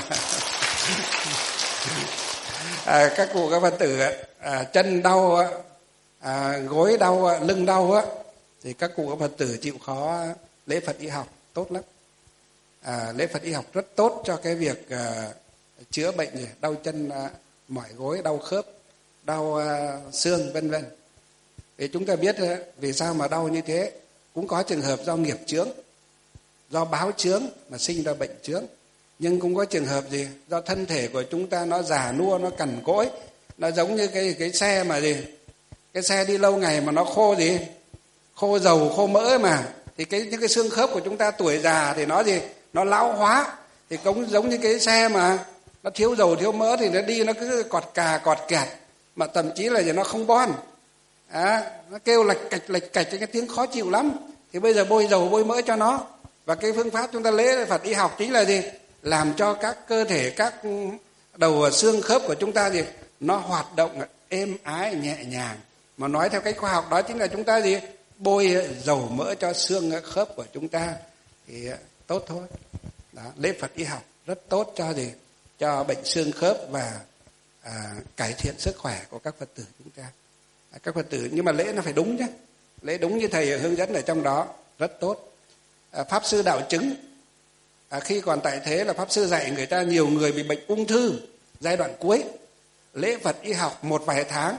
Các cụ các Phật tử chân đau, gối đau, lưng đau thì các cụ các Phật tử chịu khó lễ Phật y học tốt lắm. Lễ Phật y học rất tốt cho cái việc chữa bệnh gì, đau chân mỏi gối, đau khớp, đau xương vân vân. Thì chúng ta biết vì sao mà đau như thế, cũng có trường hợp do nghiệp chướng, do báo chướng mà sinh ra bệnh chướng. Nhưng cũng có trường hợp gì do thân thể của chúng ta nó già nua, nó cằn cỗi, nó giống như cái xe mà gì, cái xe đi lâu ngày mà nó khô gì, khô dầu khô mỡ mà, thì những cái xương khớp của chúng ta tuổi già thì nó gì, nó lão hóa, thì cũng giống như cái xe mà nó thiếu dầu thiếu mỡ thì nó đi nó cứ cọt cà cọt kẹt, mà thậm chí là nó không bon, nó kêu lạch cạch cái tiếng khó chịu lắm. Thì bây giờ bôi dầu bôi mỡ cho nó. Và cái phương pháp chúng ta lễ Phật y học chính là gì, làm cho các cơ thể, các đầu xương khớp của chúng ta gì, nó hoạt động êm ái nhẹ nhàng. Mà nói theo cách khoa học đó chính là chúng ta gì, bôi dầu mỡ cho xương khớp của chúng ta thì tốt thôi. Đó, lễ Phật y học rất tốt cho gì, cho bệnh xương khớp và cải thiện sức khỏe của các Phật tử chúng ta. Các Phật tử, nhưng mà lễ nó phải đúng chứ, lễ đúng như thầy hướng dẫn ở trong đó rất tốt. Pháp sư đạo chứng, khi còn tại thế là pháp sư dạy người ta, nhiều người bị bệnh ung thư giai đoạn cuối, lễ Phật y học một vài tháng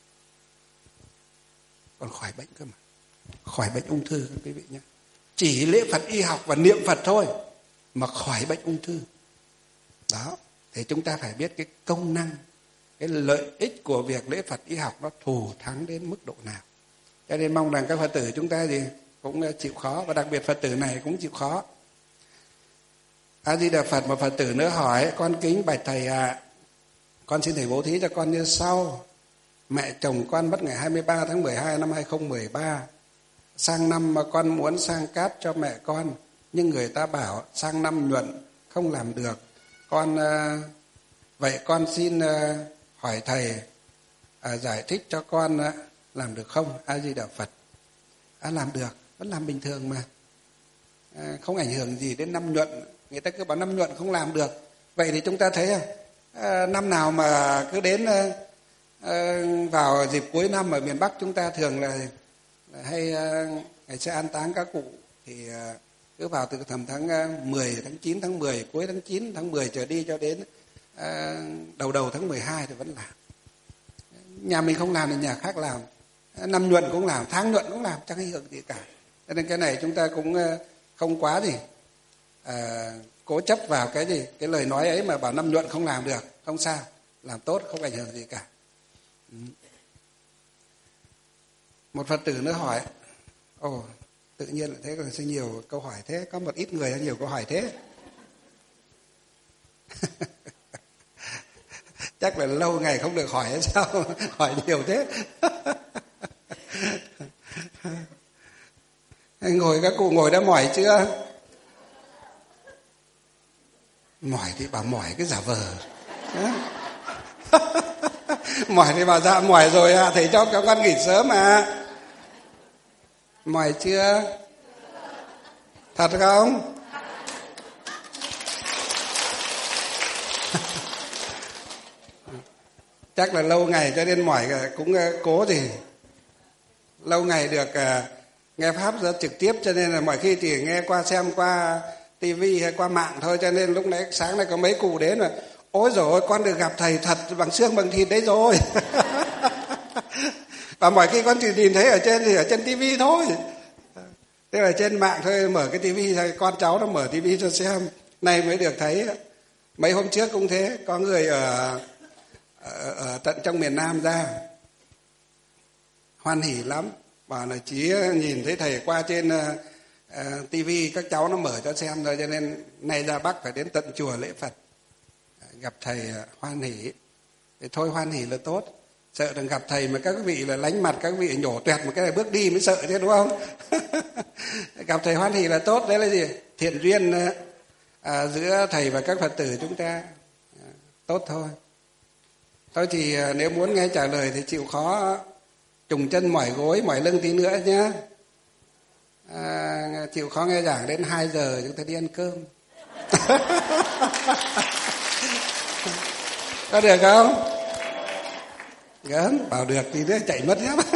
còn khỏi bệnh cơ mà, khỏi bệnh ung thư các quý vị nhé. Chỉ lễ Phật y học và niệm Phật thôi mà khỏi bệnh ung thư. Đó, thì chúng ta phải biết cái công năng, cái lợi ích của việc lễ Phật y học nó thù thắng đến mức độ nào. Cho nên mong rằng các Phật tử chúng ta gì cũng chịu khó, và đặc biệt Phật tử này cũng chịu khó. A Di Đà Phật. Một Phật tử nữa hỏi: con kính bạch thầy con xin thầy bố thí cho con như sau. Mẹ chồng con mất ngày 23 tháng 12 năm 2013. Sang năm mà con muốn sang cát cho mẹ con, nhưng người ta bảo sang năm nhuận không làm được. Vậy con xin hỏi thầy giải thích cho con làm được không? A Di Đà Phật. Làm được, vẫn làm bình thường mà, không ảnh hưởng gì đến năm nhuận. Người ta cứ bảo năm nhuận không làm được. Vậy thì chúng ta thấy năm nào mà cứ đến vào dịp cuối năm ở miền Bắc chúng ta thường là hay ngày sẽ an táng các cụ, thì cứ vào từ tầm tháng 10, tháng 9, tháng 10, cuối tháng 9, tháng 10 trở đi cho đến đầu tháng 12 thì vẫn làm. Nhà mình không làm thì nhà khác làm. Năm nhuận cũng làm, tháng nhuận cũng làm, chẳng ảnh hưởng gì cả. Cho nên cái này chúng ta cũng không quá gì cố chấp vào cái gì, cái lời nói ấy mà bảo năm nhuận không làm được, không sao, làm tốt không ảnh hưởng gì cả. Một Phật tử nữa hỏi: tự nhiên lại thế, còn sao nhiều câu hỏi thế, có một ít người nhiều câu hỏi thế. Chắc là lâu ngày không được hỏi hay sao, hỏi nhiều thế. Các cụ ngồi đã mỏi chưa? Mỏi thì bảo mỏi cái giả vờ. Mỏi thì bảo dạ mỏi rồi, thầy cho các con nghỉ sớm mà. Mỏi chưa? Thật không? Chắc là lâu ngày cho nên mỏi, cũng cố gì. Lâu ngày được nghe Pháp rất trực tiếp cho nên là mọi khi chỉ nghe qua xem qua tivi hay qua mạng thôi, cho nên lúc nãy sáng nay có mấy cụ đến mà ôi dồi ôi, con được gặp thầy thật bằng xương bằng thịt đấy rồi. Và mọi khi con chỉ nhìn thấy ở trên tivi thôi. Thế là trên mạng thôi, mở cái tivi thôi, con cháu nó mở tivi cho xem, nay mới được thấy. Mấy hôm trước cũng thế, có người ở tận trong miền Nam ra, hoan hỉ lắm, bảo là chỉ nhìn thấy thầy qua trên tivi, các cháu nó mở cho xem rồi, cho nên nay ra Bắc phải đến tận chùa lễ Phật, gặp thầy hoan hỉ. Thì thôi hoan hỉ là tốt, sợ đừng gặp thầy mà các vị là lánh mặt, các vị nhổ toẹt một cái này bước đi mới sợ chứ, đúng không? Gặp thầy hoan hỉ là tốt, đấy là gì? Thiện duyên giữa thầy và các Phật tử chúng ta, tốt thôi. Thôi thì nếu muốn nghe trả lời thì chịu khó trùng chân mỏi gối mỏi lưng tí nữa nhé. Chịu khó nghe giảng đến 2 giờ chúng ta đi ăn cơm. Có được không? Gớm, bảo được thì nữa chạy mất nhé.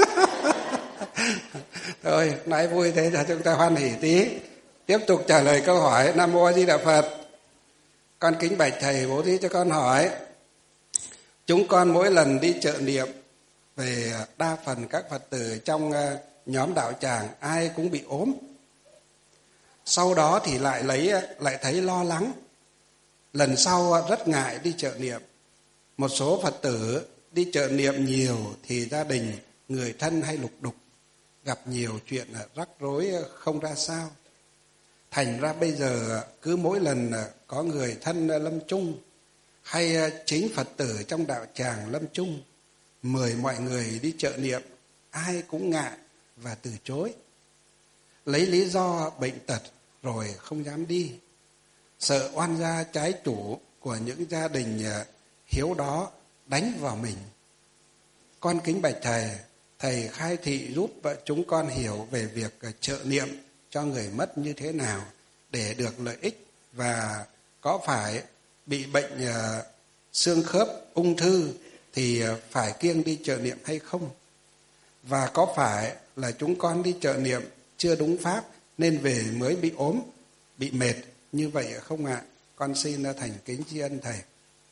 Thôi nói vui thế cho chúng ta hoan hỉ tí. Tiếp tục trả lời câu hỏi. Nam Mô A Di Đà Phật. Con kính bạch thầy bố thí cho con hỏi. Chúng con mỗi lần đi chợ niệm về, đa phần các Phật tử trong nhóm đạo tràng ai cũng bị ốm. Sau đó thì lại thấy lo lắng. Lần sau rất ngại đi chợ niệm. Một số Phật tử đi chợ niệm nhiều thì gia đình, người thân hay lục đục, gặp nhiều chuyện rắc rối không ra sao. Thành ra bây giờ cứ mỗi lần có người thân lâm chung hay chính Phật tử trong đạo tràng lâm chung, mời mọi người đi chợ niệm, ai cũng ngại và từ chối. Lấy lý do bệnh tật rồi không dám đi, sợ oan gia trái chủ của những gia đình hiếu đó đánh vào mình. Con kính bạch thầy, thầy khai thị giúp chúng con hiểu về việc chợ niệm cho người mất như thế nào để được lợi ích, và có phải bị bệnh xương khớp, ung thư thì phải kiêng đi chợ niệm hay không? Và có phải là chúng con đi chợ niệm chưa đúng pháp nên về mới bị ốm, bị mệt như vậy không ạ? Con xin thành kính tri ân thầy.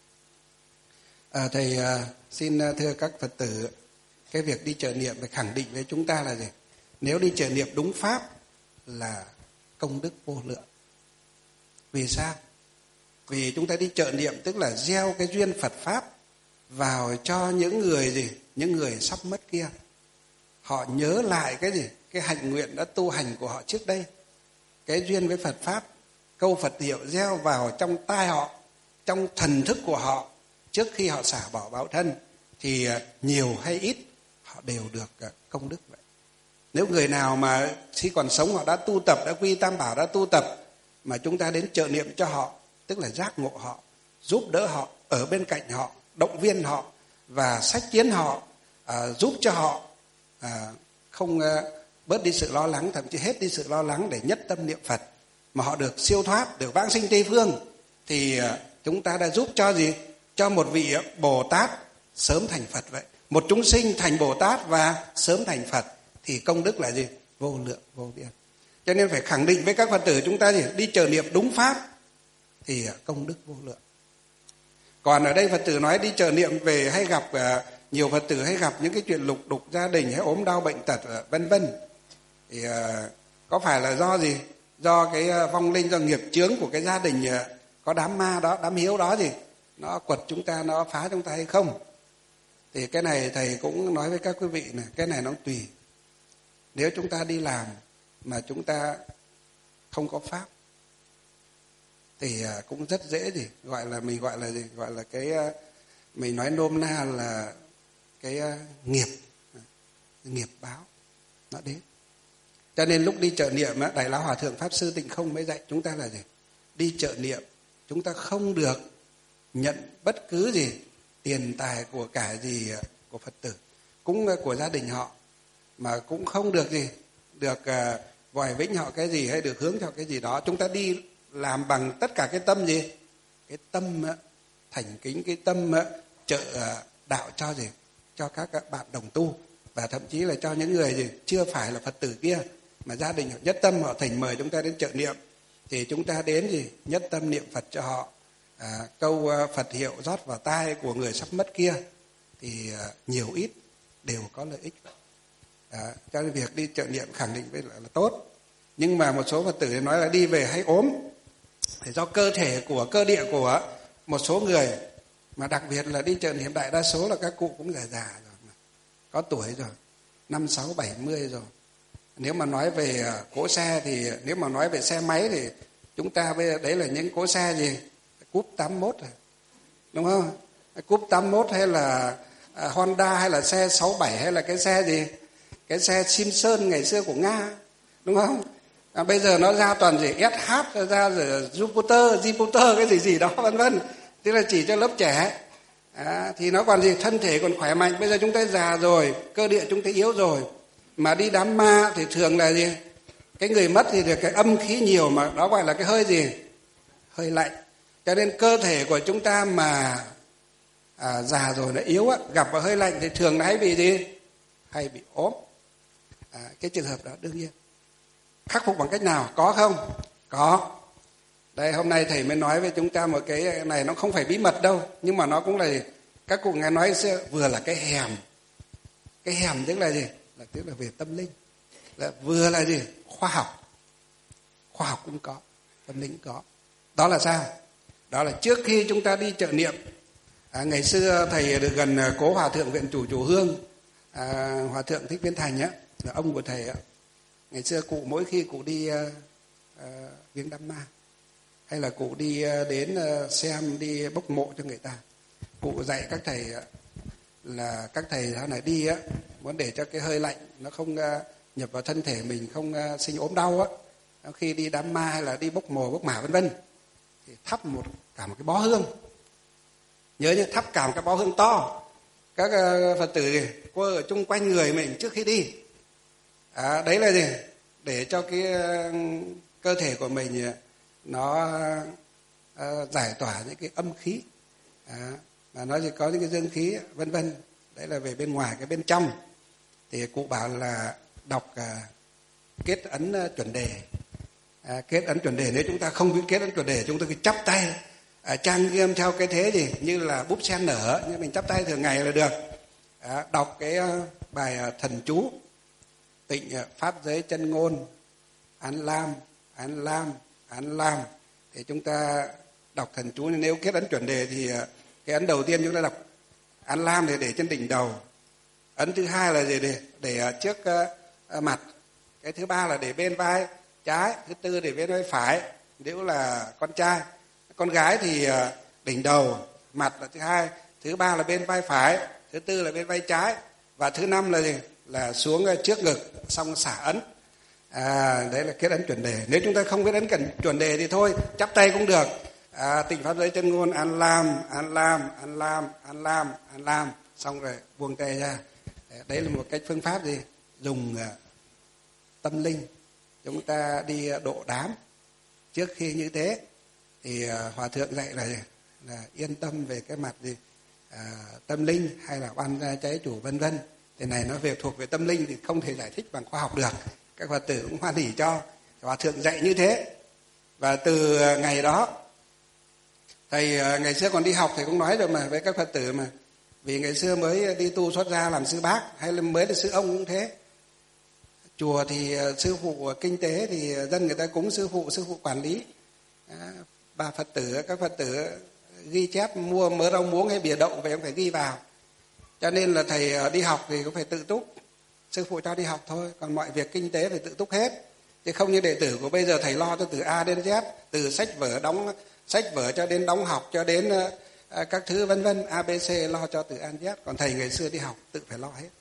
Thầy xin thưa các Phật tử, cái việc đi chợ niệm phải khẳng định với chúng ta là gì? Nếu đi chợ niệm đúng pháp là công đức vô lượng. Vì sao? Vì chúng ta đi chợ niệm tức là gieo cái duyên Phật Pháp vào cho những người gì? Những người sắp mất kia. Họ nhớ lại cái gì? Cái hạnh nguyện đã tu hành của họ trước đây. Cái duyên với Phật Pháp, câu Phật hiệu gieo vào trong tai họ, trong thần thức của họ trước khi họ xả bỏ báo thân, thì nhiều hay ít họ đều được công đức vậy. Nếu người nào mà khi còn sống họ đã tu tập, đã quy tam bảo, đã tu tập, mà chúng ta đến trợ niệm cho họ, tức là giác ngộ họ, giúp đỡ họ, ở bên cạnh họ, động viên họ và xách tiến họ, giúp cho họ không bớt đi sự lo lắng, thậm chí hết đi sự lo lắng để nhất tâm niệm Phật, mà họ được siêu thoát, được vãng sinh Tây Phương, thì chúng ta đã giúp cho gì? Cho một vị Bồ Tát sớm thành Phật vậy. Một chúng sinh thành Bồ Tát và sớm thành Phật thì công đức là gì? Vô lượng, vô biên. Cho nên phải khẳng định với các Phật tử chúng ta gì? Đi chợ niệm đúng pháp thì công đức vô lượng. Còn ở đây Phật tử nói đi chợ niệm về hay gặp, nhiều Phật tử hay gặp những cái chuyện lục đục gia đình hay ốm đau bệnh tật vân vân, thì có phải là do gì? Do cái vong linh, do nghiệp chướng của cái gia đình có đám ma đó, đám hiếu đó gì? Nó quật chúng ta, nó phá chúng ta hay không? Thì cái này thầy cũng nói với các quý vị này, cái này nó tùy. Nếu chúng ta đi làm mà chúng ta không có pháp thì cũng rất dễ gì? Mình gọi là gì? Gọi là cái, mình nói nôm na là cái nghiệp báo nó đến. Cho nên lúc đi chợ niệm, Đại Lão Hòa Thượng Pháp Sư Tịnh Không mới dạy chúng ta là gì? Đi chợ niệm chúng ta không được nhận bất cứ gì tiền tài của cải gì của Phật tử, cũng của gia đình họ, mà cũng không được gì được vòi vĩnh họ cái gì hay được hướng cho cái gì đó. Chúng ta đi làm bằng tất cả cái tâm gì? Cái tâm thành kính, cái tâm trợ đạo cho gì? Cho các bạn đồng tu, và thậm chí là cho những người gì chưa phải là Phật tử kia mà gia đình họ nhất tâm, họ thỉnh mời chúng ta đến trợ niệm, thì chúng ta đến gì nhất tâm niệm Phật cho họ, câu Phật hiệu rót vào tai của người sắp mất kia, thì nhiều ít đều có lợi ích. Cho nên việc đi trợ niệm khẳng định với là tốt. Nhưng mà một số Phật tử nói là đi về hay ốm thì do cơ thể của cơ địa của một số người, mà đặc biệt là đi trợ niệm đại đa số là các cụ cũng già rồi, có tuổi rồi, 5, 6, 70 rồi. Nếu mà nói về cỗ xe thì nếu mà nói về xe máy thì chúng ta bây giờ đấy là những cỗ xe gì? Cúp 81 rồi, đúng không? Cúp 81 hay là Honda hay là xe 67 hay là cái xe gì? Cái xe Simpson ngày xưa của Nga, đúng không? Bây giờ nó ra toàn gì SH, ra rồi Jupiter cái gì đó vân vân. Tức là chỉ cho lớp trẻ. Thì nó còn gì? Thân thể còn khỏe mạnh. Bây giờ chúng ta già rồi, cơ địa chúng ta yếu rồi, mà đi đám ma thì thường là gì? Cái người mất thì được cái âm khí nhiều, mà đó gọi là cái hơi gì? Hơi lạnh. Cho nên cơ thể của chúng ta mà già rồi nó yếu á, gặp vào hơi lạnh thì thường là hay bị gì? Hay bị ốm. Cái trường hợp đó đương nhiên khắc phục bằng cách nào? Có không? Có. Đây hôm nay thầy mới nói với chúng ta một cái này, nó không phải bí mật đâu, nhưng mà nó cũng là gì? Các cụ nghe nói vừa là cái hèm. Cái hèm tức là gì? Tức là về tâm linh. Vừa là gì? Khoa học. Khoa học cũng có, tâm linh cũng có. Đó là sao? Đó là trước khi chúng ta đi trợ niệm, ngày xưa thầy được gần cố hòa thượng viện chủ chùa Hương, hòa thượng Thích Viên Thành á, là ông của thầy á. Ngày xưa cụ mỗi khi cụ đi viếng đám ma, hay là cụ đi đến xem, đi bốc mộ cho người ta, cụ dạy các thầy là các thầy sau này đi á, muốn để cho cái hơi lạnh nó không nhập vào thân thể mình, không sinh ốm đau á, khi đi đám ma hay là đi bốc mồ bốc mả vân vân, thì thắp cả một cái bó hương. Nhớ như thắp cả một cái bó hương to. Các Phật tử quơ ở chung quanh người mình trước khi đi. Đấy là gì? Để cho cái cơ thể của mình nó giải tỏa những cái âm khí, mà nó chỉ có những cái dương khí vân vân. Đấy là về bên ngoài. Cái bên trong thì cụ bảo là đọc kết ấn chuẩn đề. Kết ấn chuẩn đề, nếu chúng ta không biết kết ấn chuẩn đề, chúng ta cứ chắp tay trang nghiêm theo cái thế gì như là búp sen nở, nhưng mình chắp tay thường ngày là được. Đọc cái bài thần chú tịnh pháp giới chân ngôn an lam an lam an lam, thì chúng ta đọc thần chú. Nếu kết ấn chuẩn đề thì cái ấn đầu tiên chúng ta đọc an lam để trên đỉnh đầu, ấn thứ hai là gì? Để trước mặt, cái thứ ba là để bên vai trái, thứ tư để bên vai phải nếu là con trai. Con gái thì đỉnh đầu, mặt là thứ hai, thứ ba là bên vai phải, thứ tư là bên vai trái, và thứ năm là gì? Là xuống trước ngực, xong xả ấn. Đấy là kết ấn chuẩn đề. Nếu chúng ta không biết ấn chuẩn đề thì thôi, chắp tay cũng được. Tịnh pháp giới chân ngôn an lam an lam an lam an lam an lam, xong rồi buông tay ra. Đấy là một cách phương pháp gì? Dùng tâm linh chúng ta đi độ đám. Trước khi như thế thì hòa thượng dạy là yên tâm về cái mặt gì tâm linh hay là oan gia trái chủ vân vân. Thế này nó thuộc về tâm linh thì không thể giải thích bằng khoa học được. Các Phật tử cũng hoan hỉ cho hòa thượng dạy như thế. Và từ ngày đó, thầy ngày xưa còn đi học thầy cũng nói rồi mà với các Phật tử mà, vì ngày xưa mới đi tu xuất gia làm sư bác hay là mới là sư ông cũng thế. Chùa thì sư phụ kinh tế thì dân người ta cúng sư phụ quản lý. Bà Phật tử, các Phật tử ghi chép mua mớ rau muống hay bìa đậu về cũng phải ghi vào. Cho nên là thầy đi học thì cũng phải tự túc. Sư phụ cho đi học thôi, còn mọi việc kinh tế phải tự túc hết. Chứ không như đệ tử của bây giờ thầy lo cho từ A đến Z, từ sách vở đóng sách vở cho đến đóng học cho đến các thứ vân vân, ABC lo cho từ A đến Z. Còn thầy ngày xưa đi học tự phải lo hết.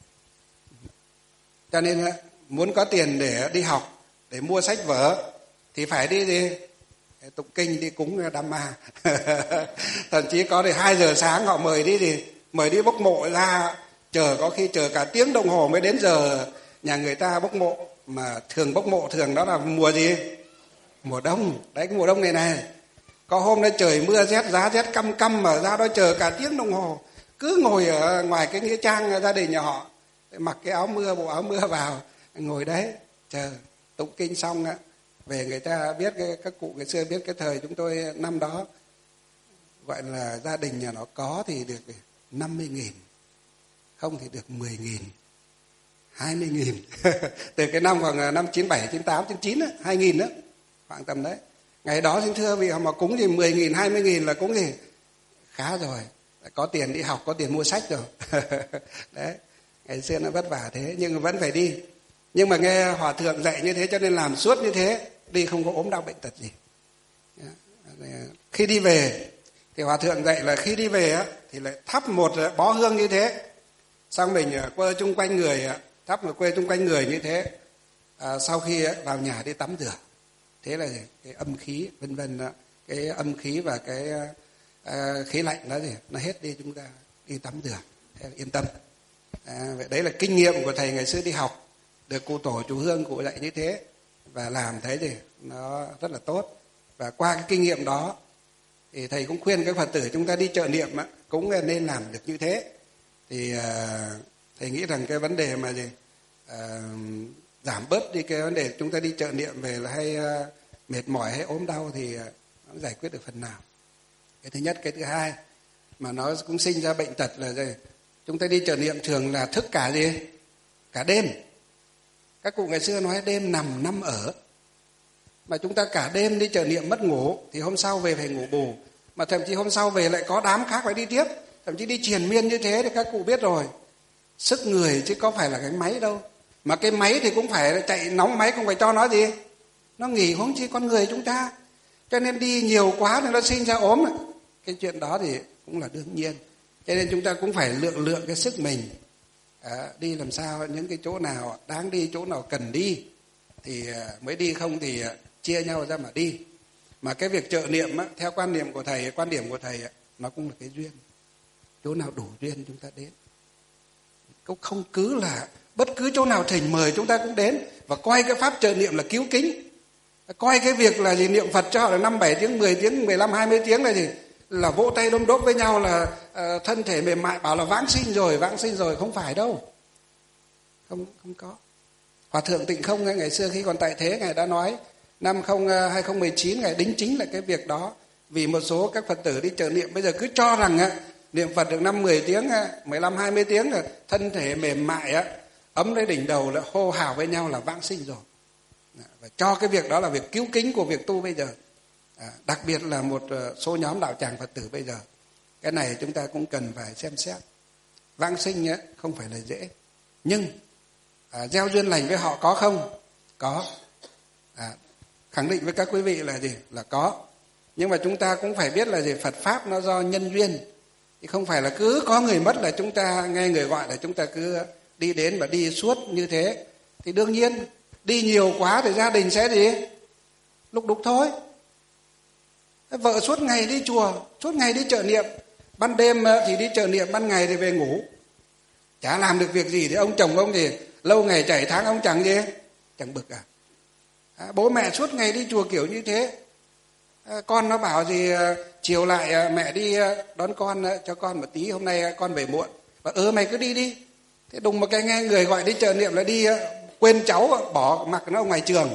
Cho nên muốn có tiền để đi học, để mua sách vở thì phải đi gì? Tụng kinh, đi cúng đám ma. Thậm chí có thì 2 giờ sáng họ mời đi gì? Mời đi bốc mộ ra, có khi chờ cả tiếng đồng hồ mới đến giờ nhà người ta bốc mộ. mà thường bốc mộ thường đó là mùa gì? Mùa đông. Đấy, cái mùa đông này có hôm nay trời mưa rét, giá rét căm căm mà ra đó chờ cả tiếng đồng hồ, cứ ngồi ở ngoài cái nghĩa trang gia đình nhà họ, mặc cái áo mưa, bộ áo mưa vào, ngồi đấy chờ tụng kinh xong á, về người ta biết các cụ ngày xưa biết cái thời chúng tôi năm đó gọi là gia đình nhà nó có thì được 50.000, không thì được 10.000, 20.000 từ cái năm khoảng năm 97, 98, 99 á, 2000 đó, khoảng tầm đấy. Ngày đó xin thưa vị mà cúng gì 10.000, 20.000 là cúng gì khá rồi, có tiền đi học, có tiền mua sách rồi đấy, ngày xưa nó vất vả thế nhưng mà vẫn phải đi. Nhưng mà nghe hòa thượng dạy như thế cho nên làm suốt như thế, đi không có ốm đau bệnh tật gì. Khi đi về thì hòa thượng dạy là khi đi về á thì lại thắp một bó hương như thế, xong mình quơ chung quanh người, thắp một quơ chung quanh người như thế. Sau khi vào nhà đi tắm rửa, thế là cái âm khí vân vân, cái âm khí và cái khí lạnh đó gì nó hết đi, chúng ta đi tắm rửa thế là yên tâm. Vậy đấy là kinh nghiệm của thầy ngày xưa đi học, được cụ tổ chú Hương cụ dạy như thế và làm thấy gì nó rất là tốt. Và qua cái kinh nghiệm đó thì thầy cũng khuyên các Phật tử chúng ta đi chợ niệm cũng nên làm được như thế. Thì thầy nghĩ rằng cái vấn đề mà gì giảm bớt đi cái vấn đề chúng ta đi chợ niệm về là hay mệt mỏi hay ốm đau thì nó giải quyết được phần nào. Cái thứ nhất. Cái thứ hai mà nó cũng sinh ra bệnh tật là gì? Chúng ta đi chợ niệm thường là thức cả gì? Cả đêm. Các cụ ngày xưa nói đêm nằm năm ở. Mà chúng ta cả đêm đi chợ niệm mất ngủ thì hôm sau về phải ngủ bù. Mà thậm chí hôm sau về lại có đám khác phải đi tiếp. Thậm chí đi triền miên như thế thì các cụ biết rồi. Sức người chứ có phải là cái máy đâu. Mà cái máy thì cũng phải chạy nóng máy, không phải cho nó gì. Nó nghỉ huống chi con người chúng ta. Cho nên đi nhiều quá thì nó sinh ra ốm. Cái chuyện đó thì cũng là đương nhiên. Cho nên chúng ta cũng phải lượng cái sức mình. Đi làm sao những cái chỗ nào đáng đi, chỗ nào cần đi thì mới đi, không thì chia nhau ra mà đi. Mà cái việc chợ niệm theo quan điểm của thầy nó cũng là cái duyên. Chỗ nào đủ duyên chúng ta đến. Cũng không cứ là bất cứ chỗ nào thỉnh mời chúng ta cũng đến. Và coi cái pháp chợ niệm là cứu kính. Coi cái việc là gì niệm Phật cho họ là 5, 7 tiếng, 10 tiếng, 15, 20 tiếng là gì? Là vỗ tay đôm đốp với nhau là thân thể mềm mại bảo là vãng sinh rồi, không phải đâu. Không có. Hòa thượng Tịnh Không ngày xưa khi còn tại thế ngài đã nói năm 2019 ngài đính chính là cái việc đó. Vì một số các Phật tử đi chợ niệm bây giờ cứ cho rằng niệm Phật được 5, 10 tiếng, 15, 20 tiếng là thân thể mềm mại ấm lấy đỉnh đầu là hô hào với nhau là vãng sinh rồi. Và cho cái việc đó là việc cứu kính của việc tu bây giờ. Đặc biệt là một số nhóm đạo tràng Phật tử bây giờ. Cái này chúng ta cũng cần phải xem xét. Vãng sinh không phải là dễ. Nhưng gieo duyên lành với họ có không? Có. Khẳng định với các quý vị là gì? Là có. Nhưng mà chúng ta cũng phải biết là gì? Phật Pháp nó do nhân duyên. Thì không phải là cứ có người mất là chúng ta nghe người gọi là chúng ta cứ đi đến và đi suốt như thế. Thì đương nhiên đi nhiều quá thì gia đình sẽ gì? Lục đục thôi. Vợ suốt ngày đi chùa, suốt ngày đi chợ niệm. Ban đêm thì đi chợ niệm, ban ngày thì về ngủ. Chả làm được việc gì thì ông chồng ông thì lâu ngày chảy tháng ông chẳng gì, chẳng bực bố mẹ suốt ngày đi chùa kiểu như thế. Con nó bảo gì chiều lại mẹ đi đón con cho con một tí, hôm nay con về muộn. Và mày cứ đi đi. Thế đùng một cái nghe người gọi đi chợ niệm là đi quên cháu, bỏ mặc nó ở ngoài trường.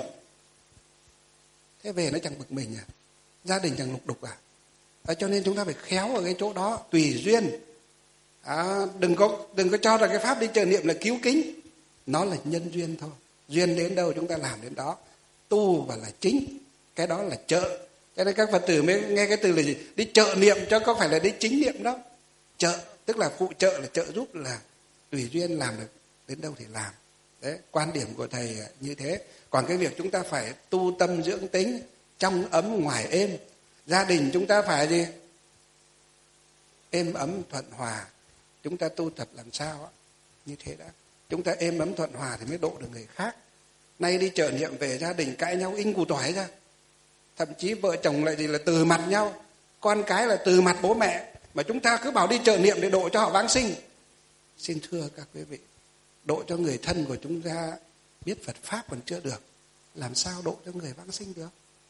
Thế về nó chẳng bực mình gia đình chẳng lục đục cho nên chúng ta phải khéo ở cái chỗ đó, tùy duyên. Đừng có cho rằng cái pháp đi chợ niệm là cứu kính. Nó là nhân duyên thôi. Duyên đến đâu chúng ta làm đến đó. Tu và là chính. Cái đó là chợ. Cho nên các Phật tử mới nghe cái từ là gì? Đi chợ niệm cho có phải là đi chính niệm đâu. Chợ tức là phụ trợ, là trợ giúp, là tùy duyên làm được đến đâu thì làm. Đấy, quan điểm của thầy như thế. Còn cái việc chúng ta phải tu tâm dưỡng tính, trong ấm ngoài êm. Gia đình chúng ta phải gì? Êm ấm thuận hòa. Chúng ta tu tập làm sao như thế đã. Chúng ta êm ấm thuận hòa thì mới độ được người khác. Nay đi chợ niệm về gia đình cãi nhau in củ tỏi ra. Thậm chí vợ chồng lại gì là từ mặt nhau, con cái là từ mặt bố mẹ. Mà chúng ta cứ bảo đi chợ niệm để độ cho họ vãng sinh. Xin thưa các quý vị, độ cho người thân của chúng ta biết Phật Pháp còn chưa được, làm sao độ cho người vãng sinh được?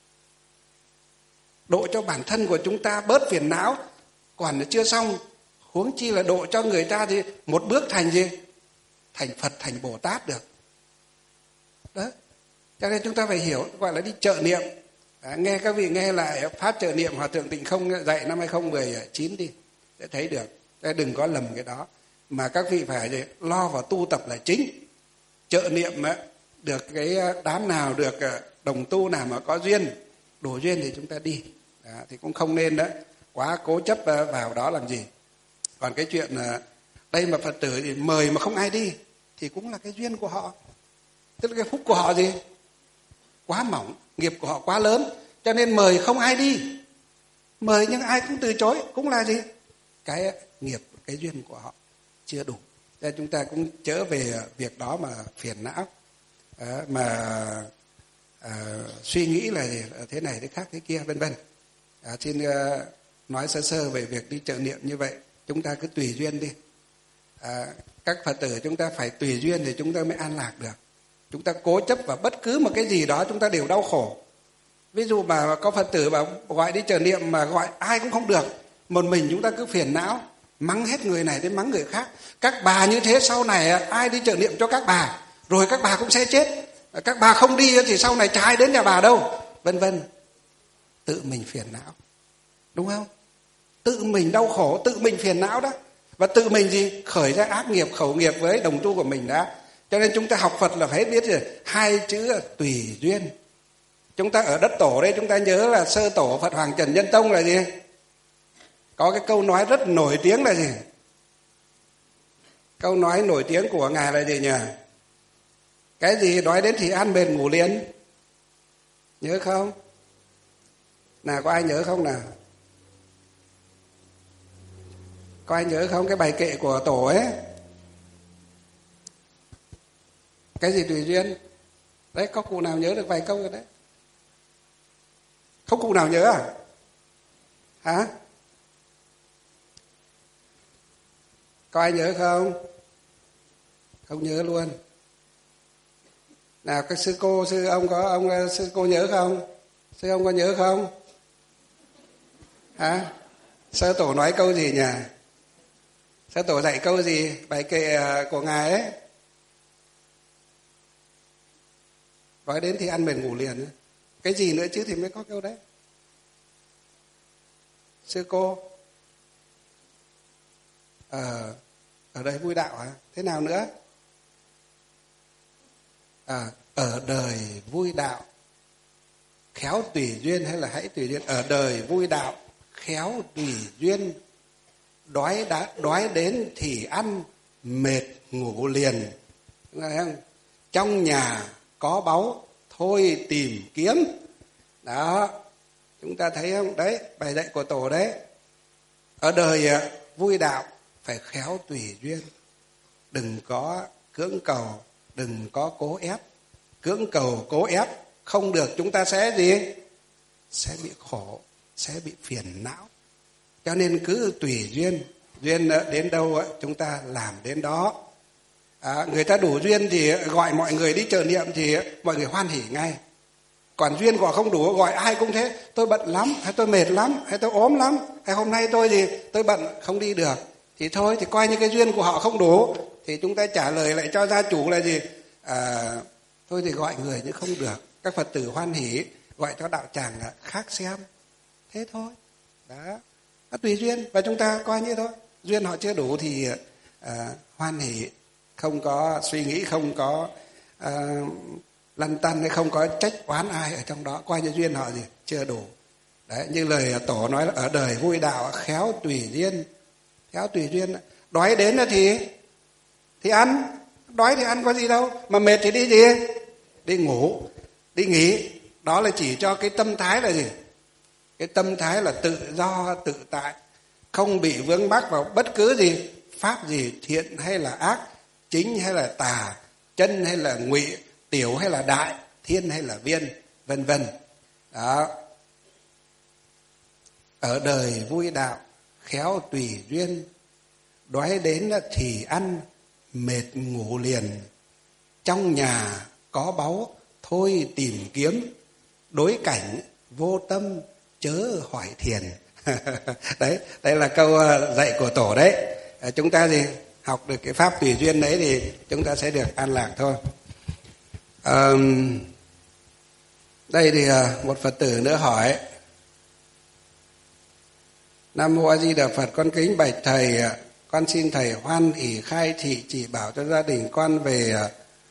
Độ cho bản thân của chúng ta bớt phiền não còn chưa xong, huống chi là độ cho người ta thì một bước thành gì? Thành Phật, thành Bồ Tát được. Đó. Cho nên chúng ta phải hiểu, gọi là đi trợ niệm. Nghe các vị nghe lại Pháp trợ niệm Hòa Thượng Tịnh Không dạy năm 2019 đi, sẽ thấy được. Đừng có lầm cái đó. Mà các vị phải lo vào tu tập là chính. Trợ niệm được cái đám nào, được đồng tu nào mà có duyên, đủ duyên thì chúng ta đi. Đó, thì cũng không nên đó quá cố chấp vào đó làm gì. Còn cái chuyện đây mà Phật tử thì mời mà không ai đi thì cũng là cái duyên của họ, tức là cái phúc của họ gì quá mỏng, nghiệp của họ quá lớn, cho nên mời không ai đi. Mời nhưng ai cũng từ chối cũng là gì? Cái nghiệp, cái duyên của họ chưa đủ. Nên chúng ta cũng chớ về việc đó mà phiền não, mà suy nghĩ là thế này thế khác thế kia vân vân. Xin nói sơ sơ về việc đi trợ niệm như vậy. Chúng ta cứ tùy duyên đi. Các Phật tử chúng ta phải tùy duyên thì chúng ta mới an lạc được. Chúng ta cố chấp vào bất cứ một cái gì đó chúng ta đều đau khổ. Ví dụ mà có Phật tử bảo gọi đi trợ niệm mà gọi ai cũng không được, một mình chúng ta cứ phiền não, mắng hết người này đến mắng người khác. Các bà như thế sau này ai đi trợ niệm cho các bà, rồi các bà cũng sẽ chết. Các bà không đi thì sau này chả ai đến nhà bà đâu, vân vân. Tự mình phiền não, đúng không? Tự mình đau khổ, tự mình phiền não đó. Và tự mình gì? Khởi ra ác nghiệp, khẩu nghiệp với đồng tu của mình đã. Cho nên chúng ta học Phật là phải biết rồi, hai chữ tùy duyên. Chúng ta ở đất tổ đây, chúng ta nhớ là sơ tổ Phật Hoàng Trần Nhân Tông là gì? Có cái câu nói rất nổi tiếng là gì? Câu nói nổi tiếng của Ngài là gì nhỉ? Cái gì đói đến thì ăn, mệt ngủ liền. Nhớ không? Nào có ai nhớ không nào? Có ai nhớ không? Cái bài kệ của tổ ấy. Cái gì tùy duyên? Đấy, có cụ nào nhớ được vài câu rồi đấy? Không cụ nào nhớ à? Hả? Có ai nhớ không? Không nhớ luôn. Nào các sư cô, sư ông có, ông sư cô nhớ không? Sư ông có nhớ không? Hả? Sơ tổ nói câu gì nhỉ? Sơ tổ dạy câu gì? Bài kệ của Ngài ấy. Nói đến thì ăn mệt ngủ liền. Cái gì nữa chứ thì mới có câu đấy. Sư cô. Ở đây vui đạo hả? Thế nào nữa? Ở đời vui đạo, khéo tùy duyên hay là hãy tùy duyên? Ở đời vui đạo, khéo tùy duyên. Đói đến thì ăn, mệt ngủ liền. Trong nhà có báu, thôi tìm kiếm. Đó, chúng ta thấy không? Đấy, bài dạy của tổ đấy. Ở đời vui đạo phải khéo tùy duyên. Đừng có cưỡng cầu, đừng có cố ép. Cưỡng cầu, cố ép không được, chúng ta sẽ gì? Sẽ bị khổ, sẽ bị phiền não. Cho nên cứ tùy duyên. Duyên đến đâu chúng ta làm đến đó. Người ta đủ duyên thì gọi mọi người đi trợ niệm thì mọi người hoan hỉ ngay. Còn duyên của họ không đủ, gọi ai cũng thế. Tôi bận lắm, hay tôi mệt lắm, hay tôi ốm lắm, hay hôm nay tôi bận không đi được. Thì thôi, thì coi như cái duyên của họ không đủ. Thì chúng ta trả lời lại cho gia chủ là gì? Thôi thì gọi người nhưng không được. Các Phật tử hoan hỉ, gọi cho đạo tràng khác xem. Thế thôi. Đó. Tùy duyên. Và chúng ta coi như thôi. Duyên họ chưa đủ thì hoan hỉ, không có suy nghĩ, không có lăn tăn, hay không có trách oán ai ở trong đó. Coi như duyên họ gì? Chưa đủ. Đấy, như lời tổ nói là ở đời vui đạo khéo tùy duyên. Khéo tùy duyên. Đói đến thì ăn. Đói thì ăn có gì đâu. Mà mệt thì đi gì? Đi ngủ, đi nghỉ. Đó là chỉ cho cái tâm thái là gì? Cái tâm thái là tự do, tự tại, không bị vướng mắc vào bất cứ gì, pháp gì, thiện hay là ác, chính hay là tà, chân hay là ngụy, tiểu hay là đại, thiên hay là viên, vân vân. Đó. Ở đời vui đạo, khéo tùy duyên. Đói đến thì ăn, mệt ngủ liền. Trong nhà có báu thôi tìm kiếm, đối cảnh vô tâm chớ hỏi thiền. Đấy là câu dạy của tổ đấy. Chúng ta gì học được cái pháp tùy duyên đấy thì chúng ta sẽ được an lạc thôi. Đây thì một Phật tử nữa hỏi: Nam mô A Di Đà Phật, con kính bạch thầy, con xin thầy hoan hỷ khai thị chỉ bảo cho gia đình con về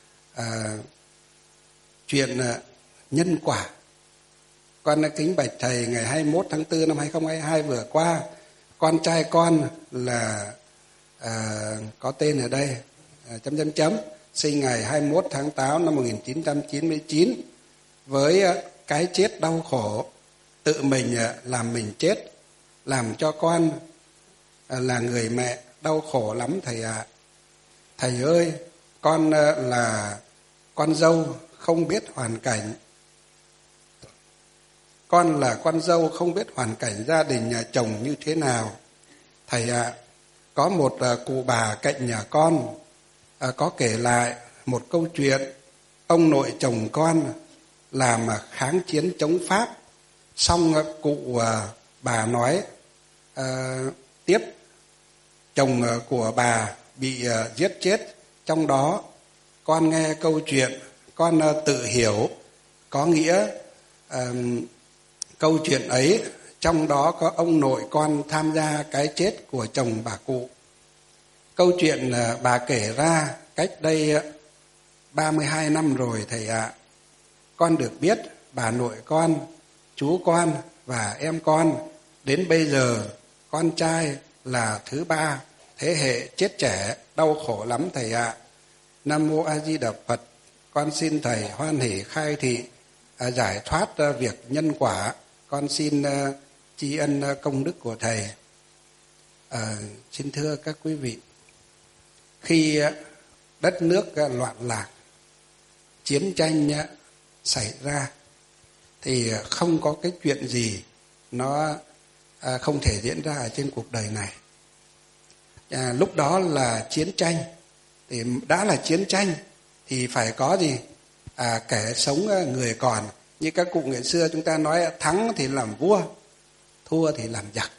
chuyện nhân quả. Con kính bạch thầy, ngày 21 tháng 4 năm 2022 vừa qua, con trai con là có tên ở đây sinh ngày 21 tháng 8 năm 1999 với cái chết đau khổ, tự mình làm mình chết, làm cho con là người mẹ đau khổ lắm thầy ạ. Thầy ơi, con là con dâu không biết hoàn cảnh. Con là con dâu không biết hoàn cảnh gia đình nhà chồng như thế nào. Thầy ạ, có một cụ bà cạnh nhà con có kể lại một câu chuyện ông nội chồng con làm kháng chiến chống Pháp. Xong cụ bà nói tiếp chồng của bà bị giết chết. Trong đó con nghe câu chuyện, con tự hiểu có nghĩa câu chuyện ấy trong đó có ông nội con tham gia cái chết của chồng bà cụ. Câu chuyện bà kể ra cách đây 32 năm rồi thầy ạ. Con được biết bà nội con, chú con và em con đến bây giờ con trai là thứ 3 thế hệ chết trẻ, đau khổ lắm thầy ạ. Nam mô A Di Đà Phật, con xin thầy hoan hỷ khai thị giải thoát việc nhân quả. Con xin tri ân công đức của thầy. Xin thưa các quý vị, khi đất nước loạn lạc, chiến tranh xảy ra thì không có cái chuyện gì nó không thể diễn ra ở trên cuộc đời này. Lúc đó là chiến tranh, thì đã là chiến tranh thì phải có gì? Kẻ sống người còn. Như các cụ ngày xưa chúng ta nói thắng thì làm vua, thua thì làm giặc.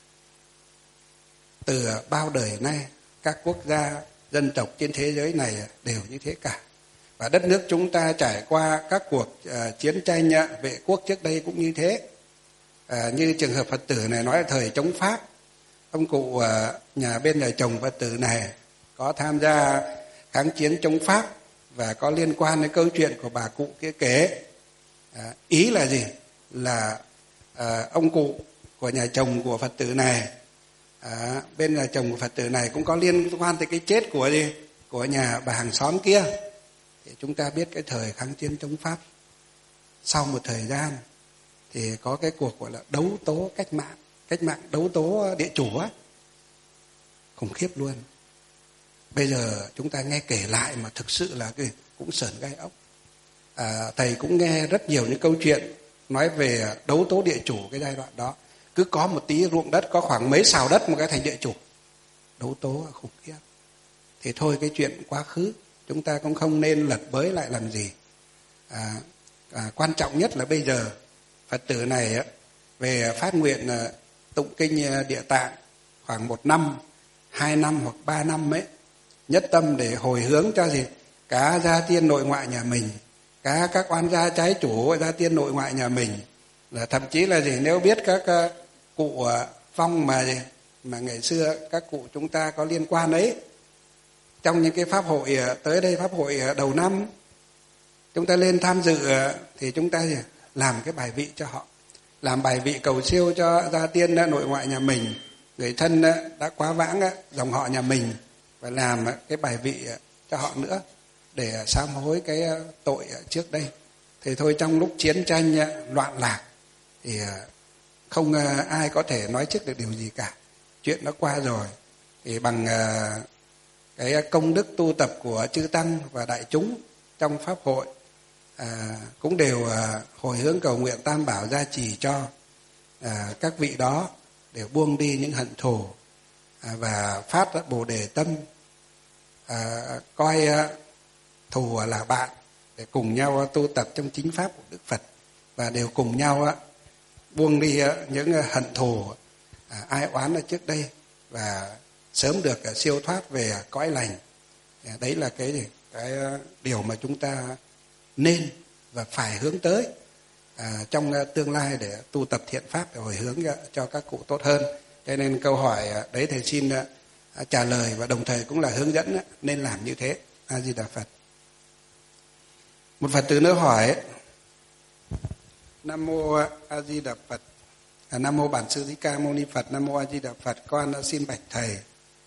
Từ bao đời nay các quốc gia, dân tộc trên thế giới này đều như thế cả. Và đất nước chúng ta trải qua các cuộc chiến tranh vệ quốc trước đây cũng như thế. Như trường hợp Phật tử này nói là thời chống Pháp, ông cụ nhà bên nhà chồng Phật tử này có tham gia kháng chiến chống Pháp và có liên quan đến câu chuyện của bà cụ kia kể. Ý là gì? Là ông cụ của nhà chồng của Phật tử này, bên nhà chồng của Phật tử này cũng có liên quan tới cái chết của gì? Của nhà bà hàng xóm kia. Thì chúng ta biết cái thời kháng chiến chống Pháp, sau một thời gian thì có cái cuộc gọi là đấu tố cách mạng đấu tố địa chủ á, khủng khiếp luôn. Bây giờ chúng ta nghe kể lại mà thực sự là cũng sởn gai ốc. Thầy cũng nghe rất nhiều những câu chuyện nói về đấu tố địa chủ cái giai đoạn đó. Cứ có một tí ruộng đất, có khoảng mấy sào đất một cái thành địa chủ, đấu tố khủng khiếp. Thì thôi cái chuyện quá khứ chúng ta cũng không nên lật bới lại làm gì. Quan trọng nhất là bây giờ Phật tử này về phát nguyện tụng kinh Địa Tạng khoảng 1 năm, 2 năm hoặc 3 năm ấy, nhất tâm để hồi hướng cho gì? Cả gia tiên nội ngoại nhà mình, cả các oan gia trái chủ gia tiên nội ngoại nhà mình, là thậm chí là gì? Nếu biết các cụ vong mà ngày xưa các cụ chúng ta có liên quan ấy, trong những cái pháp hội tới đây, pháp hội đầu năm chúng ta lên tham dự thì chúng ta làm cái bài vị cho họ, làm bài vị cầu siêu cho gia tiên nội ngoại nhà mình, người thân đã quá vãng dòng họ nhà mình, và làm cái bài vị cho họ nữa để sám hối cái tội trước đây. Thì thôi, trong lúc chiến tranh loạn lạc thì không ai có thể nói trước được điều gì cả, chuyện nó qua rồi. Thì bằng cái công đức tu tập của chư tăng và đại chúng trong pháp hội cũng đều hồi hướng cầu nguyện Tam Bảo gia trì cho các vị đó để buông đi những hận thù và phát Bồ Đề tâm, coi thù là bạn để cùng nhau tu tập trong chính pháp của Đức Phật, và đều cùng nhau buông đi những hận thù ai oán ở trước đây và sớm được siêu thoát về cõi lành. Đấy là cái điều mà chúng ta nên và phải hướng tới trong tương lai để tu tập thiện pháp, để hồi hướng cho các cụ tốt hơn. Cho nên câu hỏi đấy thầy xin trả lời, và đồng thời cũng là hướng dẫn nên làm như thế. A Di Đà Phật. Một Phật tử nữa hỏi: Nam mô A Di Đà Phật. Nam mô Bản Sư Thích Ca Mâu Ni Phật. Nam mô A Di Đà Phật. Con xin bạch thầy,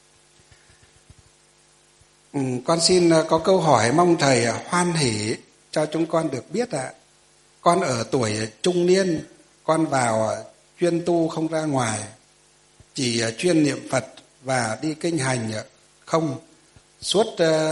con xin có câu hỏi mong thầy hoan hỷ cho chúng con được biết ạ. Con ở tuổi trung niên, con vào chuyên tu không ra ngoài, chỉ chuyên niệm Phật và đi kinh hành không suốt,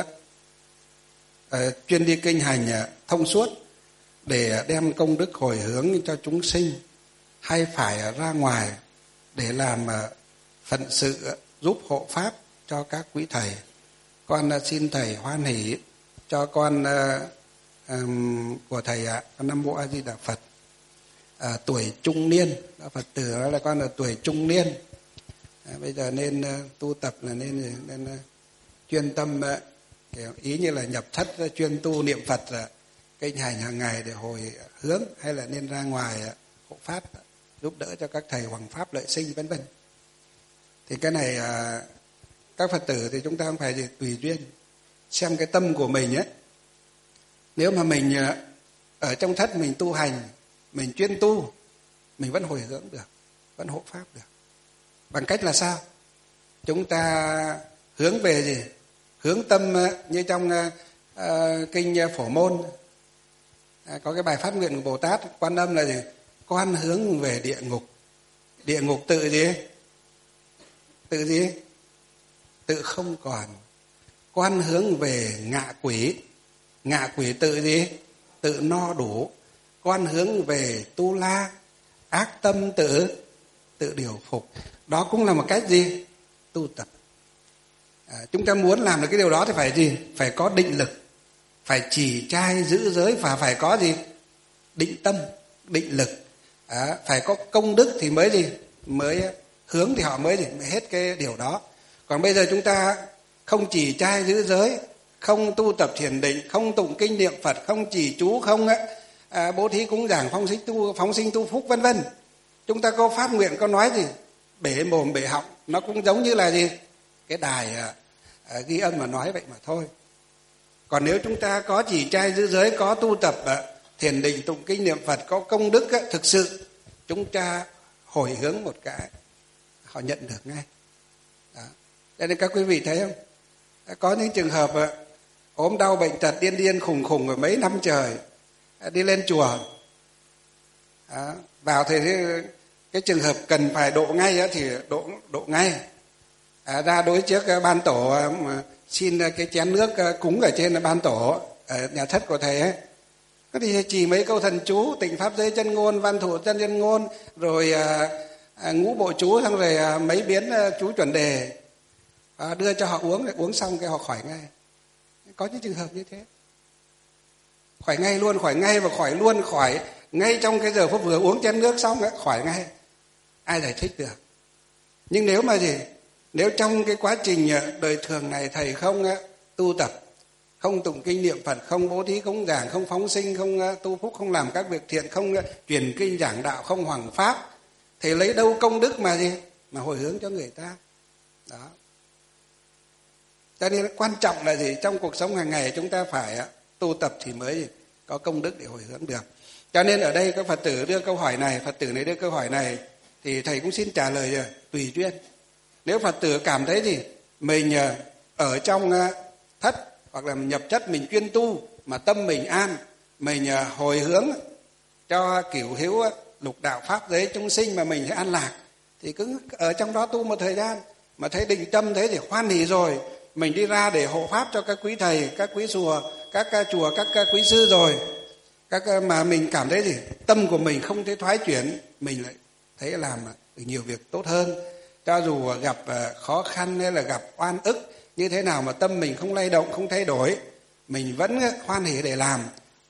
chuyên đi kinh hành thông suốt để đem công đức hồi hướng cho chúng sinh, hay phải ra ngoài để làm phận sự giúp hộ pháp cho các quý thầy? Con xin thầy hoan hỷ cho con của thầy ạ. Nam mô A Di Đà Phật. Tuổi trung niên, Phật tử nói là con ở tuổi trung niên, bây giờ nên tu tập là nên chuyên tâm, ý như là nhập thất chuyên tu niệm Phật, kinh hành hàng ngày để hồi hướng, hay là nên ra ngoài hộ pháp giúp đỡ cho các thầy hoằng pháp lợi sinh vân vân. Thì cái này các Phật tử thì chúng ta không phải gì tùy duyên, xem cái tâm của mình ấy. Nếu mà mình ở trong thất mình tu hành, mình chuyên tu, mình vẫn hồi hướng được, vẫn hộ pháp được. Bằng cách là sao? Chúng ta hướng về gì? Hướng tâm như trong kinh Phổ Môn có cái bài phát nguyện của Bồ Tát Quan Âm là gì? Con hướng về địa ngục. Địa ngục tự gì? Tự gì? Tự không còn. Con hướng về ngạ quỷ. Ngạ quỷ tự gì? Tự no đủ. Con hướng về tu la. Ác tâm tự điều phục. Đó cũng là một cách gì? Tu tập. Chúng ta muốn làm được cái điều đó thì phải gì? Phải có định lực, phải trì trai giữ giới, và phải có gì? Định tâm, định lực. Phải có công đức thì mới gì? Mới hướng thì họ mới gì? Mới hết cái điều đó. Còn bây giờ chúng ta không trì trai giữ giới, không tu tập thiền định, không tụng kinh niệm Phật, không trì chú, không bố thí cúng dường, phóng sinh tu phúc vân vân. Chúng ta có phát nguyện, có nói gì? Bể mồm bể họng, nó cũng giống như là gì? Cái đài ghi âm mà nói vậy mà thôi. Còn nếu chúng ta có trì trai giữ giới, có tu tập thiền định, tụng kinh niệm Phật, có công đức thực sự, chúng ta hồi hướng một cái, họ nhận được ngay. Đó. Cho nên các quý vị thấy không? Có những trường hợp ốm đau bệnh tật điên khùng rồi mấy năm trời, đi lên chùa, vào thì cái trường hợp cần phải độ ngay thì độ ngay. Ra đối trước ban tổ xin cái chén nước cúng ở trên ban tổ ở nhà thất của thầy ấy. Thì chỉ mấy câu thần chú, tịnh pháp giới chân ngôn, văn thủ chân nhân ngôn, rồi ngũ bộ chú, xong rồi mấy biến chú chuẩn đề, đưa cho họ uống xong cái họ khỏi ngay. Có những trường hợp như thế, khỏi ngay luôn, khỏi ngay, và khỏi ngay trong cái giờ phút vừa uống chén nước xong khỏi ngay. Ai giải thích được? Nhưng nếu mà gì? Nếu trong cái quá trình đời thường này thầy không tu tập, không tụng kinh niệm Phật, không bố thí cúng dường, không phóng sinh, không tu phúc, không làm các việc thiện, không truyền kinh giảng đạo, không hoằng pháp, thì lấy đâu công đức mà gì? Mà hồi hướng cho người ta. Đó. Cho nên quan trọng là gì? Trong cuộc sống hàng ngày chúng ta phải tu tập thì mới có công đức để hồi hướng được. Cho nên ở đây các Phật tử đưa câu hỏi này, Phật tử này đưa câu hỏi này, thì thầy cũng xin trả lời tùy duyên. Nếu Phật tử cảm thấy gì mình ở trong thất hoặc là nhập chất mình chuyên tu mà tâm mình an, mình hồi hướng cho cửu hữu lục đạo pháp giới chúng sinh mà mình sẽ an lạc, thì cứ ở trong đó tu một thời gian, mà thấy định tâm thế thì hoan hỉ rồi, mình đi ra để hộ pháp cho các quý thầy, các quý chùa, các quý sư rồi, mà mình cảm thấy gì tâm của mình không thấy thoái chuyển, mình lại thấy làm được nhiều việc tốt hơn. Cho dù gặp khó khăn hay là gặp oan ức như thế nào mà tâm mình không lay động, không thay đổi, mình vẫn hoan hỉ để làm.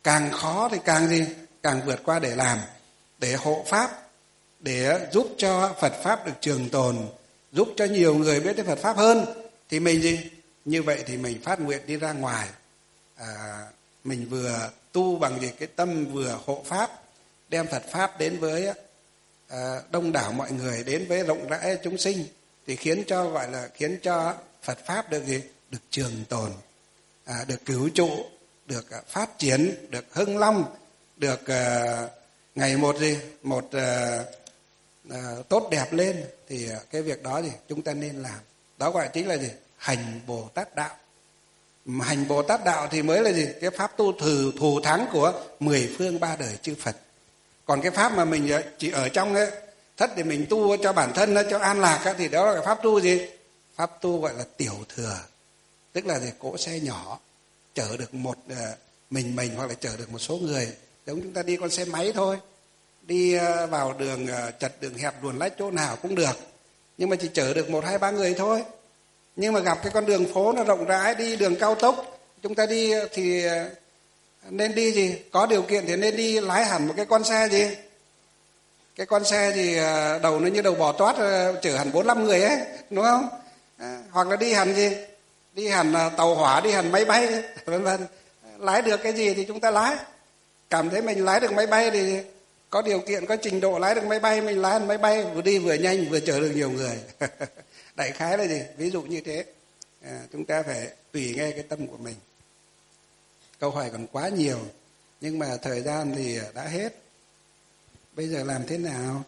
càng khó thì càng gì? Càng vượt qua để làm, để hộ pháp, để giúp cho Phật Pháp được trường tồn, giúp cho nhiều người biết đến Phật Pháp hơn. Thì mình gì? Như vậy thì mình phát nguyện đi ra ngoài. Mình vừa tu bằng gì? Cái tâm vừa hộ Pháp, đem Phật Pháp đến với đông đảo mọi người, đến với rộng rãi chúng sinh, thì khiến cho Phật Pháp được gì? Được trường tồn, được cứu trụ, được phát triển, được hưng long, được ngày một gì? Một tốt đẹp lên. Thì cái việc đó thì chúng ta nên làm. Đó gọi chính là gì? Hành Bồ Tát đạo. Hành Bồ Tát đạo thì mới là gì? Cái pháp tu thù thắng của 10 phương 3 đời chư Phật. Còn cái pháp mà mình chỉ ở trong ấy, thất để mình tu cho bản thân, cho an lạc, thì đó là cái pháp tu gì? Pháp tu gọi là tiểu thừa. Tức là gì? Cỗ xe nhỏ chở được một mình hoặc là chở được một số người. Giống chúng ta đi con xe máy thôi, đi vào đường chật, đường hẹp, luồn lách chỗ nào cũng được, nhưng mà chỉ chở được 1, 2, 3 người thôi. Nhưng mà gặp cái con đường phố nó rộng rãi, đi đường cao tốc, chúng ta đi thì nên đi gì? Có điều kiện thì nên đi lái hẳn một cái con xe gì? Cái con xe thì đầu nó như đầu bò tót, chở hẳn 4-5 người ấy, đúng không? Hoặc là đi hẳn gì? Đi hẳn tàu hỏa, đi hẳn máy bay, vân vân. Lái được cái gì thì chúng ta lái. Cảm thấy mình lái được máy bay thì có điều kiện, có trình độ lái được máy bay, mình lái máy bay vừa đi vừa nhanh, vừa chở được nhiều người. Đại khái là gì? Ví dụ như thế. Chúng ta phải tùy nghe cái tâm của mình. Câu hỏi còn quá nhiều, nhưng mà thời gian thì đã hết. Bây giờ làm thế nào?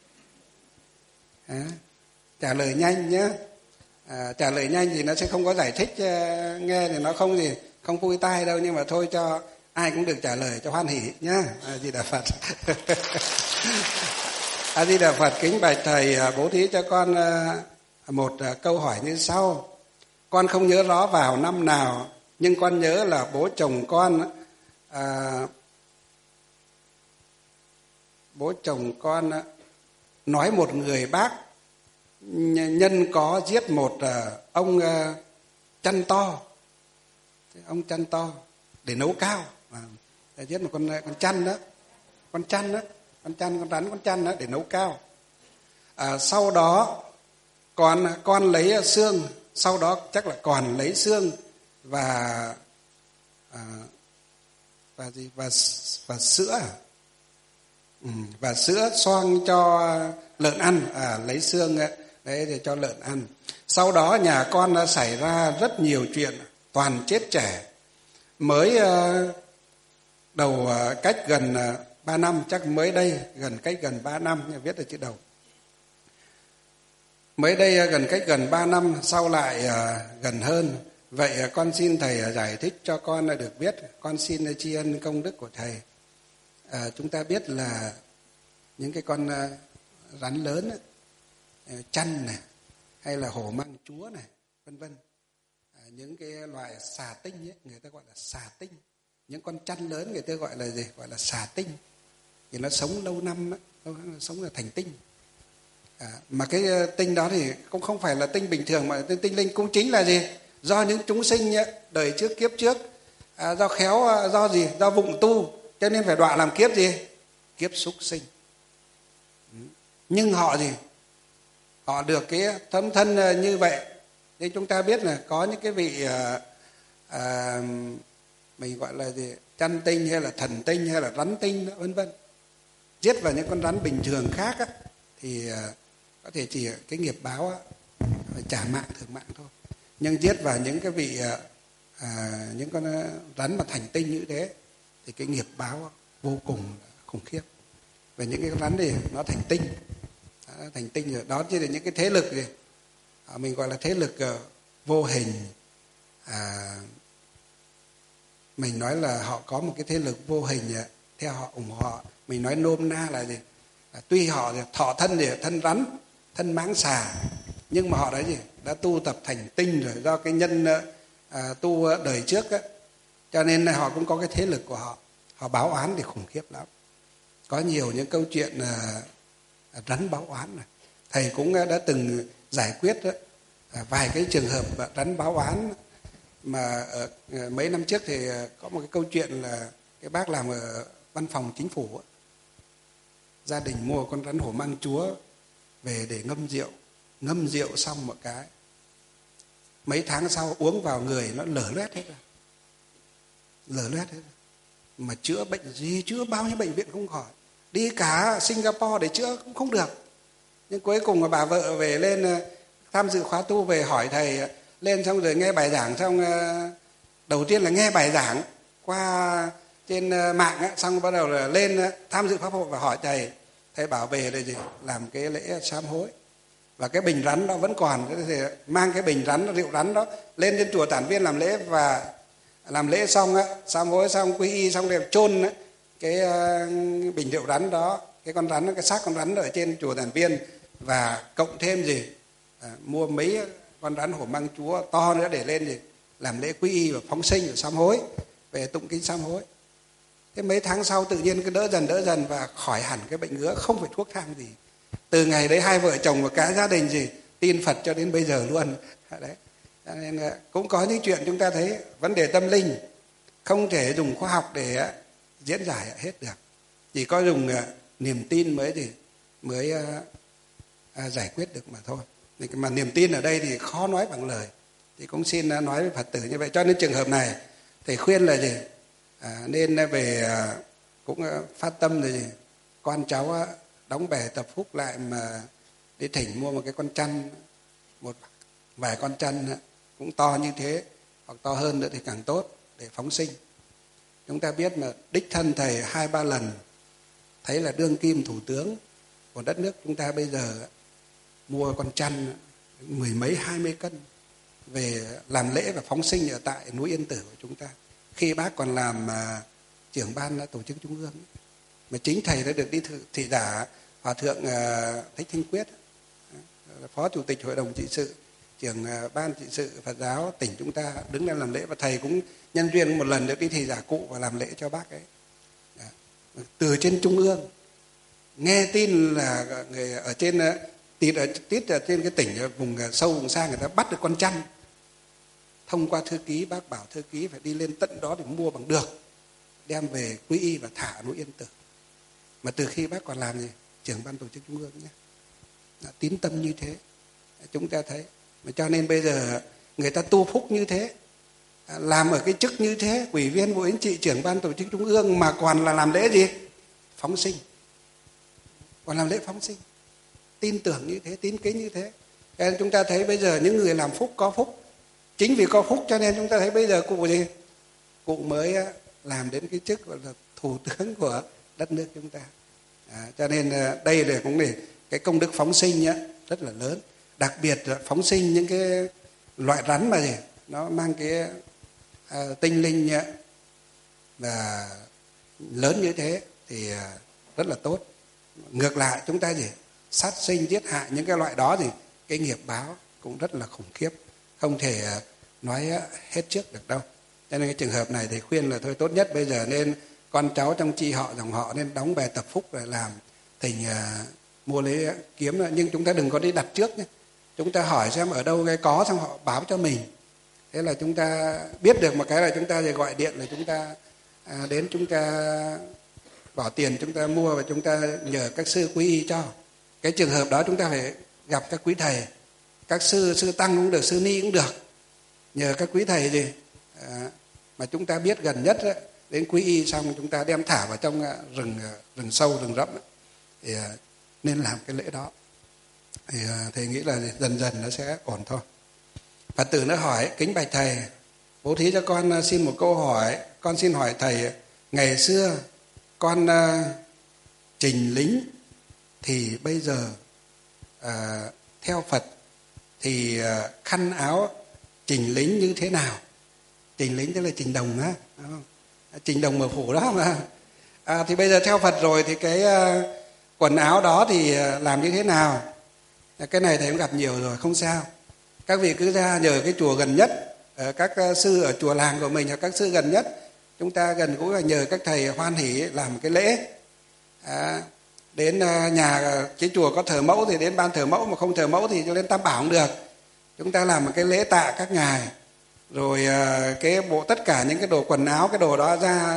Trả lời nhanh nhé. Trả lời nhanh thì nó sẽ không có giải thích, nghe thì nó không vui tai đâu, nhưng mà thôi cho ai cũng được trả lời cho hoan hỉ nhá. A Di Đà Phật. A Di Đà Phật. Kính bạch thầy, bố thí cho con một câu hỏi như sau. Con không nhớ rõ vào năm nào, nhưng con nhớ là bố chồng con nói một người bác nhân có giết một ông chăn to. Ông chăn to để nấu cao. Giết một con chăn đó. Con chăn, con rắn, con chăn đó để nấu cao. Sau đó con lấy xương, sau đó chắc là còn lấy xương và sữa, và sữa xoang cho lợn ăn, lấy xương đấy để cho lợn ăn. Sau đó nhà con đã xảy ra rất nhiều chuyện, toàn chết trẻ. Mới đầu cách gần 3 năm, chắc mới đây cách gần 3 năm, viết ở chữ đầu. Mới đây cách gần 3 năm, sau lại gần hơn. Vậy con xin thầy giải thích cho con được biết. Con xin tri ân công đức của thầy. Chúng ta biết là những cái con rắn lớn, chăn này, hay là hổ mang chúa này, vân vân, những cái loại xà tinh ấy, người ta gọi là xà tinh. Những con chăn lớn người ta gọi là gì? Gọi là xà tinh. Thì nó sống lâu năm, nó sống là thành tinh. Mà cái tinh đó thì cũng không phải là tinh bình thường, mà tinh linh cũng chính là gì? Do những chúng sinh đời trước kiếp trước, do khéo, do gì? Do vụng tu, cho nên phải đọa làm kiếp gì? Kiếp súc sinh. Nhưng họ gì? Họ được cái thấm thân như vậy. Nên chúng ta biết là có những cái vị mình gọi là gì? Chăn tinh hay là thần tinh hay là rắn tinh, vân vân. Giết vào những con rắn bình thường khác á, thì có thể chỉ cái nghiệp báo á, trả mạng, thưởng mạng thôi. Nhưng giết vào những cái vị những con rắn mà thành tinh như thế thì cái nghiệp báo vô cùng khủng khiếp. Về những cái rắn thì nó thành tinh, thành tinh rồi. Đó chỉ là những cái thế lực gì mình gọi là thế lực vô hình. Mình nói là họ có một cái thế lực vô hình theo họ, ủng hộ. Mình nói nôm na là gì? Tuy họ thọ thân thì thân rắn, thân mãng xà, nhưng mà họ đã gì? Đã tu tập thành tinh rồi, do cái nhân tu đời trước á, cho nên là họ cũng có cái thế lực của họ. Họ báo oán thì khủng khiếp lắm. Có nhiều những câu chuyện rắn báo oán này. Thầy cũng đã từng giải quyết vài cái trường hợp rắn báo oán. Mà mấy năm trước thì có một cái câu chuyện là Cái bác làm ở văn phòng chính phủ, gia đình mua con rắn hổ mang chúa về để ngâm rượu xong một cái, mấy tháng sau uống vào người nó lở loét hết rồi, mà chữa bệnh gì, chữa bao nhiêu bệnh viện không khỏi, đi cả Singapore để chữa cũng không được. Nhưng cuối cùng mà bà vợ về lên tham dự khóa tu, về hỏi thầy, lên xong rồi nghe bài giảng xong, đầu tiên là nghe bài giảng qua trên mạng ấy, xong bắt đầu là lên tham dự pháp hội và hỏi thầy bảo về là gì, làm cái lễ sám hối, và cái bình rắn đó vẫn còn, thì mang cái bình rắn, rượu rắn đó lên trên chùa Tản Viên làm lễ, và làm lễ xong á, sám hối xong, quy y xong, đẹp chôn cái bình rượu rắn đó, cái con rắn, cái xác con rắn ở trên chùa Tản Viên, và cộng thêm gì, mua mấy con rắn hổ mang chúa to nữa để lên gì, làm lễ quy y và phóng sinh và sám hối, về tụng kinh sám hối. Thế mấy tháng sau tự nhiên cái đỡ dần và khỏi hẳn cái bệnh ngứa, không phải thuốc thang gì. Từ ngày đấy hai vợ chồng và cả gia đình gì tin Phật cho đến bây giờ luôn. Đấy. Cho nên cũng có những chuyện chúng ta thấy vấn đề tâm linh không thể dùng khoa học để diễn giải hết được, chỉ có dùng niềm tin mới giải quyết được mà thôi. Mà niềm tin ở đây thì khó nói bằng lời, thì cũng xin nói với Phật tử như vậy. Cho nên trường hợp này thầy khuyên là gì, nên về cũng phát tâm rồi gì, con cháu đóng bè tập phúc lại, mà đi thỉnh mua một cái con chăn, một vài con chăn cũng to như thế hoặc to hơn nữa thì càng tốt, để phóng sinh. Chúng ta biết mà đích thân thầy 2-3 lần thấy là đương kim thủ tướng của đất nước chúng ta bây giờ mua con chăn 10 mấy 20 cân về làm lễ và phóng sinh ở tại núi Yên Tử của chúng ta, khi bác còn làm trưởng ban tổ chức trung ương. Mà chính thầy đã được đi thị giả Hòa thượng Thích Thanh Quyết, phó chủ tịch hội đồng trị sự, trưởng ban trị sự Phật giáo tỉnh chúng ta đứng lên làm lễ, và thầy cũng nhân duyên một lần được đi thị giả cụ và làm lễ cho bác ấy. Từ trên trung ương nghe tin là người ở trên tít ở trên cái tỉnh vùng sâu vùng xa, người ta bắt được con chăn, thông qua thư ký, bác bảo thư ký phải đi lên tận đó để mua bằng được, đem về quy y và thả núi Yên Tử. Mà từ khi bác còn làm gì trưởng ban tổ chức trung ương nhé, tín tâm như thế chúng ta thấy. Mà cho nên bây giờ người ta tu phúc như thế, làm ở cái chức như thế, ủy viên Bộ Chính trị, trưởng ban tổ chức trung ương, mà còn là làm lễ gì, phóng sinh, còn làm lễ phóng sinh, tin tưởng như thế, tín kính như thế. Cho nên chúng ta thấy bây giờ những người làm phúc có phúc, chính vì có phúc cho nên chúng ta thấy bây giờ cụ gì, cụ mới làm đến cái chức gọi là thủ tướng của đất nước chúng ta. Cho nên đây là cũng để cái công đức phóng sinh nhá, rất là lớn. Đặc biệt là phóng sinh những cái loại rắn mà gì nó mang cái tinh linh nhá, và lớn như thế thì rất là tốt. Ngược lại chúng ta gì sát sinh giết hại những cái loại đó thì cái nghiệp báo cũng rất là khủng khiếp, không thể nói hết trước được đâu. Cho nên cái trường hợp này thì khuyên là thôi, tốt nhất bây giờ nên con cháu trong chi họ dòng họ nên đóng bè tập phúc để làm thỉnh mua lấy kiếm. Nhưng chúng ta đừng có đi đặt trước nhé, chúng ta hỏi xem ở đâu cái có, xong họ báo cho mình, thế là chúng ta biết được một cái là chúng ta thì gọi điện là chúng ta đến, chúng ta bỏ tiền chúng ta mua và chúng ta nhờ các sư quý y cho. Cái trường hợp đó chúng ta phải gặp các quý thầy, các sư tăng cũng được, sư ni cũng được, nhờ các quý thầy gì mà chúng ta biết gần nhất đó, đến quý y xong chúng ta đem thả vào trong rừng sâu rừng rậm thì nên làm cái lễ đó. Thì thầy nghĩ là dần dần nó sẽ ổn thôi. Phật tử nó hỏi: kính bạch thầy, bố thí cho con xin một câu hỏi. Con xin hỏi thầy, ngày xưa con trình lính thì bây giờ theo Phật thì khăn áo trình lính như thế nào? Trình lính tức là trình đồng á, trình đồng ở phủ đó mà. Thì bây giờ theo Phật rồi thì cái quần áo đó thì làm như thế nào? Cái này thầy cũng gặp nhiều rồi, không sao. Các vị cứ ra nhờ cái chùa gần nhất, các sư ở chùa làng của mình, các sư gần nhất, chúng ta gần cũng là nhờ các thầy hoan hỷ làm cái lễ. Đến nhà cái chùa có thờ mẫu thì đến ban thờ mẫu, mà không thờ mẫu thì cho lên Tam Bảo cũng được. Chúng ta làm một cái lễ tạ các ngài, rồi cái bộ tất cả những cái đồ quần áo, cái đồ đó ra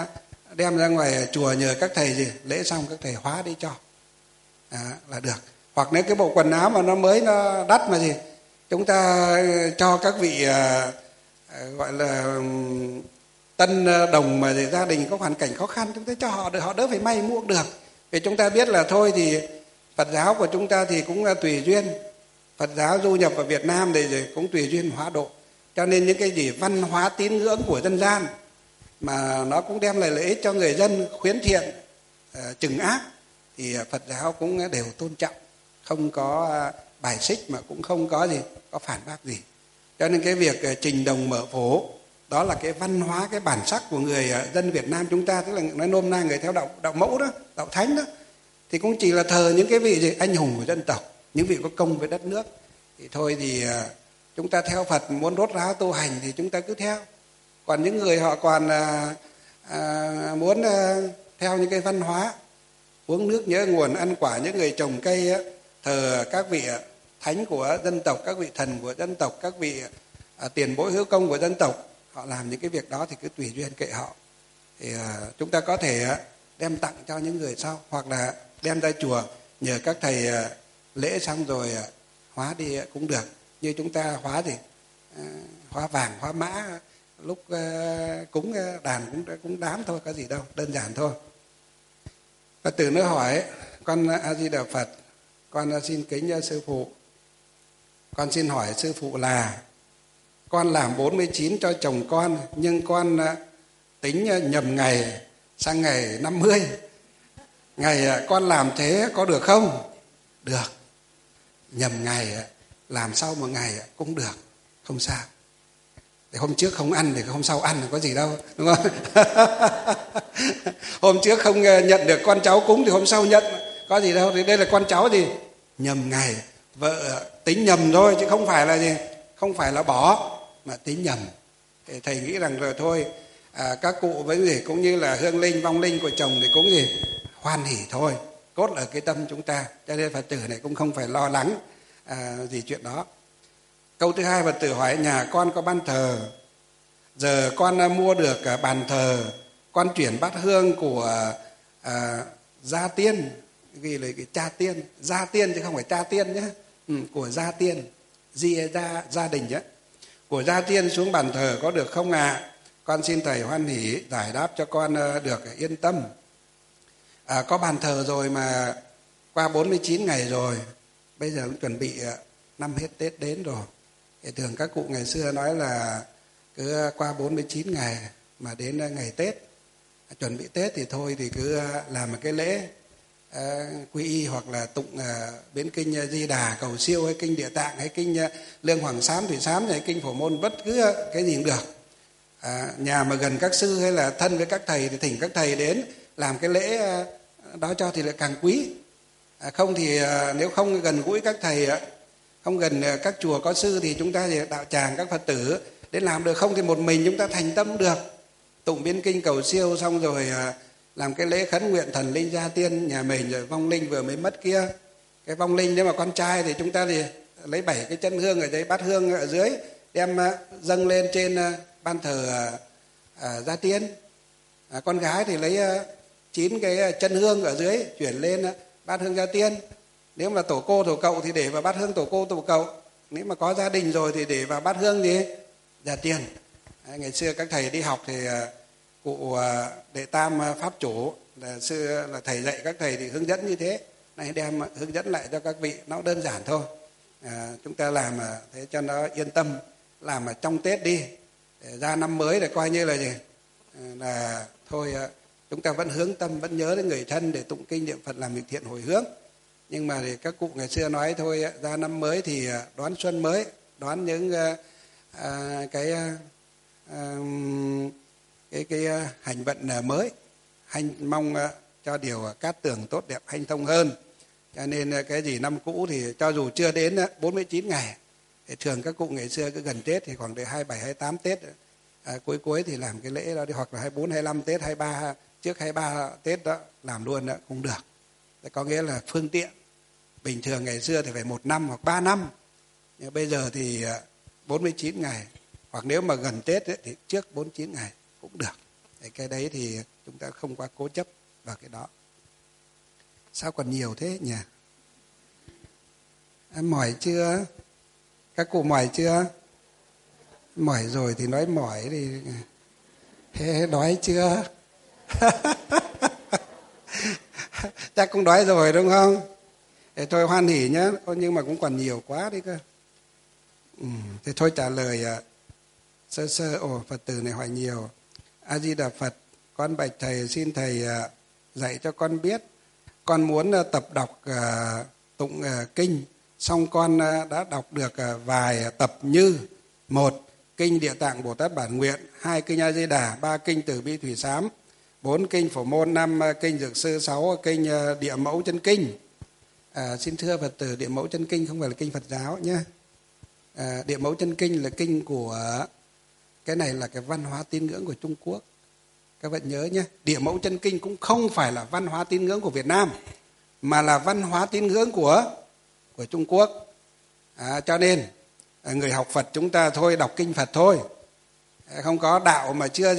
đem ra ngoài chùa nhờ các thầy gì lễ xong các thầy hóa đi cho là được. Hoặc nếu cái bộ quần áo mà nó mới nó đắt mà gì chúng ta cho các vị gọi là tân đồng mà gia đình có hoàn cảnh khó khăn, chúng ta cho họ được, họ đỡ phải may mua được. Vì chúng ta biết là thôi thì Phật giáo của chúng ta thì cũng tùy duyên, Phật giáo du nhập vào Việt Nam thì cũng tùy duyên hóa độ, cho nên những cái gì văn hóa tín ngưỡng của dân gian mà nó cũng đem lại lợi ích cho người dân, khuyến thiện trừng ác thì Phật giáo cũng đều tôn trọng, không có bài xích mà cũng không có gì có phản bác gì. Cho nên cái việc trình đồng mở phố đó là cái văn hóa, cái bản sắc của người dân Việt Nam chúng ta, tức là nói nôm na người theo đạo mẫu đó, đạo thánh đó, thì cũng chỉ là thờ những cái vị gì anh hùng của dân tộc, những vị có công với đất nước. Thì thôi thì chúng ta theo Phật, muốn rốt ráo tu hành thì chúng ta cứ theo. Còn những người họ còn muốn theo những cái văn hóa uống nước nhớ nguồn, ăn quả những người trồng cây, thờ các vị thánh của dân tộc, các vị thần của dân tộc, các vị tiền bối hữu công của dân tộc, họ làm những cái việc đó thì cứ tùy duyên kệ họ. Thì chúng ta có thể đem tặng cho những người sau, hoặc là đem ra chùa nhờ các thầy lễ xong rồi hóa đi cũng được. Như chúng ta hóa gì hóa vàng, hóa mã lúc cúng đàn cũng đám thôi, có gì đâu, đơn giản thôi. Phật tử nữa hỏi: con A Di Đà Phật, con xin kính sư phụ, con xin hỏi sư phụ là con làm 49 cho chồng con, nhưng con tính nhầm ngày sang ngày 50. Ngày con làm thế có được không? Được. Nhầm ngày làm sau một ngày cũng được, không sao. Thì hôm trước không ăn thì hôm sau ăn, có gì đâu, đúng không? Hôm trước không nhận được con cháu cúng thì hôm sau nhận, có gì đâu. Thì đây là con cháu gì nhầm ngày, vợ tính nhầm thôi chứ không phải là gì, không phải là bỏ mà tính nhầm. Thì thầy nghĩ rằng rồi thôi, các cụ với gì cũng như là hương linh vong linh của chồng thì cũng gì hoan hỉ thôi, cốt ở cái tâm chúng ta, cho nên Phật tử này cũng không phải lo lắng gì chuyện đó. Câu thứ hai, Phật tử hỏi: nhà con có ban thờ, giờ con mua được bàn thờ, con chuyển bát hương của gia tiên, ghi là cái cha tiên, gia tiên chứ không phải cha tiên nhé, của gia tiên, gia đình nhé, của gia tiên xuống bàn thờ có được không ạ? Con xin thầy hoan hỷ giải đáp cho con được yên tâm. Có bàn thờ rồi mà qua 49 ngày rồi, bây giờ cũng chuẩn bị năm hết Tết đến rồi. Thì thường các cụ ngày xưa nói là cứ qua 49 ngày mà đến ngày Tết, chuẩn bị Tết thì thôi thì cứ làm một cái lễ quy y hoặc là tụng biến kinh Di Đà cầu siêu, hay kinh Địa Tạng, hay kinh Lương Hoàng Sám, Thủy Sám, hay kinh Phổ Môn, bất cứ cái gì cũng được. Nhà mà gần các sư hay là thân với các thầy thì thỉnh các thầy đến làm cái lễ đó cho thì lại càng quý. Không thì nếu không gần gũi các thầy, không gần các chùa có sư thì chúng ta thì đạo tràng các Phật tử đến làm được. Không thì một mình chúng ta thành tâm được, tụng biến kinh cầu siêu xong rồi làm cái lễ khấn nguyện thần linh gia tiên nhà mình, rồi vong linh vừa mới mất kia. Cái vong linh nếu mà con trai thì chúng ta thì lấy 7 cái chân hương ở dưới, bát hương ở dưới, đem dâng lên trên ban thờ gia tiên. Con gái thì lấy 9 cái chân hương ở dưới chuyển lên bát hương gia tiên. Nếu mà tổ cô tổ cậu thì để vào bát hương tổ cô tổ cậu. Nếu mà có gia đình rồi thì để vào bát hương gì gia tiên. Ngày xưa các thầy đi học thì cụ Đệ Tam Pháp Chủ là xưa là thầy dạy các thầy thì hướng dẫn như thế. Này đem hướng dẫn lại cho các vị, nó đơn giản thôi. Chúng ta làm thế cho nó yên tâm, làm ở trong Tết đi, để ra năm mới để coi như là gì, là thôi chúng ta vẫn hướng tâm, vẫn nhớ đến người thân để tụng kinh niệm Phật làm việc thiện hồi hướng. Nhưng mà thì các cụ ngày xưa nói thôi, ra năm mới thì đón xuân mới, đón những cái hành vận mới, mong cho điều cát tường tốt đẹp hanh thông hơn. Cho nên cái gì năm cũ thì cho dù chưa đến 49 ngày, thì thường các cụ ngày xưa cứ gần Tết thì khoảng đến 27, 28 Tết cuối thì làm cái lễ đó đi, hoặc là 24, 25 Tết, 23 trước 23 Tết đó làm luôn đó cũng được. Có nghĩa là phương tiện. Bình thường ngày xưa thì phải 1 năm hoặc 3 năm, nhưng bây giờ thì 49 ngày, hoặc nếu mà gần Tết ấy, thì trước 49 ngày cũng được. Cái đấy thì chúng ta không quá cố chấp vào cái đó. Sao còn nhiều thế nhỉ? Mỏi chưa? Các cụ mỏi chưa? Mỏi rồi thì nói mỏi thì thế đói chưa? Chắc cũng đói rồi đúng không? Thế thôi hoan hỉ nhé, nhưng mà cũng còn nhiều quá đấy cơ. Thế thôi trả lời sơ sơ. Phật tử này hỏi nhiều. A Di Đà Phật, con bạch thầy, xin thầy dạy cho con biết. Con muốn tập đọc tụng kinh, xong con đã đọc được vài tập như: 1. Kinh Địa Tạng Bồ Tát Bản Nguyện, 2. Kinh A Di Đà, 3. Kinh Từ Bi Thủy Sám, 4. Kinh Phổ Môn, 5. Kinh Dược Sư, 6. Kinh Địa Mẫu Chân Kinh. Xin thưa Phật tử, Địa Mẫu Chân Kinh không phải là kinh Phật giáo nhé. Địa Mẫu Chân Kinh là kinh của, cái này là cái văn hóa tín ngưỡng của Trung Quốc. Các bạn nhớ nhé, Địa Mẫu Chân Kinh cũng không phải là văn hóa tín ngưỡng của Việt Nam, mà là văn hóa tín ngưỡng của Trung Quốc. Cho nên người học Phật chúng ta thôi đọc kinh Phật thôi, không có đạo mà chưa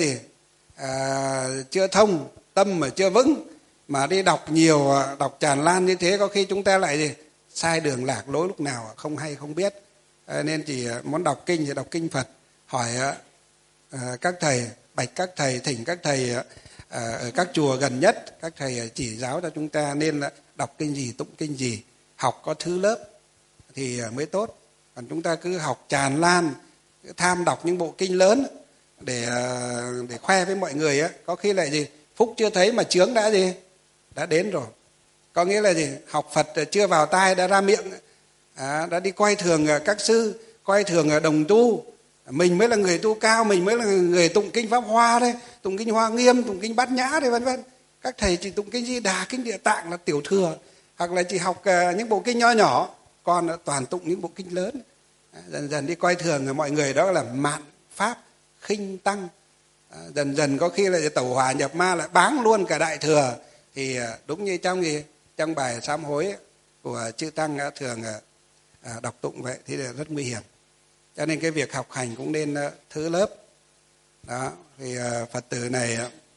chưa thông, tâm mà chưa vững, mà đi đọc nhiều, đọc tràn lan như thế, có khi chúng ta lại sai đường lạc lối lúc nào không hay không biết. Nên chỉ muốn đọc kinh thì đọc kinh Phật. Hỏi các thầy, bạch các thầy, thỉnh các thầy ở các chùa gần nhất, các thầy chỉ giáo cho chúng ta nên là đọc kinh gì, tụng kinh gì, học có thứ lớp thì mới tốt. Còn chúng ta cứ học tràn lan, tham đọc những bộ kinh lớn để khoe với mọi người có khi lại phúc chưa thấy mà chướng đã đến rồi. Có nghĩa là học Phật chưa vào tai đã ra miệng, đã đi coi thường các sư, coi thường đồng tu. Mình mới là người tu cao, mình mới là người tụng kinh Pháp Hoa đấy, tụng kinh Hoa Nghiêm, tụng kinh Bát Nhã đấy vân vân. Các thầy chỉ tụng kinh Di Đà, kinh Địa Tạng là tiểu thừa, hoặc là chỉ học những bộ kinh nho nhỏ, còn toàn tụng những bộ kinh lớn. Dần dần đi coi thường mọi người, đó là mạn pháp khinh tăng. Dần dần có khi là tẩu hỏa nhập ma, lại báng luôn cả đại thừa. Thì đúng như trong bài sám hối của chư tăng thường đọc tụng vậy thì rất nguy hiểm. Cho nên cái việc học hành cũng nên thứ lớp. Đó, thì Phật tử này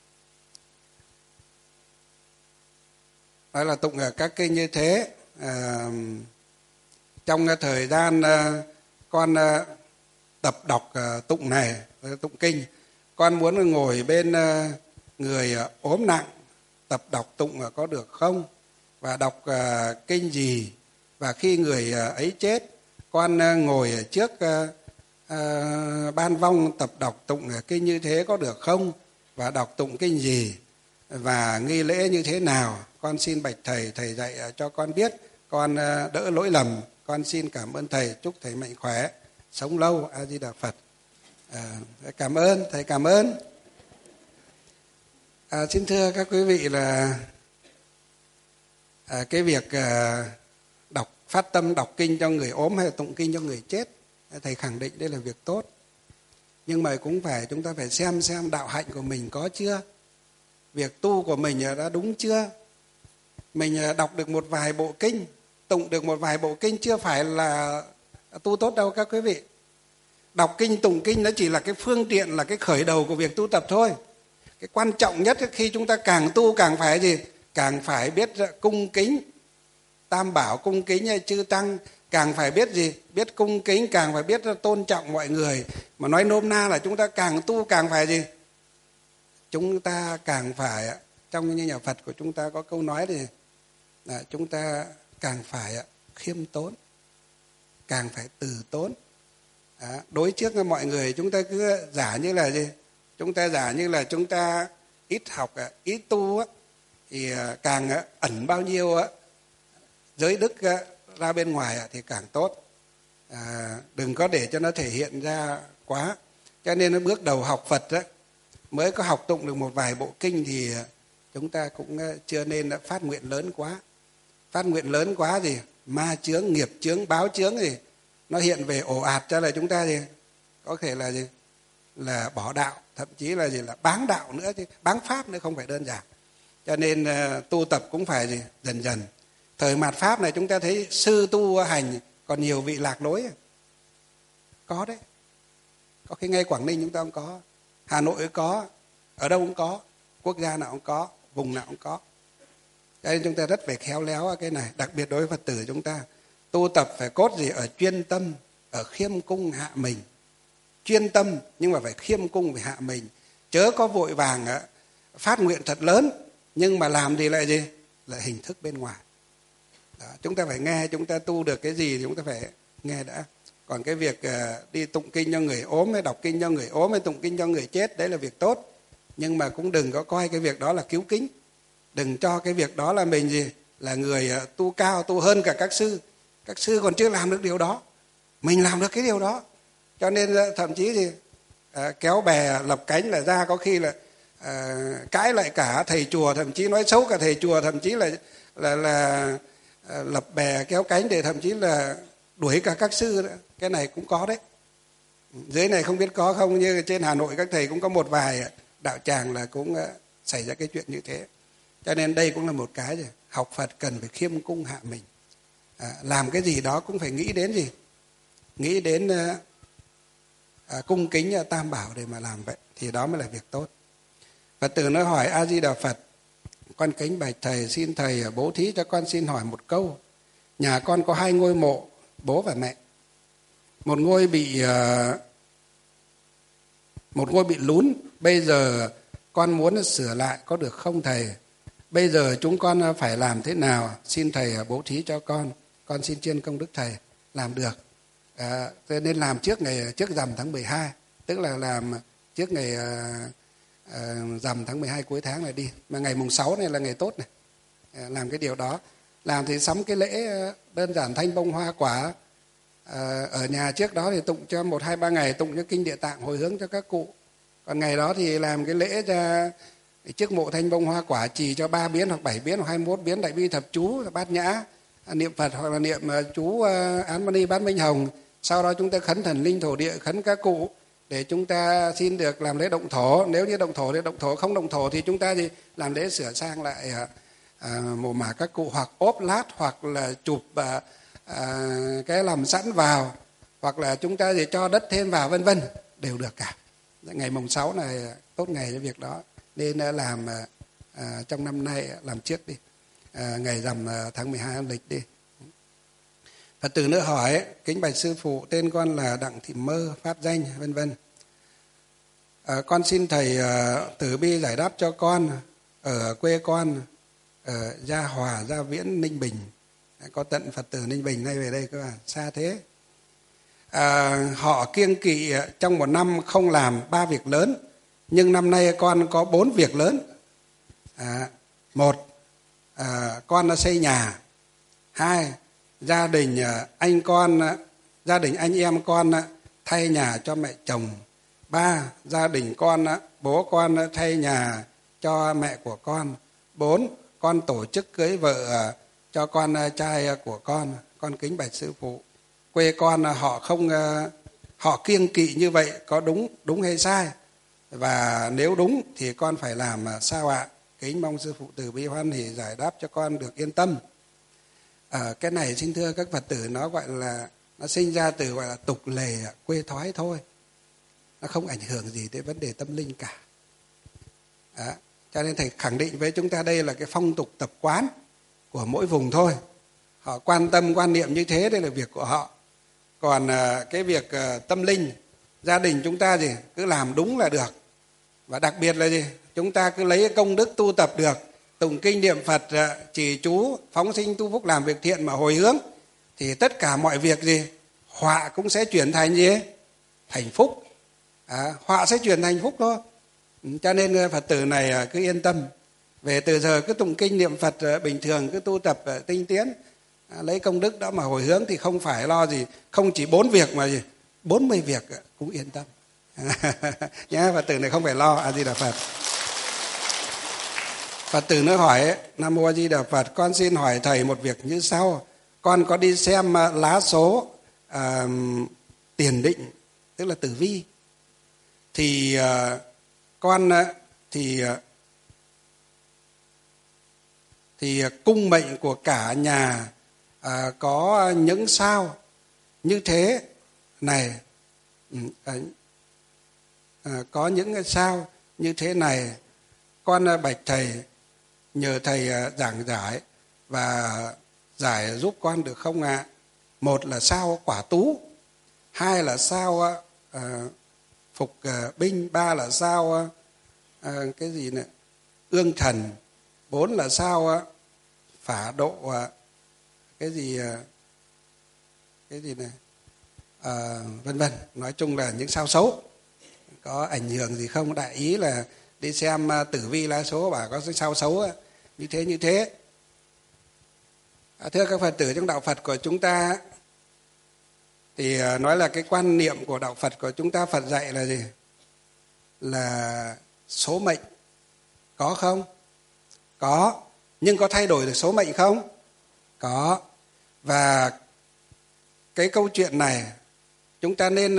nói là tụng các kinh như thế. Trong thời gian con tập đọc tụng này, tụng kinh, con muốn ngồi bên người ốm nặng tập đọc tụng có được không? Và đọc kinh gì? Và khi người ấy chết, con ngồi trước ban vong tập đọc tụng kinh như thế có được không? Và đọc tụng kinh gì? Và nghi lễ như thế nào? Con xin bạch thầy, thầy dạy cho con biết, con đỡ lỗi lầm. Con xin cảm ơn thầy, chúc thầy mạnh khỏe, sống lâu. A Di Đà Phật. Cảm ơn thầy, cảm ơn. Xin thưa các quý vị là cái việc phát tâm đọc kinh cho người ốm hay là tụng kinh cho người chết, thầy khẳng định đây là việc tốt. Nhưng mà cũng chúng ta phải xem đạo hạnh của mình có chưa, việc tu của mình đã đúng chưa. Mình đọc được một vài bộ kinh, tụng được một vài bộ kinh chưa phải là tu tốt đâu các quý vị. Đọc kinh, tụng kinh nó chỉ là cái phương tiện, là cái khởi đầu của việc tu tập thôi. Cái quan trọng nhất khi chúng ta càng tu càng phải càng phải biết cung kính Tam Bảo, cung kính chư Tăng, càng phải biết biết cung kính, càng phải biết tôn trọng mọi người. Mà nói nôm na là chúng ta càng tu càng phải chúng ta càng phải, trong như nhà Phật của chúng ta có câu nói là chúng ta càng phải khiêm tốn, càng phải từ tốn. Đối trước với mọi người chúng ta cứ giả như là chúng ta giả như là chúng ta ít học, ít tu thì càng ẩn bao nhiêu giới đức ra bên ngoài thì càng tốt. Đừng có để cho nó thể hiện ra quá. Cho nên bước đầu học Phật mới có học tụng được một vài bộ kinh thì chúng ta cũng chưa nên phát nguyện lớn quá. Phát nguyện lớn quá ma chướng, nghiệp chướng, báo chướng nó hiện về ồ ạt cho là chúng ta có thể là bỏ đạo, thậm chí là báng đạo nữa, chứ báng pháp nữa, không phải đơn giản. Cho nên tu tập cũng phải dần dần. Thời mạt pháp này chúng ta thấy sư tu hành còn nhiều vị lạc lối. Có đấy. Có khi ngay Quảng Ninh chúng ta không có, Hà Nội có, ở đâu cũng có, quốc gia nào cũng có, vùng nào cũng có. Cho nên chúng ta rất phải khéo léo ở cái này, đặc biệt đối với Phật tử chúng ta. Tu tập phải cốt gì? Ở chuyên tâm, ở khiêm cung hạ mình. Chuyên tâm nhưng mà phải khiêm cung, phải hạ mình. Chớ có vội vàng phát nguyện thật lớn, nhưng mà làm thì lại gì? Là hình thức bên ngoài. Đó, chúng ta phải nghe, chúng ta tu được cái gì thì chúng ta phải nghe đã. Còn cái việc đi tụng kinh cho người ốm hay đọc kinh cho người ốm hay tụng kinh cho người chết, đấy là việc tốt. Nhưng mà cũng đừng có coi cái việc đó là cứu kính. Đừng cho cái việc đó là mình gì? Là người tu cao, tu hơn cả các sư. Các sư còn chưa làm được điều đó, mình làm được cái điều đó. Cho nên thậm chí gì kéo bè lập cánh là ra, có khi là cãi lại cả thầy chùa, thậm chí nói xấu cả thầy chùa, thậm chí là lập bè kéo cánh để thậm chí là đuổi cả các sư nữa. Cái này cũng có đấy. Dưới này không biết có không, như trên Hà Nội các thầy cũng có một vài đạo tràng là cũng xảy ra cái chuyện như thế. Cho nên đây cũng là một cái gì? Học Phật cần phải khiêm cung hạ mình. Làm cái gì đó cũng phải nghĩ đến gì? Nghĩ đến cung kính Tam Bảo để mà làm vậy, thì đó mới là việc tốt. Phật tử nó hỏi: A Di Đà Phật, con kính bạch thầy, xin thầy bố thí cho con xin hỏi một câu. Nhà con có 2 ngôi mộ, bố và mẹ. Một ngôi bị lún, bây giờ con muốn sửa lại có được không thầy? Bây giờ chúng con phải làm thế nào? Xin thầy bố thí cho con xin tri ân công đức thầy. Làm được nên làm trước rằm tháng 12, tức là làm trước ngày rằm tháng 12 cuối tháng này đi, mà ngày mùng 6 này là ngày tốt này. Làm cái điều đó. Làm thì sắm cái lễ đơn giản thanh bông hoa quả. Ở nhà trước đó thì tụng cho 1, 2, 3 ngày, tụng cho kinh Địa Tạng hồi hướng cho các cụ. Còn ngày đó thì làm cái lễ ra trước mộ thanh bông hoa quả, trì cho 3 biến hoặc 7 biến hoặc 21 biến đại bi thập chú, bát nhã, niệm Phật hoặc là niệm chú Án Mani Bát Minh Hồng. Sau đó chúng ta khấn thần linh thổ địa, khấn các cụ để chúng ta xin được làm lễ động thổ. Nếu như động thổ thì động thổ, không động thổ thì chúng ta gì làm lễ sửa sang lại mồ mả các cụ, hoặc ốp lát, hoặc là chụp cái làm sẵn vào, hoặc là chúng ta gì cho đất thêm vào, vân vân, đều được cả. Ngày mùng 6 này tốt ngày cho việc đó, nên làm trong năm nay làm trước đi, ngày rằm tháng 12 âm lịch đi. Phật tử nữa hỏi: kính bạch sư phụ, tên con là Đặng Thị Mơ, pháp danh vân vân. Con xin thầy từ bi giải đáp cho con. Ở quê con ở Gia Hòa, Gia Viễn, Ninh Bình, có tận Phật tử Ninh Bình nay về đây cơ, xa thế. Họ kiêng kỵ trong một năm không làm 3 việc lớn, nhưng năm nay con có 4 việc lớn. 1, con đã xây nhà. 2, gia đình anh em con thay nhà cho mẹ chồng. 3, gia đình con, bố con thay nhà cho mẹ của con. 4, con tổ chức cưới vợ cho con trai của con. Con kính bạch sư phụ, quê con họ kiêng kỵ như vậy có đúng hay sai? Và nếu đúng thì con phải làm sao ạ? Kính mong sư phụ từ bi hoan hỉ giải đáp cho con được yên tâm. Cái này xin thưa các Phật tử, nó gọi là nó sinh ra từ gọi là tục lề quê thoái thôi, nó không ảnh hưởng gì tới vấn đề tâm linh cả. Cho nên thầy khẳng định với chúng ta đây là cái phong tục tập quán của mỗi vùng thôi. Họ quan tâm quan niệm như thế, đây là việc của họ. Còn cái việc tâm linh, gia đình chúng ta gì cứ làm đúng là được. Và đặc biệt là gì, chúng ta cứ lấy công đức tu tập được, tụng kinh niệm Phật, trì chú, phóng sinh tu phúc, làm việc thiện mà hồi hướng, thì tất cả mọi việc gì họa cũng sẽ chuyển thành gì? Thành phúc. Họa sẽ chuyển thành phúc thôi. Cho nên Phật tử này cứ yên tâm. Về từ giờ cứ tụng kinh niệm Phật bình thường, cứ tu tập tinh tiến, lấy công đức đó mà hồi hướng, thì không phải lo gì, không chỉ 4 việc mà gì 40 việc cũng yên tâm. Nhá, Phật tử này không phải lo. A Di Đà Phật. Phật tử nữa hỏi: Nam mô A Di Đà Phật, con xin hỏi thầy một việc như sau. Con có đi xem lá số tiền định, tức là tử vi, thì thì cung mệnh của cả nhà có những sao như thế này, có những sao như thế này, con bạch thầy, nhờ thầy giảng giải và giải giúp con được không ạ? Một là sao quả tú, hai là sao phục binh, ba là sao cái gì nữa ương thần, bốn là sao phả độ cái gì này vân vân. Nói chung là những sao xấu. Có ảnh hưởng gì không? Đại ý là đi xem tử vi lá số bảo có sao xấu như thế. Thưa các Phật tử, trong đạo Phật của chúng ta thì nói là cái quan niệm của đạo Phật của chúng ta, Phật dạy là gì? Là số mệnh. Có không? Có. Nhưng có thay đổi được số mệnh không? Có. Và cái câu chuyện này chúng ta nên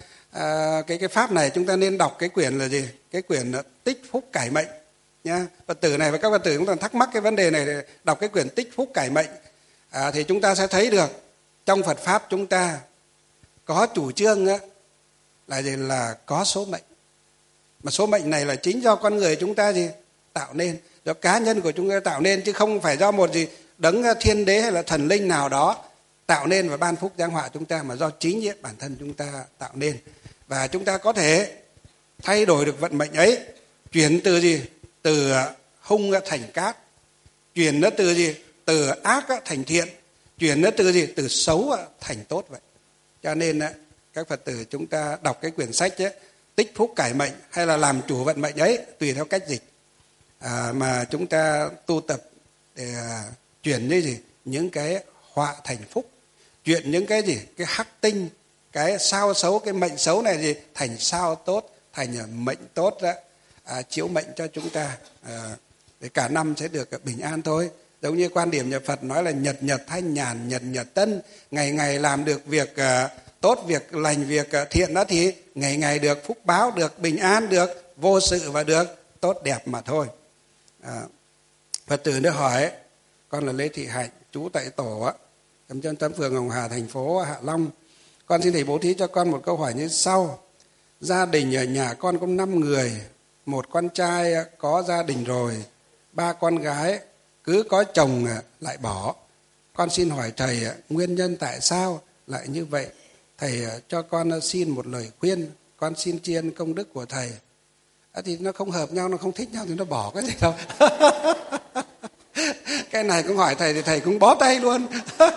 cái pháp này chúng ta nên đọc cái quyển là gì? Cái quyển Tích Phúc Cải Mệnh nha. Phật tử này và các Phật tử chúng ta thắc mắc cái vấn đề này thì đọc cái quyển Tích Phúc Cải Mệnh thì chúng ta sẽ thấy được trong Phật pháp chúng ta có chủ trương là gì? Là có số mệnh. Mà số mệnh này là chính do con người chúng ta gì? Tạo nên, do cá nhân của chúng ta tạo nên, chứ không phải do một gì đấng thiên đế hay là thần linh nào đó tạo nên và ban phúc giáng họa chúng ta, mà do chính bản thân chúng ta tạo nên. Và chúng ta có thể thay đổi được vận mệnh ấy, chuyển từ gì? Từ hung thành cát, chuyển nó từ gì? Từ ác thành thiện, chuyển nó từ gì? Từ xấu thành tốt vậy. Cho nên các Phật tử chúng ta đọc cái quyển sách Tích Phúc Cải Mệnh hay là làm chủ vận mệnh ấy, tùy theo cách dịch mà chúng ta tu tập để chuyển như gì? Những cái họa thành phúc, chuyển những cái gì? Cái hắc tinh, cái sao xấu, cái mệnh xấu này gì? Thành sao tốt, thành mệnh tốt đó, chiếu mệnh cho chúng ta để cả năm sẽ được bình an thôi. Giống như quan điểm nhà Phật nói là nhật nhật thanh nhàn, nhật nhật tân, ngày ngày làm được việc tốt, việc lành, việc thiện đó thì ngày ngày được phúc báo, được bình an, được vô sự và được tốt đẹp mà thôi. Phật tử nữa hỏi, con là Lê Thị Hạnh, trú tại tổ phường Hồng Hà, thành phố Hạ Long. Con xin thầy bố thí cho con một câu hỏi như sau. Gia đình ở nhà con có 5 người, một con trai có gia đình rồi, 3 con gái cứ có chồng lại bỏ. Con xin hỏi thầy nguyên nhân tại sao lại như vậy? Thầy cho con xin một lời khuyên, con xin tri ân công đức của thầy. Thì nó không hợp nhau, nó không thích nhau thì nó bỏ cái gì đâu. Cái này cũng hỏi thầy thì thầy cũng bó tay luôn.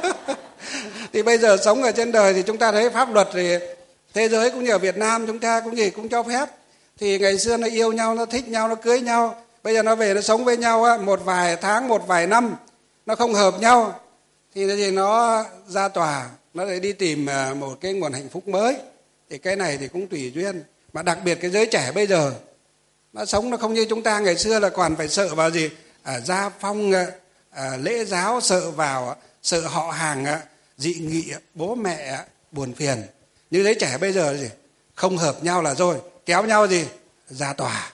Thì bây giờ sống ở trên đời thì chúng ta thấy pháp luật thì thế giới cũng như ở Việt Nam chúng ta cũng gì cũng cho phép. Thì ngày xưa nó yêu nhau, nó thích nhau, nó cưới nhau. Bây giờ nó về nó sống với nhau một vài tháng, một vài năm, nó không hợp nhau thì nó ra tòa, nó lại đi tìm một cái nguồn hạnh phúc mới. Thì cái này thì cũng tùy duyên. Mà đặc biệt cái giới trẻ bây giờ nó sống nó không như chúng ta ngày xưa là còn phải sợ vào gì gia phong lễ giáo, sợ họ hàng dị nghị, bố mẹ buồn phiền. Như giới trẻ bây giờ gì không hợp nhau là rồi kéo nhau gì ra tòa.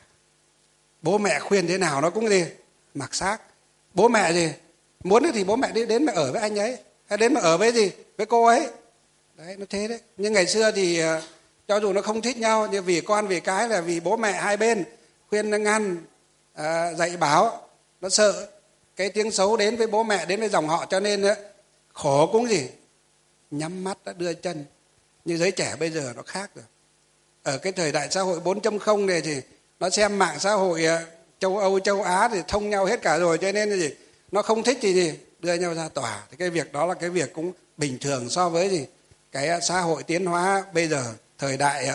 Bố mẹ khuyên thế nào nó cũng gì mặc xác. Bố mẹ gì muốn thì bố mẹ đi đến mà ở với anh ấy, hay đến mà ở với gì với cô ấy. Đấy, nó thế đấy. Nhưng ngày xưa thì cho dù nó không thích nhau, nhưng vì con vì cái là vì bố mẹ hai bên khuyên ngăn dạy bảo, nó sợ cái tiếng xấu đến với bố mẹ, đến với dòng họ, cho nên khổ cũng gì nhắm mắt đã đưa chân. Như giới trẻ bây giờ nó khác rồi. Ở cái thời đại xã hội 4.0 này thì nó xem mạng xã hội châu Âu, châu Á thì thông nhau hết cả rồi, cho nên là gì nó không thích thì gì đưa nhau ra tòa. Thì cái việc đó là cái việc cũng bình thường so với gì cái xã hội tiến hóa bây giờ, thời đại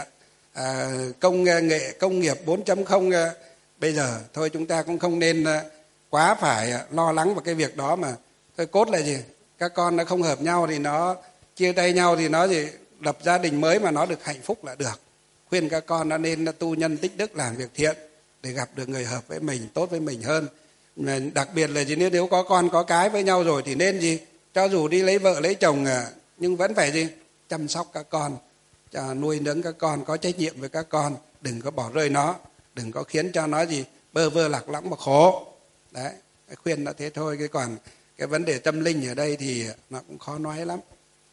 công nghệ công nghiệp 4.0 bây giờ. Thôi chúng ta cũng không nên quá phải lo lắng vào cái việc đó, mà thôi cốt là gì các con nó không hợp nhau thì nó chia tay nhau, thì nó gì lập gia đình mới mà nó được hạnh phúc là được. Khuyên các con nó nên tu nhân tích đức, làm việc thiện để gặp được người hợp với mình, tốt với mình hơn. Mà đặc biệt là gì nếu có con có cái với nhau rồi thì nên gì cho dù đi lấy vợ lấy chồng nhưng vẫn phải gì chăm sóc các con, nuôi nấng các con, có trách nhiệm với các con, đừng có bỏ rơi nó, đừng có khiến cho nó gì bơ vơ lạc lõng mà khổ. Đấy, khuyên nó thế thôi. Cái còn cái vấn đề tâm linh ở đây thì nó cũng khó nói lắm.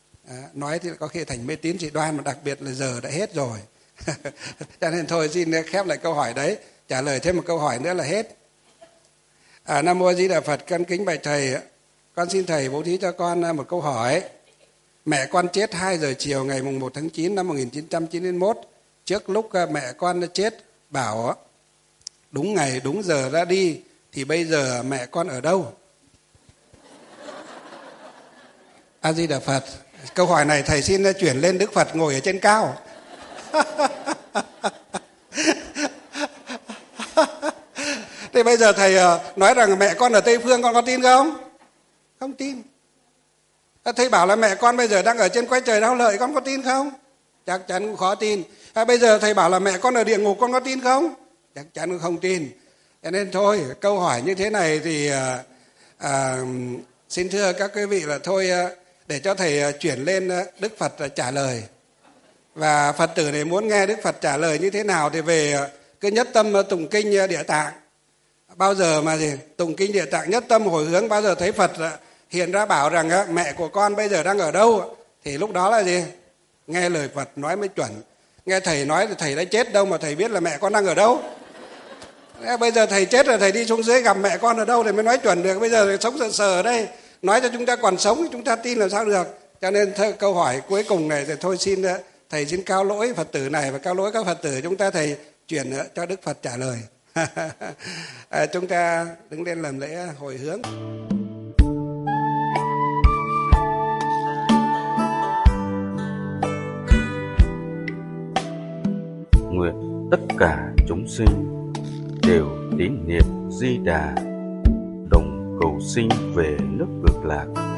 Nói thì có khi thành mê tín dị đoan, mà đặc biệt là giờ đã hết rồi. Cho nên thôi xin khép lại câu hỏi đấy. trả lời thêm một câu hỏi nữa là hết. Nam Mô A Di Đà Phật. Con kính bạch thầy, con xin thầy bố thí cho con một câu hỏi. Mẹ con chết 2 giờ chiều ngày mùng 1 tháng 9 năm 1991. Trước lúc mẹ con chết bảo đúng ngày đúng giờ ra đi, thì bây giờ mẹ con ở đâu? A Di Đà Phật. Câu hỏi này thầy xin chuyển lên Đức Phật ngồi ở trên cao. Thì bây giờ thầy nói rằng mẹ con ở Tây Phương, con có tin không? Không tin. Thầy bảo là mẹ con bây giờ đang ở trên cõi trời đau lợi, con có tin không? Chắc chắn cũng khó tin. Bây giờ thầy bảo là mẹ con ở địa ngục, con có tin không? Chắc chắn cũng không tin. Cho nên thôi, câu hỏi như thế này thì xin thưa các quý vị là thôi, để cho thầy chuyển lên Đức Phật trả lời. Và Phật tử này muốn nghe Đức Phật trả lời như thế nào thì về cứ nhất tâm tụng kinh Địa Tạng. Bao giờ mà gì tụng kinh Địa Tạng nhất tâm hồi hướng, bao giờ thấy Phật hiện ra bảo rằng mẹ của con bây giờ đang ở đâu, thì lúc đó là gì? Nghe lời Phật nói mới chuẩn. Nghe thầy nói thì thầy đã chết đâu mà thầy biết là mẹ con đang ở đâu. Bây giờ thầy chết rồi, thầy đi xuống dưới gặp mẹ con ở đâu thì mới nói chuẩn được. Bây giờ thầy sống sờ ở đây, nói cho chúng ta còn sống thì chúng ta tin làm sao được. Cho nên câu hỏi cuối cùng này thì thôi xin thầy xin cao lỗi Phật tử này và cao lỗi các Phật tử chúng ta, thầy chuyển cho Đức Phật trả lời. Chúng ta đứng lên làm lễ hồi hướng. Nguyện tất cả chúng sinh đều tín niệm Di Đà, đồng cầu sinh về nước Cực Lạc.